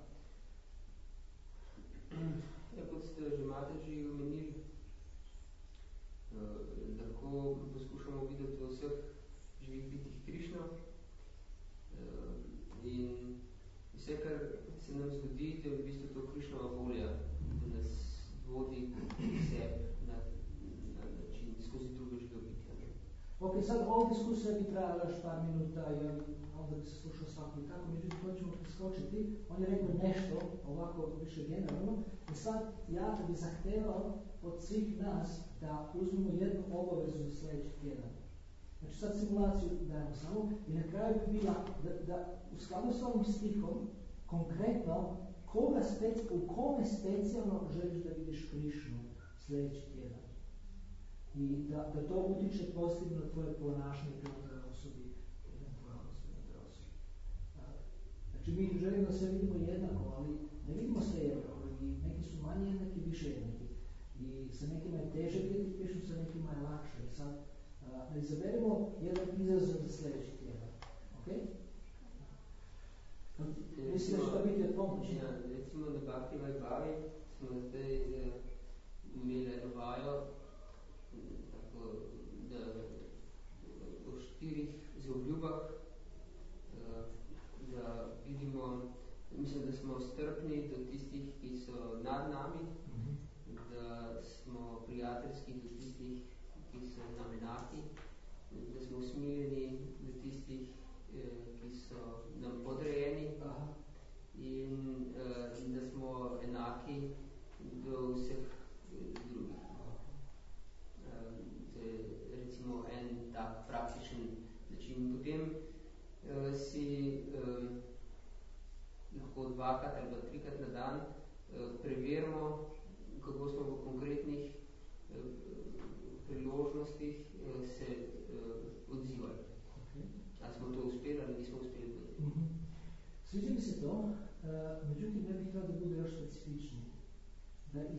Speaker 7: Ja, kot ste že Mataji omenili, uh, lahko poskušamo videti v vseh živih bitih Krišno uh, in vse, kar se nam zgodi, da je v bistvu to Krišnova volja, da nas vodi sebi na, na način, skozi druge žive bitja.
Speaker 1: Ok, sad ova diskusija bi trajala još par minuta i onda bi se slušao svako i tako, međutim to ćemo preskočiti. On je rekao nešto, ovako više generalno, i sad ja bih zahtevao od svih nas da uzmemo jednu obavezu za sljedeći tjedan. Znači sad simulaciju dajemo samo i na kraju bi bila da, da u skladu s ovim stihom konkretno koga speci, u kome specijalno želiš da vidiš Krišnu sljedeći tjedan. I da, da to utiče pozitivno na tvoje ponašanje prema toj osobi, prema tvoje osobi, na toj osobi. Znači mi želimo da se vidimo jednako, ali ne vidimo se jednako i neki su manje jednaki, više jednaki. I sa nekima je teže vidjeti Krišnu, sa nekima je lakše. I sad da izaberemo jedan izazov za sljedeći tjedan. Ok? Mislim da će to biti od pomoći.
Speaker 7: Ja, recimo na Bhakti Vaibhavi smo zdaj eh, imeli eno vajo, tako da o štirih zaobljubah, eh, da vidimo, mislim, da smo strpni do tistih, ki so nad nami, mm-hmm. da smo prijateljski do tistih, ki so nam enaki, da smo usmiljeni do tistih, eh, ki so nam podrejeni. Aha. In uh, da smo enaki do vseh drugih.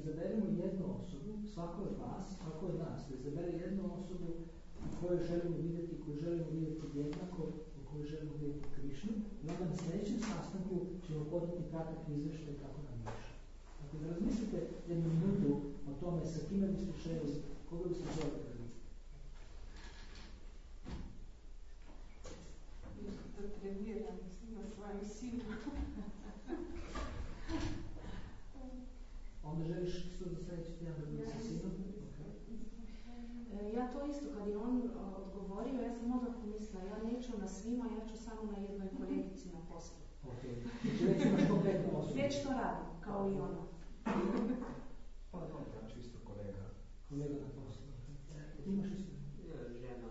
Speaker 1: izaberemo jednu osobu, svako od vas, svako od nas, da izabere jednu osobu koju želimo vidjeti, koju želimo vidjeti jednako, koju želimo vidjeti Krišnu, i onda na sljedećem sastanku ćemo podati kratak izvještaj kako nam više. Dakle, da razmislite jednu minutu o tome sa kime biste želi, koga biste želi da vidite.
Speaker 8: To treniram na svojim sinima.
Speaker 1: Onda želiš isto za sljedeći tjedan da bude sa sinom?
Speaker 3: Ja to isto, kad je on odgovorio, ja sam odmah pomislila, ja neću na svima, ja ću samo na jednoj kolegici na poslu.
Speaker 1: Ok, znači već imaš konkretnu osobu.
Speaker 3: Već to radim, kao i ona.
Speaker 6: Pa dobro, znači isto kolega.
Speaker 1: Kolega na poslu. Ti imaš isto?
Speaker 7: Žena,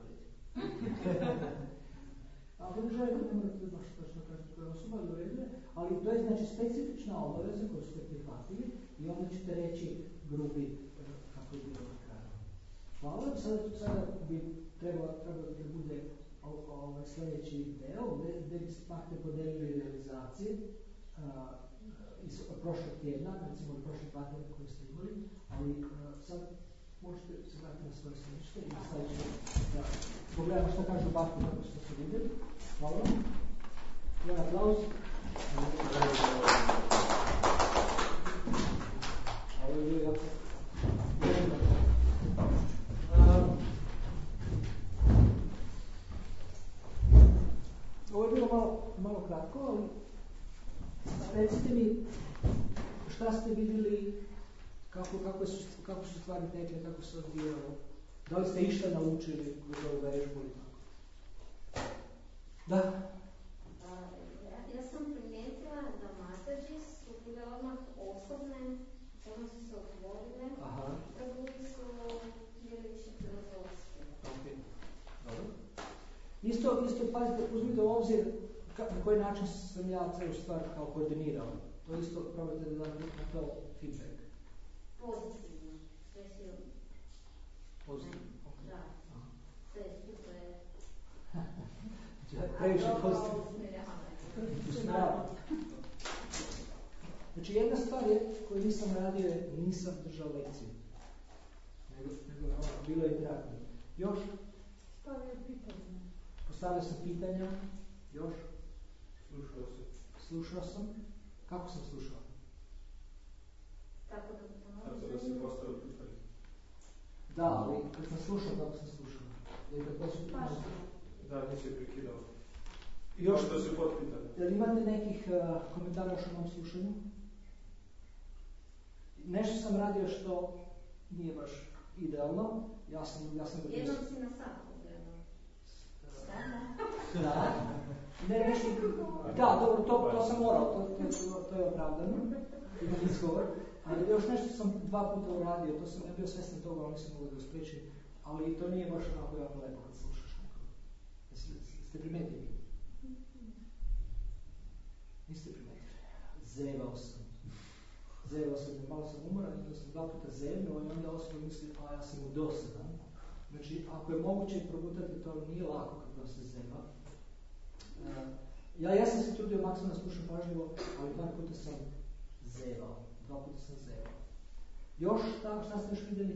Speaker 1: Ako ne želite, ne morate baš točno kažete koja osoba, ali u redu je. Ali to je znači specifična obaveza koju ste prihvatili i onda ćete reći grubi kako je bilo na kraju. Hvala, sada, sada bi trebalo, trebalo da bude ovaj sljedeći deo, gdje, gdje biste podelili realizacije uh, iz prošlog tjedna, recimo prošle dva tjedna koje ste imali, ali uh, sad možete se vratiti na svoje sličište i nastavit ćemo da pogledamo što kažu Baki kako što ste vidjeli. Hvala vam. Jedan aplauz. Ovo je bilo jako. Ovo je bilo malo, malo kratko, ali recite mi šta ste vidjeli, kako, kako, su, kako su stvari tekle, kako se odvijalo, da li ste išta naučili kroz ovu vežbu ili tako? Da?
Speaker 5: Ja, ja sam primijetila da Mataji su bile odmah osobne, odmah su se otvorile, da drugi su bili više filozofski.
Speaker 1: Okay. Dobro. Isto, isto pazite, uzmite u obzir ka, na koji način sam ja celu stvar kao koordinirao. To isto probajte da date na to feedback.
Speaker 5: Pozitivno, sve silno.
Speaker 1: Pozitivno, ok.
Speaker 5: Da,
Speaker 1: aha.
Speaker 5: sve je super.
Speaker 1: Previše pozitivno. Usmjeravati. Znači jedna stvar je koju nisam radio je nisam držao lekciju. Nego, nego bilo je interaktivno. Još?
Speaker 8: Stavio pitanje.
Speaker 1: Postavio sam pitanja. Još?
Speaker 2: Slušao sam.
Speaker 1: Slušao sam. Kako sam slušao?
Speaker 5: Tako da
Speaker 2: Tako da si postavio pitanje.
Speaker 1: Da, ali kad sam slušao, kako sam slušao?
Speaker 2: Da, nisi prekidao.
Speaker 1: Još
Speaker 2: što si potpitali.
Speaker 1: Jel imate nekih uh, komentara još o mom slušanju? Nešto sam radio što nije baš idealno. Ja sam, ja sam
Speaker 5: jednom si na sat pogledao.
Speaker 1: Da. Ne, nešto, da, dobro, to, to sam morao, to, to, to je opravdano. Imam izgovor. Ali još nešto sam dva puta uradio, to sam ja bio svjestan toga, ali nisam mogao da spriječim. Ali to nije baš onako jako lepo kad slušaš nekoga. Ste primetili? Niste primetili. Zevao sam. Zevao sam, malo sam umoran, onda sam dva puta zevnuo i onda osoba misli, a ja sam mu dosadan. Znači, ako je moguće progutati, to nije lako kad vam se zeva. Uh, ja, ja sam se trudio maksimalno slušam pažljivo, ali dva puta sam zevao. Dva puta sam zevao. Još, šta, šta ste još vidjeli?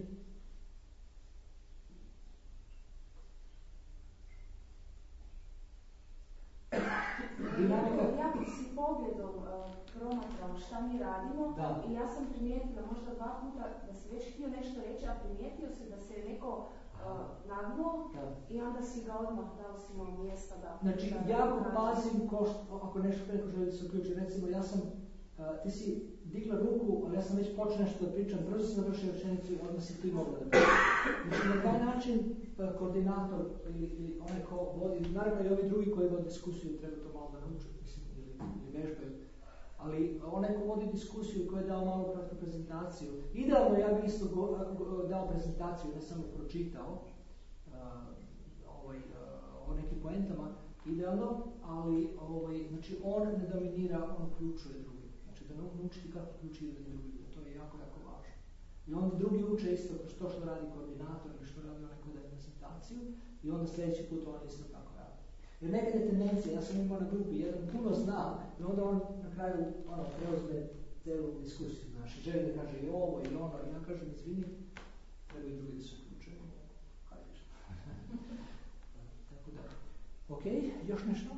Speaker 3: Dinamika. Ja bih si pogledom uh, promatrala šta mi radimo
Speaker 1: da.
Speaker 3: I ja sam primijetila možda dva puta da si već htio nešto reći, a primijetio se da se je neko uh, nagnuo i onda si ga odmah dao si malo mjesta da...
Speaker 1: Znači,
Speaker 3: da
Speaker 1: jako pazim ko što, ako nešto preko želi se uključi. Recimo, ja sam, uh, ti si digla ruku, ali ja sam već počeo nešto da pričam, brzo sam završio rečenicu i odmah si ti mogla da pričam. Znači, na taj način uh, koordinator ili, ili onaj ko vodi, naravno i ovi drugi koji vodi diskusiju treba to malo da nauču, mislim, ili, ili vežbaju. Ali onaj ko vodi diskusiju i koji je dao malo kratku prezentaciju, idealno ja bih isto go, go, dao prezentaciju, ne samo pročitao uh, ovaj, uh, o nekim poentama, idealno, ali ovaj, znači on ne dominira, on uključuje drugi. Znači da naučiti kako uključuje drugi, to je jako, jako važno. I onda drugi uče isto što što radi koordinator ili što radi onaj ko daje prezentaciju i onda sljedeći put on isto tako radi. Jer nekad je tendencija, ja sam imao na grupi, jedan puno zna i onda on na kraju ono, preuzme celu diskusiju, znači, želi da kaže i ovo i ono, i ja kažem, izvini, treba i drugi da se uključe. Hajde. Tako da. Ok, još nešto?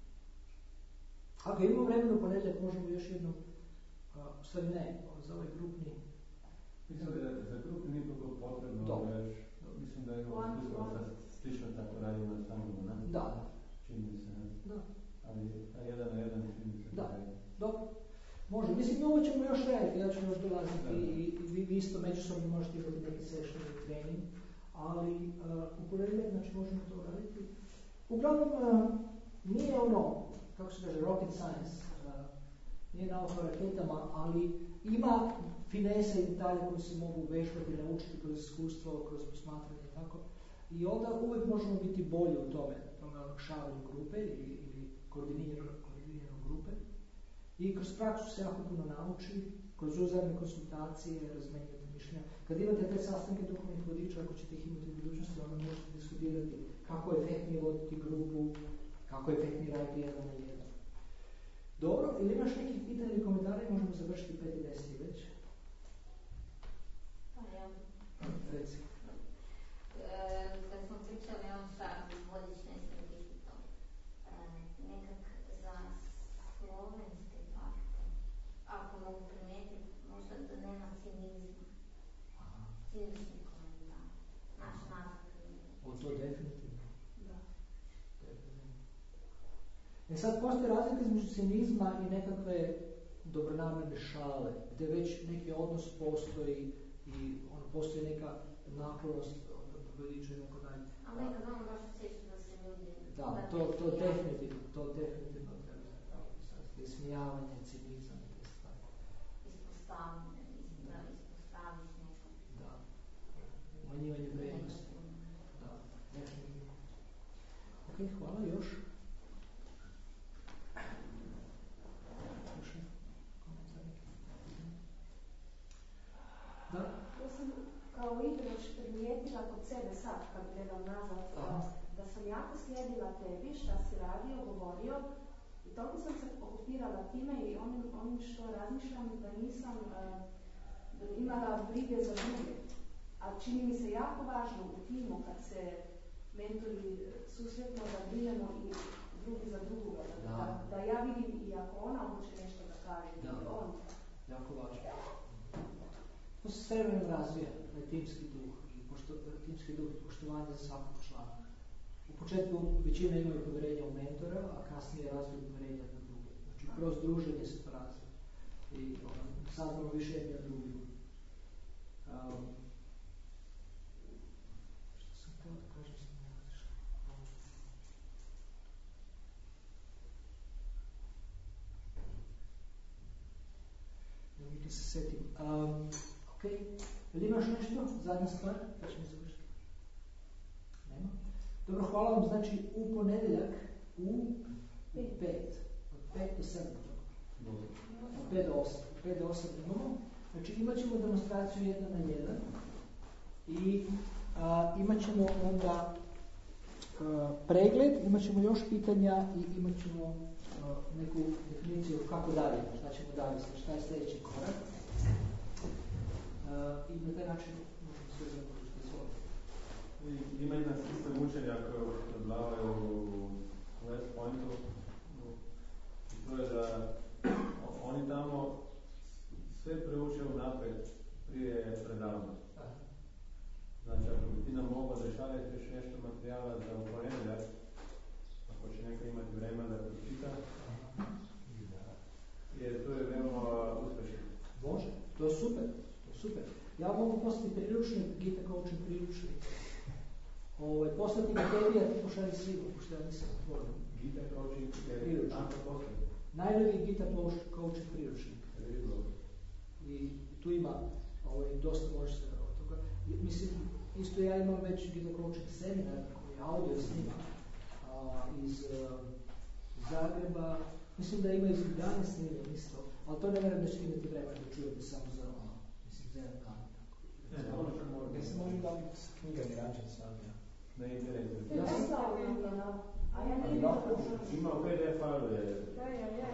Speaker 1: Ako imamo vremena u ponedjeljak, možemo još jednom, uh, stvari ne, za ovaj grupni.
Speaker 4: Mislim da je za grupni nije toliko potrebno,
Speaker 1: Dobro.
Speaker 4: već, mislim da je ovo iskustvo sa slično tako radimo na samom, ne?
Speaker 1: Da, da.
Speaker 4: Čini se, ne?
Speaker 1: Da.
Speaker 4: Ali na jedan na jedan čini se.
Speaker 1: Da, dobro. Može, mislim, ovo ćemo još raditi, ja ću još dolaziti i, i vi, vi isto međusobno možete imati neki session ili trening, ali uh, u ponedjeljak, znači, možemo to raditi. Uglavnom, uh, nije ono, kako se kaže, rocket science, uh, nije nauka o raketama, ali ima finese i detalje koji se mogu vežbati, naučiti kroz iskustvo, kroz posmatranje i tako. I onda uvijek možemo biti bolji u tome, tome olakšavanju grupe ili, ili koordiniranu grupe. I kroz praksu se jako puno nauči, kroz uzajamne konsultacije, razmenjivati mišljenja. Kad imate te sastanke duhovnih vodiča, ako ćete ih imati u budućnosti, onda možete diskutirati kako je efektnije voditi grupu, kako je efektnije raditi jedan na jedan. Dobro, ili imaš nekih pitanja ili komentara i možemo završiti pet i deset već?
Speaker 5: Pa ja.
Speaker 1: Reci.
Speaker 5: E, kad smo pričali ono šta vodič ne smije biti to, e, nekak za slovenske fakte, ako mogu primijetiti, možda da nema cinizma. Cinični komentar. Naš nazad.
Speaker 1: O, to definitivno.
Speaker 5: Da.
Speaker 1: Definitivno. E sad postoji razlika između cinizma i nekakve dobronamjerne šale, gdje već neki odnos postoji i ono, postoji neka naklonost od vodiča i tako dalje.
Speaker 5: A nekad ono baš osjeća da se ljudi...
Speaker 1: Da, to, to definitivno, to definitivno treba staviti. Ismijavanje, cinizam i te stvari.
Speaker 5: Ispostavljanje, ispostaviš neko.
Speaker 1: Da. Umanjivanje vrijednosti. Da, definitivno. Ok, hvala, još. Još neko komentar neki? Da?
Speaker 3: Ja sam kao igrač primijetila kod sebe sad, kad gledam nazad,
Speaker 1: Aha.
Speaker 3: da sam jako slijedila tebi, šta si radio, govorio, i toliko sam se okupirala time i onim, onim što razmišljam, da nisam uh, imala brige za druge. A čini mi se jako važno u timu, kad se mentori susretno, da brinemo i drugi za drugoga, da,
Speaker 1: Da.
Speaker 3: da, da ja vidim i ako ona hoće nešto da kaže,
Speaker 1: Da.
Speaker 3: i on.
Speaker 1: Jako važno. To se s vremenom razvija, taj timski duh i pošto, timski duh i poštovanje za svakog člana. U početku većina imaju povjerenja u mentora, a kasnije razviju povjerenja na druge. Znači, kroz druženje se to razvija. I um, saznamo više jedni od drugima. Um, što sam htio da kažem, sam ne razlišao. Ne mogu se setim. Um, ok, ili imaš nešto? Zadnja stvar? Kad ćemo završiti? Nema? Dobro, hvala vam. Znači, u ponedjeljak u pet. Od pet do sedam. Od pet do osam. Od pet do osam imamo. Znači, imat ćemo demonstraciju jedan na jedan. I a, imat ćemo onda a, pregled, imat ćemo još pitanja i imat ćemo a, neku definiciju kako dalje, šta ćemo dalje, šta je sljedeći korak. Uh, I na taj način možemo sve završiti izvoliti.
Speaker 4: Ima jedna sistem učenja koju predlavaju u West Pointu. I to je da oni tamo sve preuče unaprijed prije predavanja. Znači, ako bi ti nam mogla da šaljete još nešto materijala za u ponedjeljak, ako će neko imati vremena da pročita, jer to je veoma uspješno.
Speaker 1: Može, to je super, to je super. Ja mogu poslati priručnik, Gita Coaching priručnik. Ovaj, poslati ga tebi, a ti pošalji svima, pošto ja nisam otvorio.
Speaker 4: Gita Coaching
Speaker 1: priručnik. Najnoviji Gita Coaching priručnik. I tu ima ovaj, dosta može se od toga. Mislim, isto ja imam već Gita Coaching seminar koji je audio snima a, iz uh, Zagreba. Mislim da ima iz Ljubljane snimljen isto, ali to ne vjerujem da ćete imati vremena da čujete samo za ono, mislim, za jedan dan.
Speaker 6: Ne se može dobiti knjiga Mirančan sam, ja.
Speaker 4: Na internetu.
Speaker 3: Ja sam na A ja ne
Speaker 6: Ali
Speaker 3: vidim,
Speaker 6: lahko
Speaker 3: da so-
Speaker 4: Ima v P D F-alu je...
Speaker 8: Ja, ja, ja.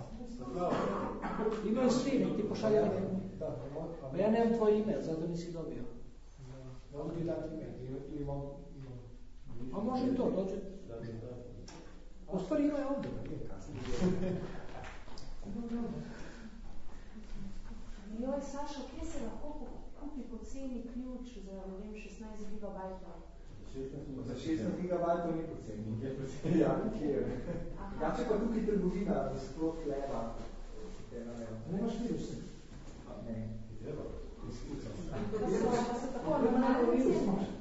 Speaker 1: Imajo svi, nek ti pošalja.
Speaker 6: Da, ne morem.
Speaker 1: Pa ja nemam tvoj email, zato nisi dobio.
Speaker 6: Mogu ti dati ime, ili imam...
Speaker 1: A može i to, dođe. U stvari ima je ovdje.
Speaker 3: Joj, Sašo, kje se lahko kupi poceni ključ za, ne vem, šestnajst gigabajtov?
Speaker 6: Za šestnajst gigabajtov ni poceni, nekje poceni, ja, nekje. Ja, če pa tukaj trgovina, da sploh leva,
Speaker 1: Ne imaš virus?
Speaker 6: Ne, ti treba. Izkucam.
Speaker 3: Pa so, pa so tako
Speaker 1: Ne
Speaker 3: normalni
Speaker 1: virus
Speaker 3: cene.
Speaker 1: imaš.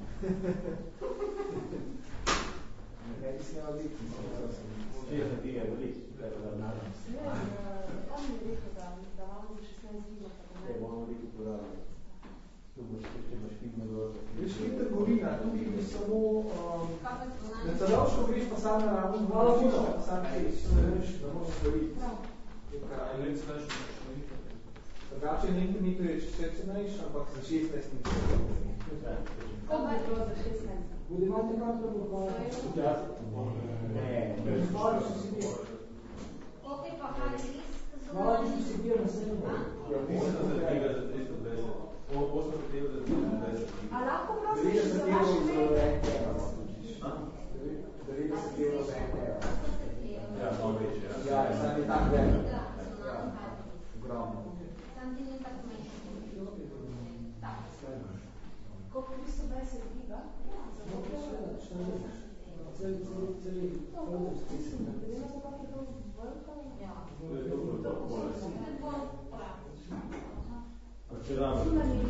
Speaker 6: Ne bi smela biti,
Speaker 4: Šestna tiga je velik, treba da nadam.
Speaker 3: Ne, eh, on mi je rekel, da, da imamo šestnajst gigabajtov.
Speaker 4: Ne, bomo veliko podali. Tu boš še imaš hitno dobro.
Speaker 6: Veš, ki je trgovina, tukaj je samo... Um,
Speaker 5: Kaj pa zunanje?
Speaker 6: na celovško greš pa sam na ravno, malo puno, pa sam greš, ne veš, da možeš storiti.
Speaker 2: Ali ne ceniš, da še ne vidite?
Speaker 6: Drugače na internetu je še cenejš, ampak za šestnajst ni
Speaker 3: Koliko je bilo za šestnajst?
Speaker 1: Budi imate karto v hvala.
Speaker 6: Ne,
Speaker 1: Hvala, što si bio.
Speaker 5: Koliko je pa hard disk
Speaker 1: Hvala,
Speaker 5: zunanje?
Speaker 1: što si bio na srednju.
Speaker 6: ja,
Speaker 4: tristo giga za tristo dvajset. osemdeset evrov za tristo dvajset.
Speaker 3: A lahko prosiš
Speaker 6: devetdeset
Speaker 3: za
Speaker 6: evrov
Speaker 3: vaše
Speaker 6: za
Speaker 3: mail?
Speaker 6: en tera. devetdeset evrov za en tera.
Speaker 4: Ja, malo večje, ja.
Speaker 6: Ja, sam je tak velik.
Speaker 5: Da, zunanje hard disk.
Speaker 6: Ogromno.
Speaker 5: Tam ti ni tako mešan. Tak.
Speaker 3: Koliko tristo dvajset giga? Ja, za koliko je?
Speaker 1: Što ne vidiš? Celi, celi, celi folder spisam.
Speaker 3: Ne vem, za koliko je to velika?
Speaker 5: Ja.
Speaker 4: To je to, to je to, pola.
Speaker 5: To je bolj praktično. Aha.
Speaker 4: A če dam,
Speaker 3: Zunanji.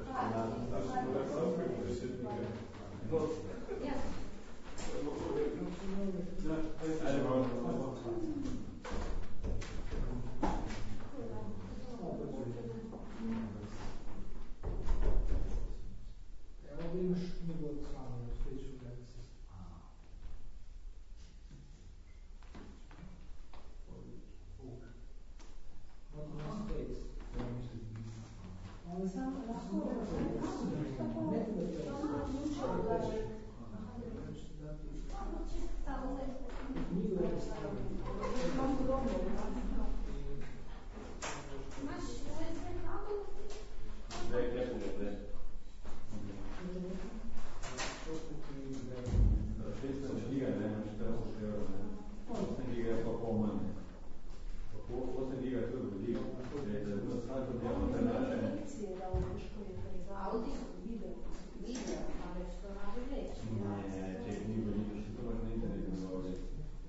Speaker 5: Ja.
Speaker 4: ajde malo.
Speaker 1: Evo da imaš knjigu od Slavne, od Stage of Genesis. Not enough space. Ali sam lahko, tako, ne da je knjigu je postavljeno.
Speaker 3: Imam podobno,
Speaker 5: Imaš U S B kabel?
Speaker 4: Daj, gdje pogled, šestnajst giga, ne, na štirideset evrov, ne. osem giga je pa pol manj. osem giga je tudi veliko. Da je bilo vsako dnevno prenašanje.
Speaker 5: Audio? Video, a već to radi već.
Speaker 4: Ne, če ni veliko, še to imaš na internetu mnogo več.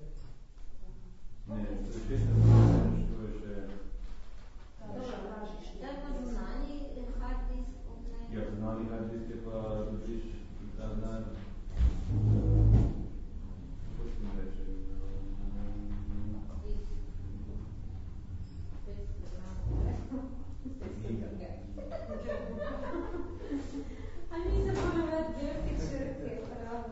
Speaker 4: Ne, to je šestnajst giga, to je še...
Speaker 5: To je pa zunanji hard disk, ne?
Speaker 4: Ja, znali hard disk je pa dobiš ta znar. Kako še mi reče?
Speaker 5: A nisem moram delke črke, pravo.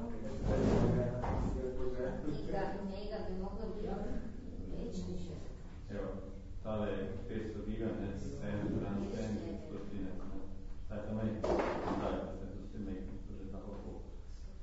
Speaker 5: Njega, njega bi moglo biti večni še.
Speaker 4: Evo, tale je petsto giga, ne, en stran, en, sto trinajst, ne. Taj tam je, taj, to ste majhni, to že tako pol.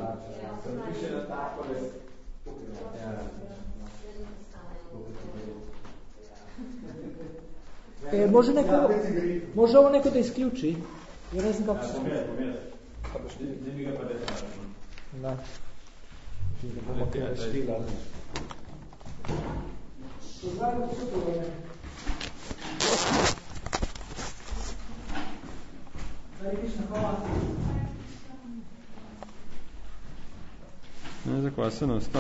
Speaker 4: Sem piše na takole. Ja.
Speaker 1: E, može neko, može ovo neko da isključi? Ja ne znam kako se...
Speaker 4: Pomiješ, pomiješ. Ne bi ga pa desati.
Speaker 1: Da. Da bomo kaj štila. Pozdravljamo super, ne? Hare Krishna, hvala.
Speaker 9: Ne, zakaj se ne ostalo?